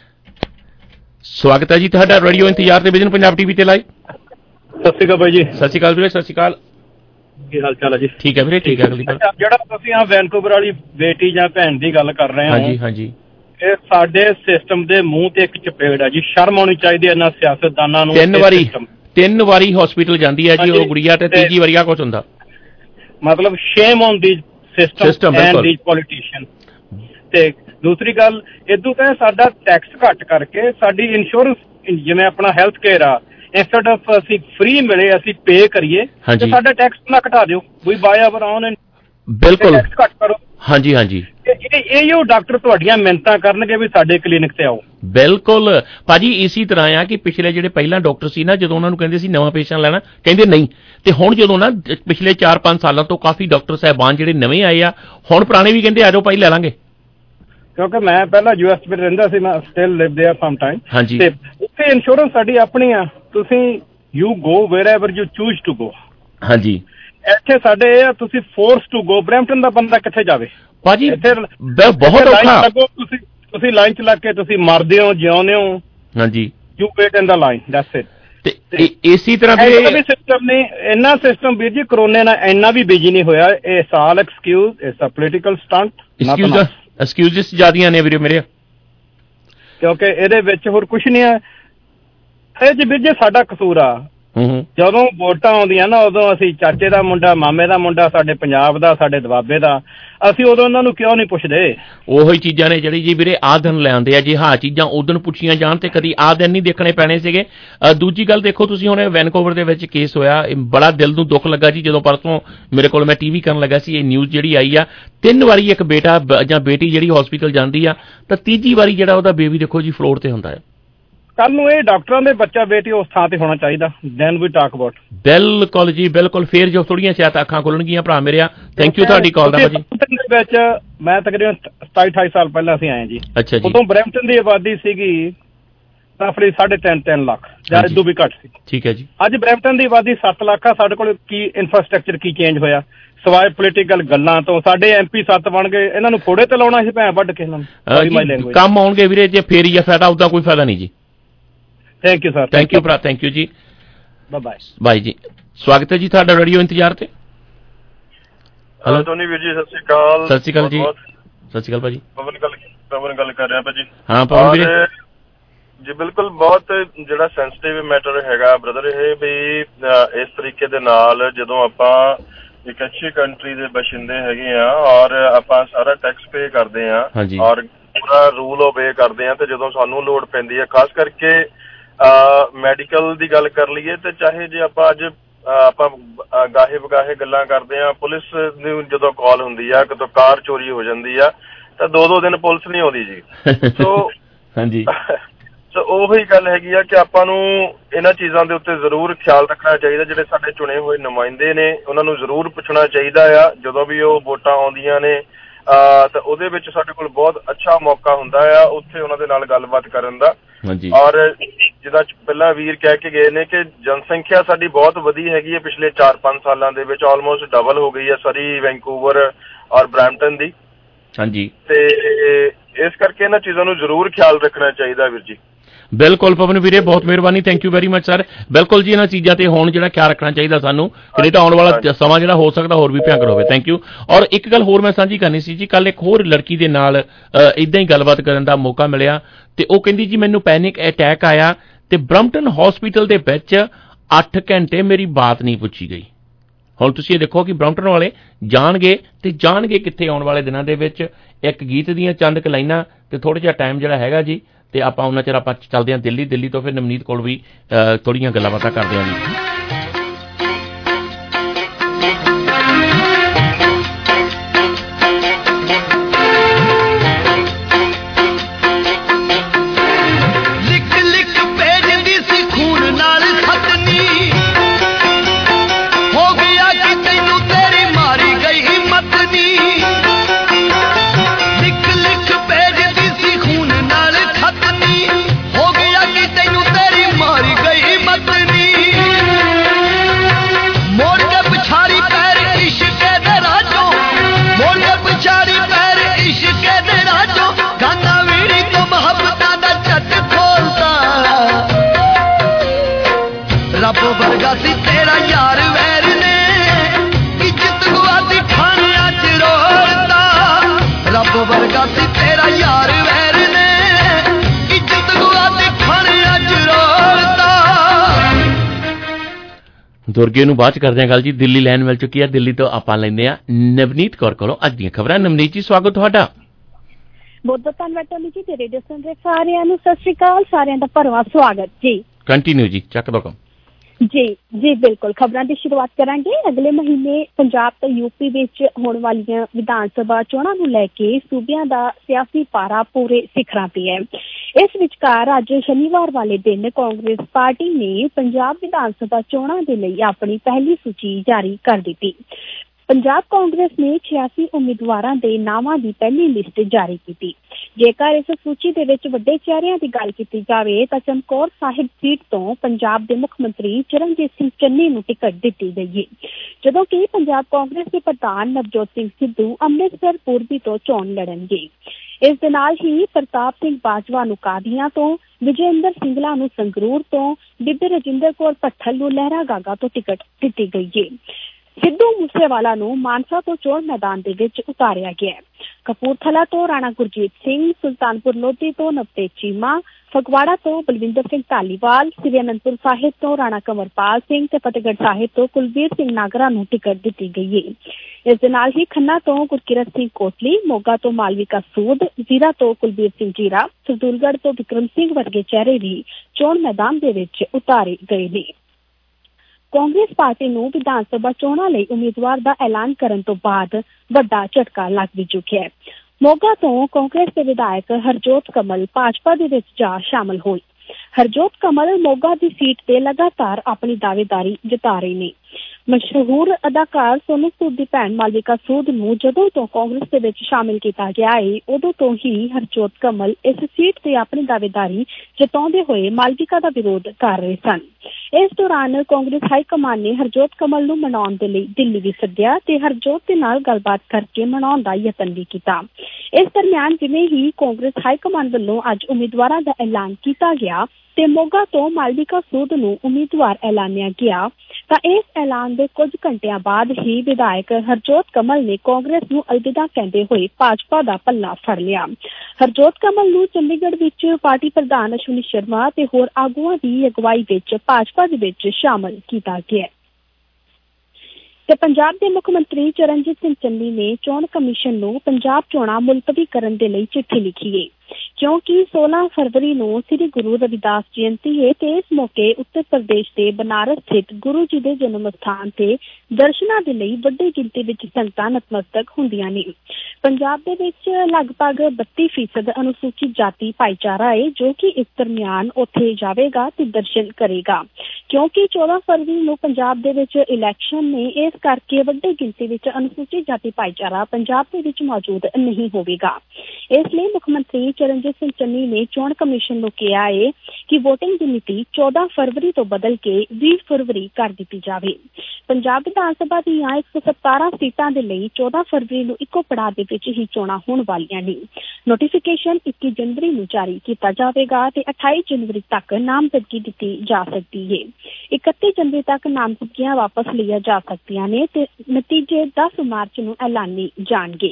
ਸਵਾਗਤ ਹੈ ਜੀ ਤੁਹਾਡਾ ਰੇਡੀਓ ਇੰਤਜ਼ਾਰ ਤੇ ਵਿਜ਼ਨ ਪੰਜਾਬ ਟੀਵੀ ਤੇ ਲਾਈਵ। ਸਤਿ ਸ਼੍ਰੀ ਅਕਾਲ ਭਾਈ ਜੀ। ਸਤਿ ਸ਼੍ਰੀ ਅਕਾਲ ਵੀਰੇ, ਸਤਿ ਸ਼੍ਰੀ ਅਕਾਲ। ਕੀ ਹਾਲ ਚਾਲ ਹੈ ਜੀ? ਠੀਕ ਹੈ ਵੀਰੇ, ਠੀਕ ਹੈ। ਜਿਹੜਾ ਤੁਸੀਂ ਆ ਵੈਨਕੂਵਰ ਵਾਲੀ ਬੇਟੀ ਜਾਂ ਭੈਣ ਦੀ ਗੱਲ ਕਰ ਰਹੇ ਹੋ, ਹਾਂਜੀ ਹਾਂਜੀ, ਇਹ ਸਾਡੇ ਸਿਸਟਮ ਦੇ ਮੂੰਹ ਤੇ ਇੱਕ ਚਪੇੜ ਹੈ ਜੀ। ਸ਼ਰਮ ਆਉਣੀ ਚਾਹੀਦੀ ਹੈ ਇਹਨਾਂ ਸਿਆਸਤਦਾਨਾਂ ਨੂੰ। ਤਿੰਨ ਵਾਰੀ ਤਿੰਨ ਵਾਰੀ ਹਸਪੀਟਲ ਜਾਂਦੀ ਹੈ ਜੀ ਉਹ ਗੁੜੀਆ, ਤੇ ਤੀਜੀ ਵਾਰੀ ਆ ਕੁਛ ਹੁੰਦਾ। ਮਤਲਬ shame on the system and the politician. ਤੇ ਦੂਸਰੀ ਗੱਲ, ਇਦੋਂ ਤਾਂ ਸਾਡਾ ਟੈਕਸ ਘੱਟ ਕਰਕੇ ਸਾਡੀ ਇੰਸ਼ੋਰੈਂਸ, ਜਿਵੇਂ ਆਪਣਾ ਹੈਲਥ ਕੇਅਰ ਆ, ਇੰਸਟੈਡ ਆਫ ਅਸੀਂ ਫ੍ਰੀ ਮਿਲੇ ਅਸੀਂ ਪੇ ਕਰੀਏ, ਤੇ ਸਾਡਾ ਟੈਕਸ ਨਾ ਘਟਾ ਦਿਓ। ਵੀ ਬਾਏ ਆਵਰ ਔਨ ਬਿਲਕੁਲ ਟੈਕਸ ਘੱਟ ਕਰੋ। ਹਾਂਜੀ ਹਾਂਜੀ, ਇਹ ਉਹ ਡਾਕਟਰ ਤੁਹਾਡੀਆਂ ਮਿਹਨਤਾਂ ਕਰਨਗੇ ਵੀ ਸਾਡੇ ਕਲੀਨਿਕ ਤੇ ਆਓ। ਬਿਲਕੁਲ ਭਾਜੀ, ਇਸੀ ਤਰ੍ਹਾਂ ਆ ਕਿ ਪਿਛਲੇ ਜਿਹੜੇ ਪਹਿਲਾਂ ਡਾਕਟਰ ਸੀ ਨਾ, ਜਦੋਂ ਉਹਨਾਂ ਨੂੰ ਕਹਿੰਦੇ ਸੀ ਨਵਾਂ ਪੇਸ਼ੈਂਟ ਲੈਣਾ, ਕਹਿੰਦੇ ਨਹੀਂ। ਤੇ ਹੁਣ ਜਦੋਂ ਨਾ ਪਿਛਲੇ ਚਾਰ ਪੰਜ ਸਾਲਾਂ ਤੋਂ ਕਾਫੀ ਡਾਕਟਰ ਸਾਹਿਬਾਨ ਜਿਹੜੇ ਨਵੇਂ ਆਏ ਆ, ਹੁਣ ਪੁਰਾਣੇ ਵੀ ਕਹਿੰਦੇ ਆ ਜਾਓ ਭਾਈ ਲੈ ਲਾਂਗੇ। ਕਿਉਂਕਿ ਮੈਂ ਪਹਿਲਾਂ ਯੂ ਐਸ ਵਿੱਚ ਰਹਿੰਦਾ ਸੀ, ਮੈਂ still live there some time. ਹਾਂਜੀ, ਤੇ ਉੱਥੇ ਇੰਸ਼ੋਰੈਂਸ ਸਾਡੀ ਆਪਣੀ ਆ, ਤੁਸੀਂ you go wherever you choose to go. ਹਾਂਜੀ, ਇੱਥੇ ਸਾਡੇ ਇਹ ਆ ਤੁਸੀਂ ਫੋਰਸ ਟੂ ਗੋ। ਬਰੈਂਪਟਨ ਦਾ ਬੰਦਾ ਕਿੱਥੇ ਜਾਵੇ ਭਾਜੀ? ਬਹੁਤ ਔਖਾ। ਤੁਸੀਂ ਤੁਸੀਂ ਲਾਈਨ ਚ ਲੱਗ ਕੇ ਤੁਸੀਂ ਮਰਦੇ ਹੋ, ਜਿਉਂਦੇ ਹੋ। ਹਾਂਜੀ, you wait in the line, that's it. ਤੇ ਇਸੇ ਤਰ੍ਹਾਂ ਦੇ ਸਿਸਟਮ ਨੇ, ਇੰਨਾ ਸਿਸਟਮ ਵੀਰ ਜੀ ਕਰੋਨੇ ਨਾਲ ਇੰਨਾ ਵੀ ਬਿਜੀ ਨਹੀਂ ਹੋਇਆ। ਇਹ ਸਾਲ excuse, it's a political stunt. Excuses ਜ਼ਿਆਦੀਆਂ ਨੇ ਵੀਰੇ ਮੇਰੇ, ਕਿਉਂਕਿ ਇਹਦੇ ਵਿੱਚ ਹੋਰ ਕੁਝ ਨਹੀਂ ਹੈ। ਇਹ ਜੀ ਵੀਰ ਜੀ ਸਾਡਾ ਕਸੂਰ ਆ। ਜਦੋਂ ਵੋਟਾਂ ਆਉਂਦੀਆਂ ਨਾ, ਉਦੋਂ ਅਸੀਂ ਚਾਚੇ ਦਾ ਮੁੰਡਾ, ਮਾਮੇ ਦਾ ਮੁੰਡਾ, ਸਾਡੇ ਪੰਜਾਬ ਦਾ, ਸਾਡੇ ਦਬਾਬੇ ਦਾ, ਅਸੀਂ ਉਦੋਂ ਉਹਨਾਂ ਨੂੰ ਕਿਉਂ ਨਹੀਂ ਪੁੱਛਦੇ? ਉਹੀ ਚੀਜ਼ਾਂ ਨੇ ਜਿਹੜੀ ਜੀ ਵੀਰੇ ਆਹ ਦਿਨ ਲੈ ਆਉਂਦੇ ਆ ਜੀ। ਹਾਂ, ਚੀਜ਼ਾਂ ਉਦੋਂ ਪੁੱਛੀਆਂ ਜਾਣ ਤੇ ਕਦੀ ਆਹ ਦਿਨ ਨਹੀਂ ਦੇਖਣੇ ਪੈਣੇ ਸੀਗੇ। ਦੂਜੀ ਗੱਲ ਦੇਖੋ, ਤੁਸੀਂ ਹੁਣ ਵੈਨਕੂਵਰ ਦੇ ਵਿੱਚ ਕੇਸ ਹੋਇਆ, ਬੜਾ ਦਿਲ ਨੂੰ ਦੁੱਖ ਲੱਗਾ ਜੀ ਜਦੋਂ ਪਰਸੋਂ ਮੇਰੇ ਕੋਲ ਮੈਂ ਟੀਵੀ ਕਰਨ ਲੱਗਾ ਸੀ, ਇਹ ਨਿਊਜ਼ ਜਿਹੜੀ ਆਈ ਆ, ਤਿੰਨ ਵਾਰੀ ਇੱਕ ਬੇਟਾ ਜਾਂ ਬੇਟੀ ਜਿਹੜੀ ਹਸਪੀਟਲ ਜਾਂਦੀ ਆ, ਤਾਂ ਤੀਜੀ ਵਾਰੀ ਜਿਹੜਾ ਉਹਦਾ ਬੇਬੀ ਦੇਖੋ ਜੀ ਫਲੋਰ ਤੇ ਹੁੰਦਾ ਹੈ। ਕੱਲ ਨੂੰ ਇਹ ਡਾਕਟਰਾਂ ਦੇ ਬੱਚਾ ਬੇਟੀ ਉਸ ਥਾਂ ਤੇ ਹੋਣਾ ਚਾਹੀਦਾ। Then we talk about. ਬਿਲਕੁਲ ਜੀ, ਬਿਲਕੁਲ। ਫੇਰ ਜੋ ਥੋੜੀਆਂ ਸ਼ਾਇਦ ਅੱਖਾਂ ਖੁੱਲਣਗੀਆਂ ਭਰਾ ਮੇਰਿਆ। ਥੈਂਕ ਯੂ ਤੁਹਾਡੀ ਕਾਲ ਦਾ ਭਾਜੀ। ਵਿੱਚ ਮੈਂ ਤਕਰੀਬਨ ਸਤਾਈ ਅਠਾਈ ਸਾਲ ਪਹਿਲਾਂ ਅਸੀਂ ਆਏ ਜੀ। ਅੱਛਾ ਜੀ। ਉਦੋਂ ਬਰੈਂਪਟਨ ਦੀ ਆਬਾਦੀ ਸੀਗੀ ਰਫਲੀ ਸਾਢੇ ਤਿੰਨ ਤਿੰਨ ਲੱਖ ਜਾਂ ਇਦੋਂ ਵੀ ਘੱਟ ਸੀ। ਠੀਕ ਹੈ ਜੀ। ਅੱਜ ਬਰੈਂਪਟਨ ਦੀ ਆਬਾਦੀ ਸੱਤ ਲੱਖ ਆ। ਸਾਡੇ ਕੋਲ ਕੀ ਇਨਫਰਾਸਟਰਕਚਰ ਕੀ ਚੇਂਜ ਹੋਇਆ ਸਵਾਏ ਪੋਲੀਟੀਕਲ ਗੱਲਾਂ ਤੋਂ? ਸਾਡੇ ਐਮ ਪੀ ਸੱਤ ਬਣ ਗਏ, ਇਹਨਾਂ ਨੂੰ ਫੋੜੇ ਤੇ ਲਾਉਣਾ ਸੀ ਭੈਣ ਵੱਢ ਕੇ। ਇਹਨਾਂ ਨੂੰ ਕੰਮ ਆਉਣਗੇ ਵੀਰੇ ਜੇ ਫੇਰ ਹੀ ਆ ਫਾਇਦਾ, ਉਹਦਾ ਕੋਈ ਫਾਇਦਾ ਨਹੀਂ ਜੀ। Thank you sir. Thank you ਭਰਾ, ਥੈਂਕ ਯੂ ਜੀ। ਬਾਏ ਬਾਏ ਬਾਈ ਜੀ। ਸਵਾਗਤ ਹੈ ਜੀ ਤੁਹਾਡਾ ਰੇਡੀਓ ਇੰਤਜ਼ਾਰ ਤੇ। ਹੈਲੋ ਟੋਨੀ ਵੀਰ ਜੀ, ਸਤਿ ਸ਼੍ਰੀ ਅਕਾਲ। ਸਤਿ ਸ਼੍ਰੀ ਅਕਾਲ ਜੀ, ਸਤਿ ਸ਼੍ਰੀ ਅਕਾਲ ਭਾਜੀ। ਪਵਨ ਗੱਲ ਪਵਨ ਗੱਲ ਕਰ ਰਿਹਾ ਭਾਜੀ। ਹਾਂ ਪਵਨ ਵੀਰੇ ਜੀ ਬਿਲਕੁਲ ਬਹੁਤ ਜਿਹੜਾ ਸੈਂਸਿਟਿਵ ਮੈਟਰ ਹੈਗਾ ਬ੍ਰਦਰ ਇਹ ਵੀ ਇਸ ਤਰੀਕੇ ਦੇ ਨਾਲ ਜਦੋਂ ਆਪਾਂ ਇੱਕ ਅੱਛੀ ਕੰਟਰੀ ਦੇ ਬਸ਼ਿੰਦੇ ਹੈਗੇ ਆ ਔਰ ਆਪਾਂ ਸਾਰਾ ਟੈਕਸ ਪੇ ਕਰਦੇ ਆ ਔਰ ਪੂਰਾ ਰੂਲ ਓਬੇ ਕਰਦੇ ਆ ਤੇ ਜਦੋਂ ਸਾਨੂੰ ਲੋੜ ਪੈਂਦੀ ਹੈ ਖਾਸ ਕਰਕੇ ਮੈਡੀਕਲ ਦੀ ਗੱਲ ਕਰ ਲਈਏ ਤੇ ਚਾਹੇ ਜੇ ਆਪਾਂ ਅੱਜ ਆਪਾਂ ਗਾਹੇ ਬਗਾਹੇ ਗੱਲਾਂ ਕਰਦੇ ਆ ਪੁਲਿਸ ਨੂੰ ਜਦੋਂ ਕਾਲ ਹੁੰਦੀ ਆ ਕਦੋਂ ਕਾਰ ਚੋਰੀ ਹੋ ਜਾਂਦੀ ਆ ਤਾਂ ਦੋ ਦੋ ਦਿਨ ਪੁਲਿਸ ਨਹੀਂ ਆਉਂਦੀ ਜੀ। ਸੋ ਹਾਂਜੀ ਸੋ ਉਹੀ ਗੱਲ ਹੈਗੀ ਆ ਕਿ ਆਪਾਂ ਨੂੰ ਇਹਨਾਂ ਚੀਜ਼ਾਂ ਦੇ ਉੱਤੇ ਜ਼ਰੂਰ ਖਿਆਲ ਰੱਖਣਾ ਚਾਹੀਦਾ। ਜਿਹੜੇ ਸਾਡੇ ਚੁਣੇ ਹੋਏ ਨੁਮਾਇੰਦੇ ਨੇ ਉਹਨਾਂ ਨੂੰ ਜ਼ਰੂਰ ਪੁੱਛਣਾ ਚਾਹੀਦਾ ਆ ਜਦੋਂ ਵੀ ਉਹ ਵੋਟਾਂ ਆਉਂਦੀਆਂ ਨੇ ਤਾਂ ਉਹਦੇ ਵਿੱਚ ਸਾਡੇ ਕੋਲ ਬਹੁਤ ਅੱਛਾ ਮੌਕਾ ਹੁੰਦਾ ਆ ਉੱਥੇ ਉਹਨਾਂ ਦੇ ਨਾਲ ਗੱਲਬਾਤ ਕਰਨ ਦਾ। ਔਰ ਜਿੱਦਾਂ ਪਹਿਲਾਂ ਵੀਰ ਕਹਿ ਕੇ ਗਏ ਨੇ ਕਿ ਜਨਸੰਖਿਆ ਸਾਡੀ ਬਹੁਤ ਵਧੀ ਹੈਗੀ ਹੈ ਪਿਛਲੇ ਚਾਰ ਪੰਜ ਸਾਲਾਂ ਦੇ ਵਿੱਚ ਆਲਮੋਸਟ ਡਬਲ ਹੋ ਗਈ ਹੈ ਸਰੀ ਵੈਂਕੂਵਰ ਔਰ ਬਰੈਂਪਟਨ ਦੀ। ਹਾਂਜੀ ਤੇ ਇਸ ਕਰਕੇ ਇਹਨਾਂ ਚੀਜ਼ਾਂ ਨੂੰ ਜ਼ਰੂਰ ਖਿਆਲ ਰੱਖਣਾ ਚਾਹੀਦਾ ਵੀਰ ਜੀ। ਬਿਲਕੁਲ ਪਵਨ ਵੀਰੇ ਬਹੁਤ ਮਿਹਰਬਾਨੀ thank you very much sir. ਬਿਲਕੁਲ ਜੀ ਇਹਨਾਂ ਚੀਜ਼ਾਂ ਤੇ ਹੁਣ ਜਿਹੜਾ ਖਿਆਲ ਰੱਖਣਾ ਚਾਹੀਦਾ ਸਾਨੂੰ ਕਿ ਨਹੀਂ ਤਾਂ ਆਉਣ ਵਾਲਾ ਸਮਾਂ ਜਿਹੜਾ ਹੋ ਸਕਦਾ ਹੋਰ ਵੀ ਭਿਆਨਕ ਹੋਵੇ। Thank you. ਔਰ ਇੱਕ ਗੱਲ ਹੋਰ ਮੈਂ ਸਾਂਝੀ ਕਰਨੀ ਸੀ ਜੀ ਕੱਲ ਇੱਕ ਹੋਰ ਲੜਕੀ ਦੇ ਨਾਲ ਇਦਾਂ ਹੀ ਗੱਲਬਾਤ ਕਰਨ ਦਾ ਮੌਕਾ ਮਿਲਿਆ ਤੇ ਉਹ ਕਹਿੰਦੀ ਜੀ ਮੈਨੂੰ ਪੈਨਿਕ ਅਟੈਕ ਆਇਆ ਤੇ ਬਰੰਪਟਨ ਹਸਪੀਟਲ ਦੇ ਵਿੱਚ ਅੱਠ ਘੰਟੇ ਮੇਰੀ ਬਾਤ ਨਹੀਂ ਪੁੱਛੀ ਗਈ। ਹੁਣ ਤੁਸੀਂ ਇਹ ਦੇਖੋ ਕਿ ਬਰੰਪਟਨ ਵਾਲੇ ਜਾਣਗੇ ਤੇ ਜਾਣਗੇ ਕਿੱਥੇ ਆਉਣ ਵਾਲੇ ਦਿਨਾਂ ਦੇ ਵਿੱਚ। ਇੱਕ ਗੀਤ ਦੀਆਂ ਚੰਦ ਕੁ ਲਾਈਨਾਂ ਤੇ ਥੋੜਾ ਜਿਹਾ ਟਾਈਮ ਜਿਹੜਾ ਹੈਗਾ ਜੀ ਤੇ ਆਪਾਂ ਉਹਨਾਂ ਚਿਰ ਆਪਾਂ ਚੱਲਦੇ ਹਾਂ ਦਿੱਲੀ ਦਿੱਲੀ ਤੋਂ ਫਿਰ ਨਵਨੀਤ ਕੋਲ ਵੀ ਥੋੜੀਆਂ ਗੱਲਾਂ ਬਾਤਾਂ ਕਰਦੇ ਹਾਂ ਜੀ। ਰੱਬ ਵਰਗਾ ਸੀ ਤੇਰਾ ਯਾਰ ਵੈਰ ਨੇ ਇੱਜ਼ਤ ਗੁਆਦੀ ਖਾਣਿਆਂ ਚ ਰੋਲਦਾ। ਰੱਬ ਵਰਗਾ ਸੀ ਤੇਰਾ ਯਾਰ ਵੈਰ ਨੇ ਇੱਜ਼ਤ ਗੁਆਦੀ ਖਾਣਿਆਂ ਚ ਰੋਲਦਾ। ਦੁਰਗੇ ਨੂੰ ਬਾਅਦ ਚ ਕਰਦੇ ਹਾਂ ਗੱਲ ਜੀ। ਦਿੱਲੀ ਲਾਈਨ ਮਿਲ ਚੁੱਕੀ ਹੈ ਦਿੱਲੀ ਤੋਂ ਆਪਾਂ ਲੈਂਦੇ ਹਾਂ ਨਵਨੀਤ ਕੌਰ ਕੋਲੋਂ ਅੱਜ ਦੀਆਂ ਖਬਰਾਂ। ਨਵਨੀਤ ਜੀ ਸਵਾਗਤ ਤੁਹਾਡਾ। ਬਹੁਤ ਬਹੁਤ ਧੰਨਵਾਦ ਟੋਨੀ ਜੀ। ਤੇ ਰੇਡੀਓ ਸੁਣ ਰਹੇ ਸਾਰਿਆਂ ਨੂੰ ਸਤਿ ਸ਼੍ਰੀ ਅਕਾਲ। ਸਾਰਿਆਂ ਦਾ ਭਰਵਾਂ ਸਵਾਗਤ ਜੀ। ਕੰਟੀਨਿਊ ਜੀ ਚੱਕ ਦੋ ਕੰਮ। ਜੀ ਜੀ ਬਿਲਕੁਲ ਖਬਰਾਂ ਦੀ ਸ਼ੁਰੂਆਤ ਕਰਾਂਗੇ। ਅਗਲੇ ਮਹੀਨੇ ਪੰਜਾਬ ਤੇ ਯੂਪੀ ਵਿੱਚ ਹੋਣ ਵਾਲੀਆਂ ਵਿਧਾਨ ਸਭਾ ਚੋਣਾਂ ਨੂੰ ਲੈ ਕੇ ਸੂਬਿਆਂ ਦਾ ਸਿਆਸੀ ਪਾਰਾ ਪੂਰੇ ਸਿਖਰਾਂ ਤੇ ਹੈ। ਇਸ ਵਿਚਕਾਰ ਅੱਜ ਸ਼ਨੀਵਾਰ ਵਾਲੇ ਦਿਨ ਕਾਂਗਰਸ ਪਾਰਟੀ ਨੇ ਪੰਜਾਬ ਵਿਧਾਨ ਸਭਾ ਚੋਣਾਂ ਦੇ ਲਈ ਆਪਣੀ ਪਹਿਲੀ ਸੂਚੀ ਜਾਰੀ ਕਰ ਦਿੱਤੀ। ਪੰਜਾਬ ਕਾਂਗਰਸ ਨੇ ਛਿਆਸੀ ਉਮੀਦਵਾਰਾਂ ਦੇ ਨਾਵਾਂ ਦੀ ਪਹਿਲੀ ਲਿਸਟ ਜਾਰੀ ਕੀਤੀ। ਜੇਕਰ ਇਸ ਸੂਚੀ ਦੇ ਵਿੱਚ ਵੱਡੇ ਚਿਹਰਿਆਂ ਦੀ ਗੱਲ ਕੀਤੀ ਜਾਵੇ ਤਾਂ ਚਮਕੌਰ ਸਾਹਿਬ ਸੀਟ ਤੋਂ ਪੰਜਾਬ ਦੇ ਮੁੱਖ ਮੰਤਰੀ ਚਰਨਜੀਤ ਸਿੰਘ ਚੰਨੀ ਨੂੰ ਟਿਕਟ ਦਿੱਤੀ ਗਈ ਹੈ, ਜਦੋਂ ਕਿ ਪੰਜਾਬ ਕਾਂਗਰਸ ਦੇ ਪ੍ਰਧਾਨ ਨਵਜੋਤ ਸਿੰਘ ਸਿੱਧੂ ਅੰਮ੍ਰਿਤਸਰ ਪੂਰਬੀ ਤੋਂ ਚੋਣ ਲੜਨਗੇ। ਇਸ ਦੇ ਨਾਲ ਹੀ ਪ੍ਰਤਾਪ ਸਿੰਘ ਬਾਜਵਾ ਨੂੰ ਕਾਦੀਆਂ ਤੋਂ, ਵਿਜੇਂਦਰ ਸਿੰਗਲਾ ਨੂੰ ਸੰਗਰੂਰ ਤੋਂ, ਬੀਬੀ ਰਜਿੰਦਰ ਕੌਰ ਭੱਠਲ ਨੂੰ ਲਹਿਰਾਗਾਗਾ ਤੋਂ ਟਿਕਟ ਦਿੱਤੀ ਗਈ ਹੈ। ਸਿੱਧੂ ਮੂਸੇਵਾਲਾ ਨੂੰ ਮਾਨਸਾ ਤੋਂ ਚੋਣ ਮੈਦਾਨ ਦੇ ਵਿੱਚ ਉਤਾਰਿਆ ਗਿਆ ਹੈ। ਕਪੂਰਥਲਾ ਤੋਂ ਰਾਣਾ ਗੁਰਜੀਤ ਸਿੰਘ, ਸੁਲਤਾਨਪੁਰ ਲੋਧੀ ਤੋਂ ਨਵਤੇਜ ਚੀਮਾ, ਫਗਵਾੜਾ ਤੋਂ ਬਲਵਿੰਦਰ ਸਿੰਘ ਧਾਲੀਵਾਲ, ਸ੍ਰੀ ਅਨੰਦਪੁਰ ਸਾਹਿਬ ਤੋਂ ਰਾਣਾ ਕੰਵਰਪਾਲ ਸਿੰਘ ਤੇ ਫਤਿਹਗੜ੍ਹ ਸਾਹਿਬ ਤੋਂ ਕੁਲਬੀਰ ਸਿੰਘ ਨਾਗਰਾ ਨੂੰ ਟਿਕਟ ਦਿੱਤੀ ਗਈ ਹੈ। ਇਸ ਦੇ ਨਾਲ ਹੀ ਖੰਨਾ ਤੋਂ ਗੁਰਕਿਰਤ ਸਿੰਘ ਕੋਟਲੀ, ਮੋਗਾ ਤੋਂ ਮਾਲਵਿਕਾ ਸੂਦ, ਜ਼ੀਰਾ ਤੋਂ ਕੁਲਬੀਰ ਸਿੰਘ ਜੀਰਾ, ਸਰਦੂਲਗੜ੍ਹ ਤੋਂ ਵਿਕਰਮ ਸਿੰਘ ਵਰਗੇ ਚਿਹਰੇ ਵੀ ਚੋਣ ਮੈਦਾਨ ਦੇ ਵਿੱਚ ਉਤਾਰੇ ਗਏ ਨੇ। ਕਾਂਗਰਸ ਪਾਰਟੀ ਨੂੰ ਵਿਧਾਨ ਸਭਾ ਚੋਣਾਂ ਲਈ ਉਮੀਦਵਾਰ ਦਾ ਐਲਾਨ ਕਰਨ ਤੋਂ ਬਾਅਦ ਵੱਡਾ ਝਟਕਾ ਲੱਗ ਵੀ ਚੁੱਕਿਆ ਹੈ। ਮੋਗਾ ਤੋਂ ਕਾਂਗਰਸ ਦੇ ਵਿਧਾਇਕ ਹਰਜੋਤ ਕਮਲ ਭਾਜਪਾ ਦੇ ਵਿੱਚ ਜਾ ਸ਼ਾਮਲ ਹੋਏ। ਹਰਜੋਤ ਕਮਲ ਮੋਗਾ ਦੀ ਸੀਟ ਤੇ ਲਗਾਤਾਰ ਆਪਣੀ ਦਾਅਵੇਦਾਰੀ ਜਤਾ ਰਹੇ ਨੇ। ਮਸ਼ਹੂਰ ਅਦਾਕਾਰ ਸੋਨੂ ਸੂਦ ਦੀ ਭੈਣ ਮਾਲਵਿਕਾ ਸੂਦ ਨੂੰ ਜਦੋਂ ਤੋਂ ਕਾਂਗਰਸ ਦੇ ਵਿੱਚ ਸ਼ਾਮਿਲ ਕੀਤਾ ਗਿਆ ਹੈ, ਉਦੋਂ ਤੋਂ ਹੀ ਹਰਜੋਤ ਕਮਲ ਇਸ ਸੀਟ ਤੇ ਆਪਣੀ ਦਾਅਵੇਦਾਰੀ ਜਤਾਉਂਦੇ ਹੋਏ ਮਾਲਵਿਕਾ ਦਾ ਵਿਰੋਧ ਕਰ ਰਹੇ ਸਨ। ਇਸ ਦੌਰਾਨ ਕਾਂਗਰਸ ਹਾਈਕਮਾਨ ਨੇ ਹਰਜੋਤ ਕਮਲ ਨੂੰ ਮਨਾਉਣ ਦੇ ਲਈ ਦਿੱਲੀ ਵੀ ਸੱਦਿਆ ਤੇ ਹਰਜੋਤ ਦੇ ਨਾਲ ਗੱਲਬਾਤ ਕਰਕੇ ਮਨਾਉਣ ਦਾ ਯਤਨ ਵੀ ਕੀਤਾ। ਇਸ ਦਰਮਿਆਨ ਜਿਵੇਂ ਹੀ ਕਾਂਗਰਸ ਹਾਈਕਮਾਨ ਵੱਲੋਂ ਅੱਜ ਉਮੀਦਵਾਰਾਂ ਦਾ ਐਲਾਨ ਕੀਤਾ ਗਿਆ ਤੇ ਮੋਗਾ ਤੋਂ ਮਾਲਵਿਕਾ ਸੂਦ ਨੂੰ ਉਮੀਦਵਾਰ ਐਲਾਨਿਆ ਗਿਆ ਤਾਂ ਇਸ ਐਲਾਨ ਦੇ ਕੁਝ ਘੰਟਿਆਂ ਬਾਅਦ ਹੀ ਵਿਧਾਇਕ ਹਰਜੋਤ ਕਮਲ ਨੇ ਕਾਂਗਰਸ ਨੂੰ ਅਲਵਿਦਾ ਕਹਿੰਦੇ ਹੋਏ ਭਾਜਪਾ ਦਾ ਪੱਲਾ ਫੜ ਲਿਆ। ਹਰਜੋਤ ਕਮਲ ਨੂੰ ਚੰਡੀਗੜ੍ਹ ਵਿੱਚ ਪਾਰਟੀ ਪ੍ਰਧਾਨ ਅਸ਼ਵਨੀ ਸ਼ਰਮਾ ਤੇ ਹੋਰ ਆਗੂਆਂ ਦੀ ਅਗਵਾਈ ਵਿੱਚ ਭਾਜਪਾ ਦੇ ਵਿੱਚ ਸ਼ਾਮਲ ਕੀਤਾ ਗਿਆ। ਤੇ ਪੰਜਾਬ ਦੇ ਮੁੱਖ ਮੰਤਰੀ ਚਰਨਜੀਤ ਸਿੰਘ ਚੰਨੀ ਨੇ ਚੋਣ ਕਮਿਸ਼ਨ ਨੂੰ ਪੰਜਾਬ ਚੋਣਾਂ ਮੁਲਤਵੀ ਕਰਨ ਦੇ ਲਈ ਚਿੱਠੀ ਲਿਖੀ ਹੈ ਕਿਉਂਕਿ ਸੋਲਾਂ ਫਰਵਰੀ ਨੂੰ ਸ੍ਰੀ ਗੁਰੂ ਰਵਿਦਾਸ ਜਯੰਤੀ ਹੈ ਤੇ ਇਸ ਮੌਕੇ ਉੱਤਰ ਪ੍ਰਦੇਸ਼ ਦੇ ਬਨਾਰਸ ਸਥਿਤ ਗੁਰੂ ਜੀ ਦੇ ਜਨਮ ਸਥਾਨ ਤੇ ਦਰਸ਼ਨਾਂ ਦੇ ਲਈ ਵੱਡੀ ਗਿਣਤੀ ਵਿੱਚ ਸੰਗਤਾਂ ਨਤਮਸਤਕ ਹੁੰਦੀਆਂ ਨੇ। ਪੰਜਾਬ ਦੇ ਵਿੱਚ ਲਗਭਗ ਬੱਤੀ ਫੀਸਦ ਅਨੁਸੂਚਿਤ ਜਾਤੀ ਭਾਈਚਾਰਾ ਹੈ ਜੋ ਕਿ ਇਸ ਦਰਮਿਆਨ ਉੱਥੇ ਜਾਵੇਗਾ ਤੇ ਦਰਸ਼ਨ ਕਰੇਗਾ ਕਿਉਂਕਿ ਚੌਦਾਂ ਫਰਵਰੀ ਨੂੰ ਪੰਜਾਬ ਦੇ ਵਿੱਚ ਇਲੈਕਸ਼ਨ ਨੇ, ਇਸ ਕਰਕੇ ਵੱਡੀ ਗਿਣਤੀ ਵਿੱਚ ਅਨੁਸੂਚਿਤ ਜਾਤੀ ਭਾਈਚਾਰਾ ਪੰਜਾਬ ਦੇ ਵਿੱਚ ਮੌਜੂਦ ਨਹੀਂ ਹੋਵੇਗਾ। ਇਸ ਲਈ ਮੁੱਖ ਮੰਤਰੀ ਚਰਨਜੀਤ ਸਿੰਘ ਚੰਨੀ ਨੇ ਚੋਣ ਕਮਿਸ਼ਨ ਨੂੰ ਕਿਹਾ ਹੈ ਕਿ ਵੋਟਿੰਗ ਦੀ ਮਿਤੀ ਚੌਦਾਂ ਫਰਵਰੀ ਤੋਂ ਬਦਲ ਕੇ ਵੀਹ ਫਰਵਰੀ ਕਰ ਦਿੱਤੀ ਜਾਵੇ। ਪੰਜਾਬ ਵਿਧਾਨ ਸਭਾ ਦੀਆਂ ਇੱਕ ਸੌ ਸਤਾਰਾਂ ਸੀਟਾਂ ਦੇ ਲਈ ਚੌਦਾਂ ਫਰਵਰੀ ਨੂੰ ਇੱਕੋ ਪੜਾਅ ਦੇ ਵਿੱਚ ਹੀ ਚੋਣਾਂ ਹੋਣ ਵਾਲੀਆਂ ਨੇ। ਨੋਟੀਫਿਕੇਸ਼ਨ ਇੱਕੀ ਜਨਵਰੀ ਨੂੰ ਜਾਰੀ ਕੀਤਾ ਜਾਵੇਗਾ ਤੇ ਅਠਾਈ ਜਨਵਰੀ ਤੱਕ ਨਾਮਜ਼ਦਗੀ ਦਿੱਤੀ ਜਾ ਸਕਦੀ ਹੈ। ਇਕੱਤੀ ਜਨਵਰੀ ਤੱਕ ਨਾਮਜ਼ਦਗੀਆਂ ਵਾਪਸ ਲਈਆਂ ਜਾ ਸਕਦੀਆਂ ਨੇ ਤੇ ਨਤੀਜੇ ਦਸ ਮਾਰਚ ਨੂੰ ਐਲਾਨੇ ਜਾਣਗੇ।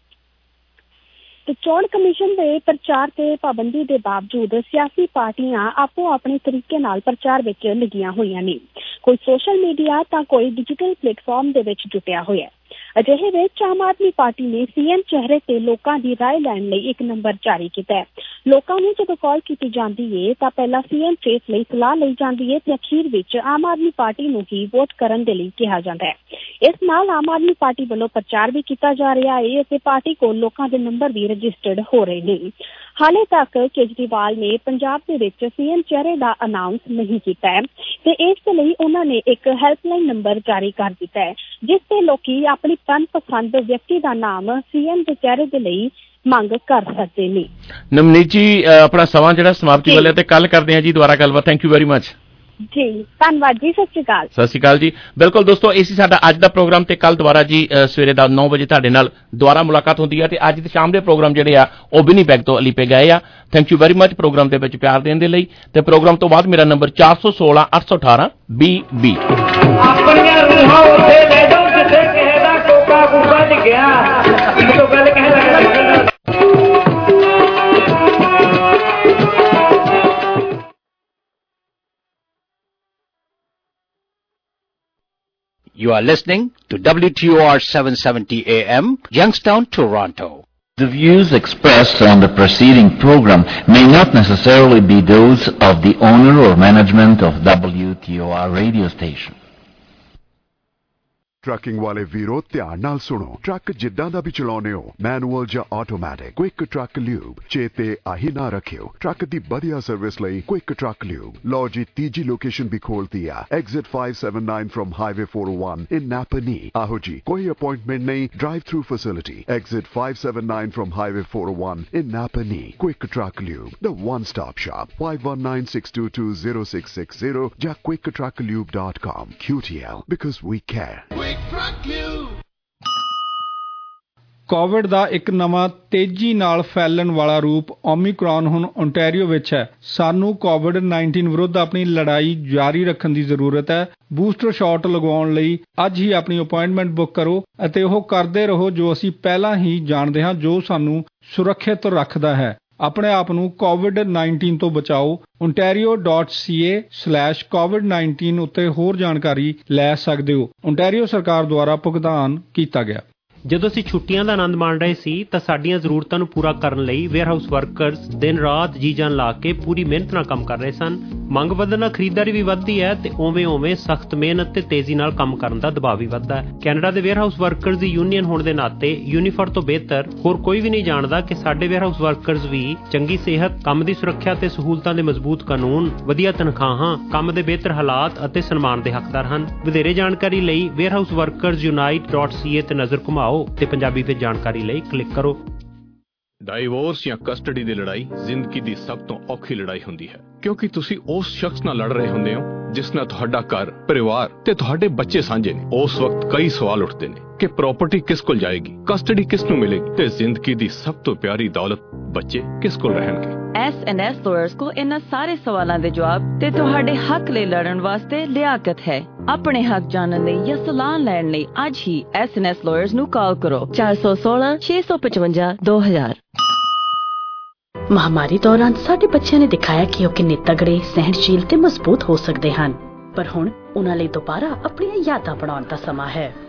ਤੇ ਚੋਣ ਕਮਿਸ਼ਨ ਦੇ ਪ੍ਰਚਾਰ ਤੇ ਪਾਬੰਦੀ ਦੇ ਬਾਵਜੂਦ ਸਿਆਸੀ ਪਾਰਟੀਆਂ ਆਪੋ ਆਪਣੇ ਤਰੀਕੇ ਨਾਲ ਪ੍ਰਚਾਰ ਵਿੱਚ ਲੱਗੀਆਂ ਹੋਈਆਂ ਨੇ। ਕੋਈ ਸੋਸ਼ਲ ਮੀਡੀਆ ਤਾਂ ਕੋਈ ਡਿਜੀਟਲ ਪਲੇਟਫਾਰਮ ਦੇ ਵਿੱਚ ਜੁਟਿਆ ਹੋਇਆ। ਅਜਿਹੇ ਵਿੱਚ ਆਮ ਆਦਮੀ ਪਾਰਟੀ ਨੇ ਸੀਐਮ ਚਿਹਰੇ ਤੇ ਲੋਕਾਂ ਦੀ ਰਾਏ ਲੈਣ ਲਈ ਇੱਕ ਨੰਬਰ ਜਾਰੀ ਕੀਤਾ ਹੈ। ਲੋਕਾਂ ਨੂੰ ਜਦੋਂ ਕਾਲ ਕੀਤੀ ਜਾਂਦੀ ਹੈ ਤਾਂ ਪਹਿਲਾਂ ਸੀਐਮ ਫੇਸ ਲਈ ਸਲਾਹ ਲਈ ਜਾਂਦੀ ਹੈ ਤੇ ਅਖੀਰ ਵਿੱਚ ਆਮ ਆਦਮੀ ਪਾਰਟੀ ਨੂੰ ਹੀ ਵੋਟ ਕਰਨ ਦੇ ਲਈ ਕਿਹਾ ਜਾਂਦਾ ਹੈ। ਇਸ ਨਾਲ ਆਮ ਆਦਮੀ ਪਾਰਟੀ ਵੱਲੋਂ ਪ੍ਰਚਾਰ ਵੀ ਕੀਤਾ ਜਾ ਰਿਹਾ ਹੈ ਅਤੇ ਪਾਰਟੀ ਕੋਲ ਲੋਕਾਂ ਦੇ ਨੰਬਰ ਵੀ ਰਜਿਸਟਰਡ ਹੋ ਰਹੇ ਨੇ। ਹਾਲੇ ਤੱਕ ਕੇਜਰੀਵਾਲ ਨੇ ਪੰਜਾਬ ਦੇ ਵਿੱਚ ਸੀਐਮ ਚਿਹਰੇ ਦਾ ਅਨਾਉਂਸ ਨਹੀਂ ਕੀਤਾ ਹੈ ਤੇ ਇਸ ਲਈ ਉਹਨਾਂ ਨੇ ਇੱਕ ਹੈਲਪਲਾਈਨ ਨੰਬਰ ਜਾਰੀ ਕਰ ਦਿੱਤਾ ਹੈ ਜਿਸ ਤੇ ਲੋਕੀ ਆਪਣੀ ਮਨਪਸੰਦ ਵਿਅਕਤੀ ਦਾ ਨਾਮ ਸੀਐਮ ਦੇ ਚਿਹਰੇ ਦੇ ਲਈ ਮੰਗ ਕਰ ਸਕਦੇ ਨੇ। ਨਵਨੀਤ ਜੀ, ਆਪਣਾ ਸਮਾਂ ਜਿਹੜਾ ਸਮਾਪਤੀ ਵਾਲੇ ਤੇ ਕੱਲ ਕਰਦੇ ਹਾਂ ਜੀ ਦੁਬਾਰਾ ਗੱਲਬਾਤ। ਥੈਂਕ ਯੂ ਵੈਰੀ ਮਚ ਜੀ, ਧੰਨਵਾਦ ਜੀ, ਸਤਿ ਸ਼੍ਰੀ ਅਕਾਲ। ਸਤਿ ਸ਼੍ਰੀ ਅਕਾਲ ਜੀ। ਬਿਲਕੁਲ ਦੋਸਤੋ, ਇਹ ਸੀ ਸਾਡਾ ਅੱਜ ਦਾ ਪ੍ਰੋਗਰਾਮ ਤੇ ਕੱਲ ਦੁਬਾਰਾ ਜੀ ਸਵੇਰੇ ਦਾ ਨੌ ਵਜੇ ਤੁਹਾਡੇ ਨਾਲ ਦੁਬਾਰਾ ਮੁਲਾਕਾਤ ਹੁੰਦੀ ਹੈ ਤੇ ਅੱਜ ਦੇ ਸ਼ਾਮ ਦੇ ਪ੍ਰੋਗਰਾਮ ਜਿਹੜੇ ਆ ਉਹ ਵਿਨੀਪੈਗ ਤੋਂ ਅਲੀਪੇ ਗਏ ਆ। Thank you very much programme ਦੇ ਵਿੱਚ ਪਿਆਰ ਦੇਣ ਦੇ ਲਈ। ਤੇ ਪ੍ਰੋਗਰਾਮ ਤੋਂ ਬਾਅਦ ਮੇਰਾ ਨੰਬਰ ਚਾਰ ਸੌ ਸੋਲਾਂ ਅੱਠ ਸੌ ਅਠਾਰਾਂ ਬੀ ਬੀ। ਆਪਣੀਆਂ ਰੂਹਾਂ ਉੱਥੇ ਲੈ ਜਾਓ ਜਿੱਥੇ ਕਿਸੇ ਦਾ ਕੋਕਾ ਗੁੱਬਜ ਗਿਆ। ਇੱਕੋ ਗੱਲ ਕਹਿ ਲੱਗਾ। You are listening to W T O R seven seventy A M, Youngstown, Toronto. The views expressed on the preceding program may not necessarily be those of the owner or management of W T O R radio station. Trucking ਵਾਲੇ ਵੀਰੋ ਧਿਆਨ ਨਾਲ ਸੁਣੋ। Truck ਜਿੱਦਾਂ ਦਾ ਵੀ ਚਲਾਉਨੇ ਹੋ, manual ਜਾਂ automatic, quick truck lube ਚੇਤੇ ਆਹੀ ਨਾ ਰੱਖਿਓ। ਟਰੱਕ ਦੀ ਵਧੀਆ ਸਰਵਿਸ ਲਈ ਕੁਇਕ ਟਰੱਕ ਲਿਊਬ। ਲਓ ਜੀ, ਤੀਜੀ ਲੋਕੇਸ਼ਨ ਵੀ ਖੋਲਤੀ ਆ, exit five seventy-nine from highway four oh one in Napanee. ਆਹੋ ਜੀ, ਕੋਈ ਅਪਾਇੰਟਮੈਂਟ ਨਹੀਂ, drive through facility. Exit five seventy-nine from highway four oh one in Napanee. Quick truck lube, the one stop shop, five one nine six two two zero six six zero ਜਾਂ quick truck lube dot com। Q T L, because we care. Covid ਦਾ ਇੱਕ ਨਵਾਂ ਤੇਜ਼ੀ ਨਾਲ ਫੈਲਣ ਵਾਲਾ ਰੂਪ ਓਮਿਕਰੌਨ ਹੁਣ ਓਨਟਾਰੀਓ ਵਿੱਚ ਹੈ। ਸਾਨੂੰ ਕੋਵਿਡ ਨਾਈਨਟੀਨ ਵਿਰੁੱਧ ਆਪਣੀ ਲੜਾਈ ਜਾਰੀ ਰੱਖਣ ਦੀ ਜ਼ਰੂਰਤ ਹੈ। ਬੂਸਟਰ ਸ਼ਾਟ ਲਗਵਾਉਣ ਲਈ ਅੱਜ ਹੀ ਆਪਣੀ ਅਪਾਇੰਟਮੈਂਟ ਬੁੱਕ ਕਰੋ ਅਤੇ ਉਹ ਕਰਦੇ ਰਹੋ ਜੋ ਅਸੀਂ ਪਹਿਲਾਂ ਹੀ ਜਾਣਦੇ ਹਾਂ, ਜੋ ਸਾਨੂੰ ਸੁਰੱਖਿਅਤ ਰੱਖਦਾ ਹੈ। ਆਪਣੇ ਆਪ ਨੂੰ ਕੋਵਿਡ ਨਾਈਨਟੀਨ ਤੋਂ ਬਚਾਓ। ontario dot c a slash covid nineteen ਉੱਤੇ ਹੋਰ ਜਾਣਕਾਰੀ ਲੈ ਸਕਦੇ ਹੋ। ontario ਸਰਕਾਰ ਦੁਆਰਾ ਭੁਗਤਾਨ ਕੀਤਾ ਗਿਆ। ਜਦੋਂ ਅਸੀਂ ਛੁੱਟੀਆਂ ਦਾ ਆਨੰਦ ਮਾਣ ਰਹੇ ਸੀ ਤਾਂ ਸਾਡੀਆਂ ਜ਼ਰੂਰਤਾਂ ਨੂੰ ਪੂਰਾ ਕਰਨ ਲਈ ਵੇਅਰਹਾਊਸ ਵਰਕਰਸ ਦਿਨ ਰਾਤ ਜੀ ਜਾਨ ਲਾ ਕੇ ਪੂਰੀ ਮਿਹਨਤ ਨਾਲ ਕੰਮ ਕਰ ਰਹੇ ਸਨ। ਮੰਗ ਵਧਣ ਨਾਲ ਖਰੀਦਦਾਰੀ ਵੀ ਵੱਧਦੀ ਹੈ ਤੇ ਉਵੇਂ ਉਵੇਂ ਸਖਤ ਮਿਹਨਤ ਤੇ ਤੇਜ਼ੀ ਨਾਲ ਕੰਮ ਕਰਨ ਦਾ ਦਬਾਅ ਵੀ ਵੱਧਦਾ ਹੈ। ਕੈਨੇਡਾ ਦੇ ਵੇਅਰਹਾਊਸ ਵਰਕਰਸ ਦੀ ਯੂਨੀਅਨ ਹੋਣ ਦੇ ਨਾਤੇ ਯੂਨੀਫਰ ਤੋਂ ਬਿਹਤਰ ਹੋਰ ਕੋਈ ਵੀ ਨਹੀਂ ਜਾਣਦਾ ਕਿ ਸਾਡੇ ਵੇਅਰਹਾਊਸ ਵਰਕਰਸ ਵੀ ਚੰਗੀ ਸਿਹਤ, ਕੰਮ ਦੀ ਸੁਰੱਖਿਆ ਤੇ ਸਹੂਲਤਾਂ ਦੇ ਮਜ਼ਬੂਤ ਕਾਨੂੰਨ, ਵਧੀਆ ਤਨਖਾਹਾਂ, ਕੰਮ ਦੇ ਬਿਹਤਰ ਹਾਲਾਤ ਅਤੇ ਸਨਮਾਨ ਦੇ ਹੱਕਦਾਰ ਹਨ। ਵਧੇਰੇ ਜਾਣਕਾਰੀ ਲਈ warehouse workers unite dot C A ਤੇ ਨਜ਼ਰ ਘੁਮਾਓ ਤੇ ਪੰਜਾਬੀ ਵਿੱਚ ਜਾਣਕਾਰੀ ਲਈ ਕਲਿੱਕ ਕਰੋ। ਡਾਈਵੋਰਸ ਜਾਂ ਕਸਟਡੀ ਦੀ ਲੜਾਈ ਜ਼ਿੰਦਗੀ ਦੀ ਸਭ ਤੋਂ ਔਖੀ ਲੜਾਈ ਹੁੰਦੀ ਹੈ, ਕਿਉਂਕਿ ਤੁਸੀਂ ਉਸ ਸ਼ਖਸ ਨਾਲ ਲੜ ਰਹੇ ਹੁੰਦੇ ਹੋ ਜਿਸ ਨਾਲ ਤੁਹਾਡਾ ਘਰ, ਪਰਿਵਾਰ ਤੇ ਤੁਹਾਡੇ ਬੱਚੇ ਸਾਂਝੇ ਨੇ। ਉਸ ਵਕਤ ਕਈ ਸਵਾਲ ਉੱਠਦੇ ਨੇ ਕਿ ਪ੍ਰਾਪਰਟੀ ਕਿਸ ਕੋਲ ਜਾਏਗੀ, ਕਸਟਡੀ ਕਿਸ ਨੂੰ ਮਿਲੇਗੀ ਤੇ ਜ਼ਿੰਦਗੀ ਦੀ ਸਭ ਤੋਂ ਪਿਆਰੀ ਦੌਲਤ ਬੱਚੇ ਕਿਸ ਕੋਲ ਰਹਿਣਗੇ। ਐਸ ਐਂਡ ਐਸ ਲਾਇਰਸ ਕੋ ਇਹਨਾਂ ਸਾਰੇ ਸਵਾਲਾਂ ਦੇ ਜਵਾਬ ਤੇ ਤੁਹਾਡੇ ਹੱਕ ਲਈ ਲੜਨ ਵਾਸਤੇ ਲਿਆਕਤ ਹੈ। ਆਪਣੇ ਹੱਕ ਜਾਣਨ ਲਈ ਜਾਂ ਸਲਾਹ ਲੈਣ ਲਈ ਅੱਜ ਹੀ ਐਸ ਐਂਡ ਐਸ ਲਾਇਰਸ ਨੂੰ ਕਾਲ ਕਰੋ ਚਾਰ ਸੌ ਸੋਲਾਂ ਛੇ ਸੌ ਪਚਵੰਜਾ ਦੋ ਹਜ਼ਾਰ। ਮਹਾਮਾਰੀ ਦੌਰਾਨ ਸਾਡੇ ਬੱਚਿਆਂ ਨੇ ਦਿਖਾਇਆ ਕਿ ਉਹ ਕਿੰਨੇ ਤਗੜੇ, ਸਹਿਣਸ਼ੀਲ ਤੇ ਮਜ਼ਬੂਤ ਹੋ ਸਕਦੇ ਹਨ, ਪਰ ਹੁਣ ਉਹਨਾਂ ਲਈ ਦੁਬਾਰਾ ਆਪਣੀਆਂ ਯਾਦਾਂ ਬਣਾਉਣ ਦਾ ਸਮਾਂ ਹੈ।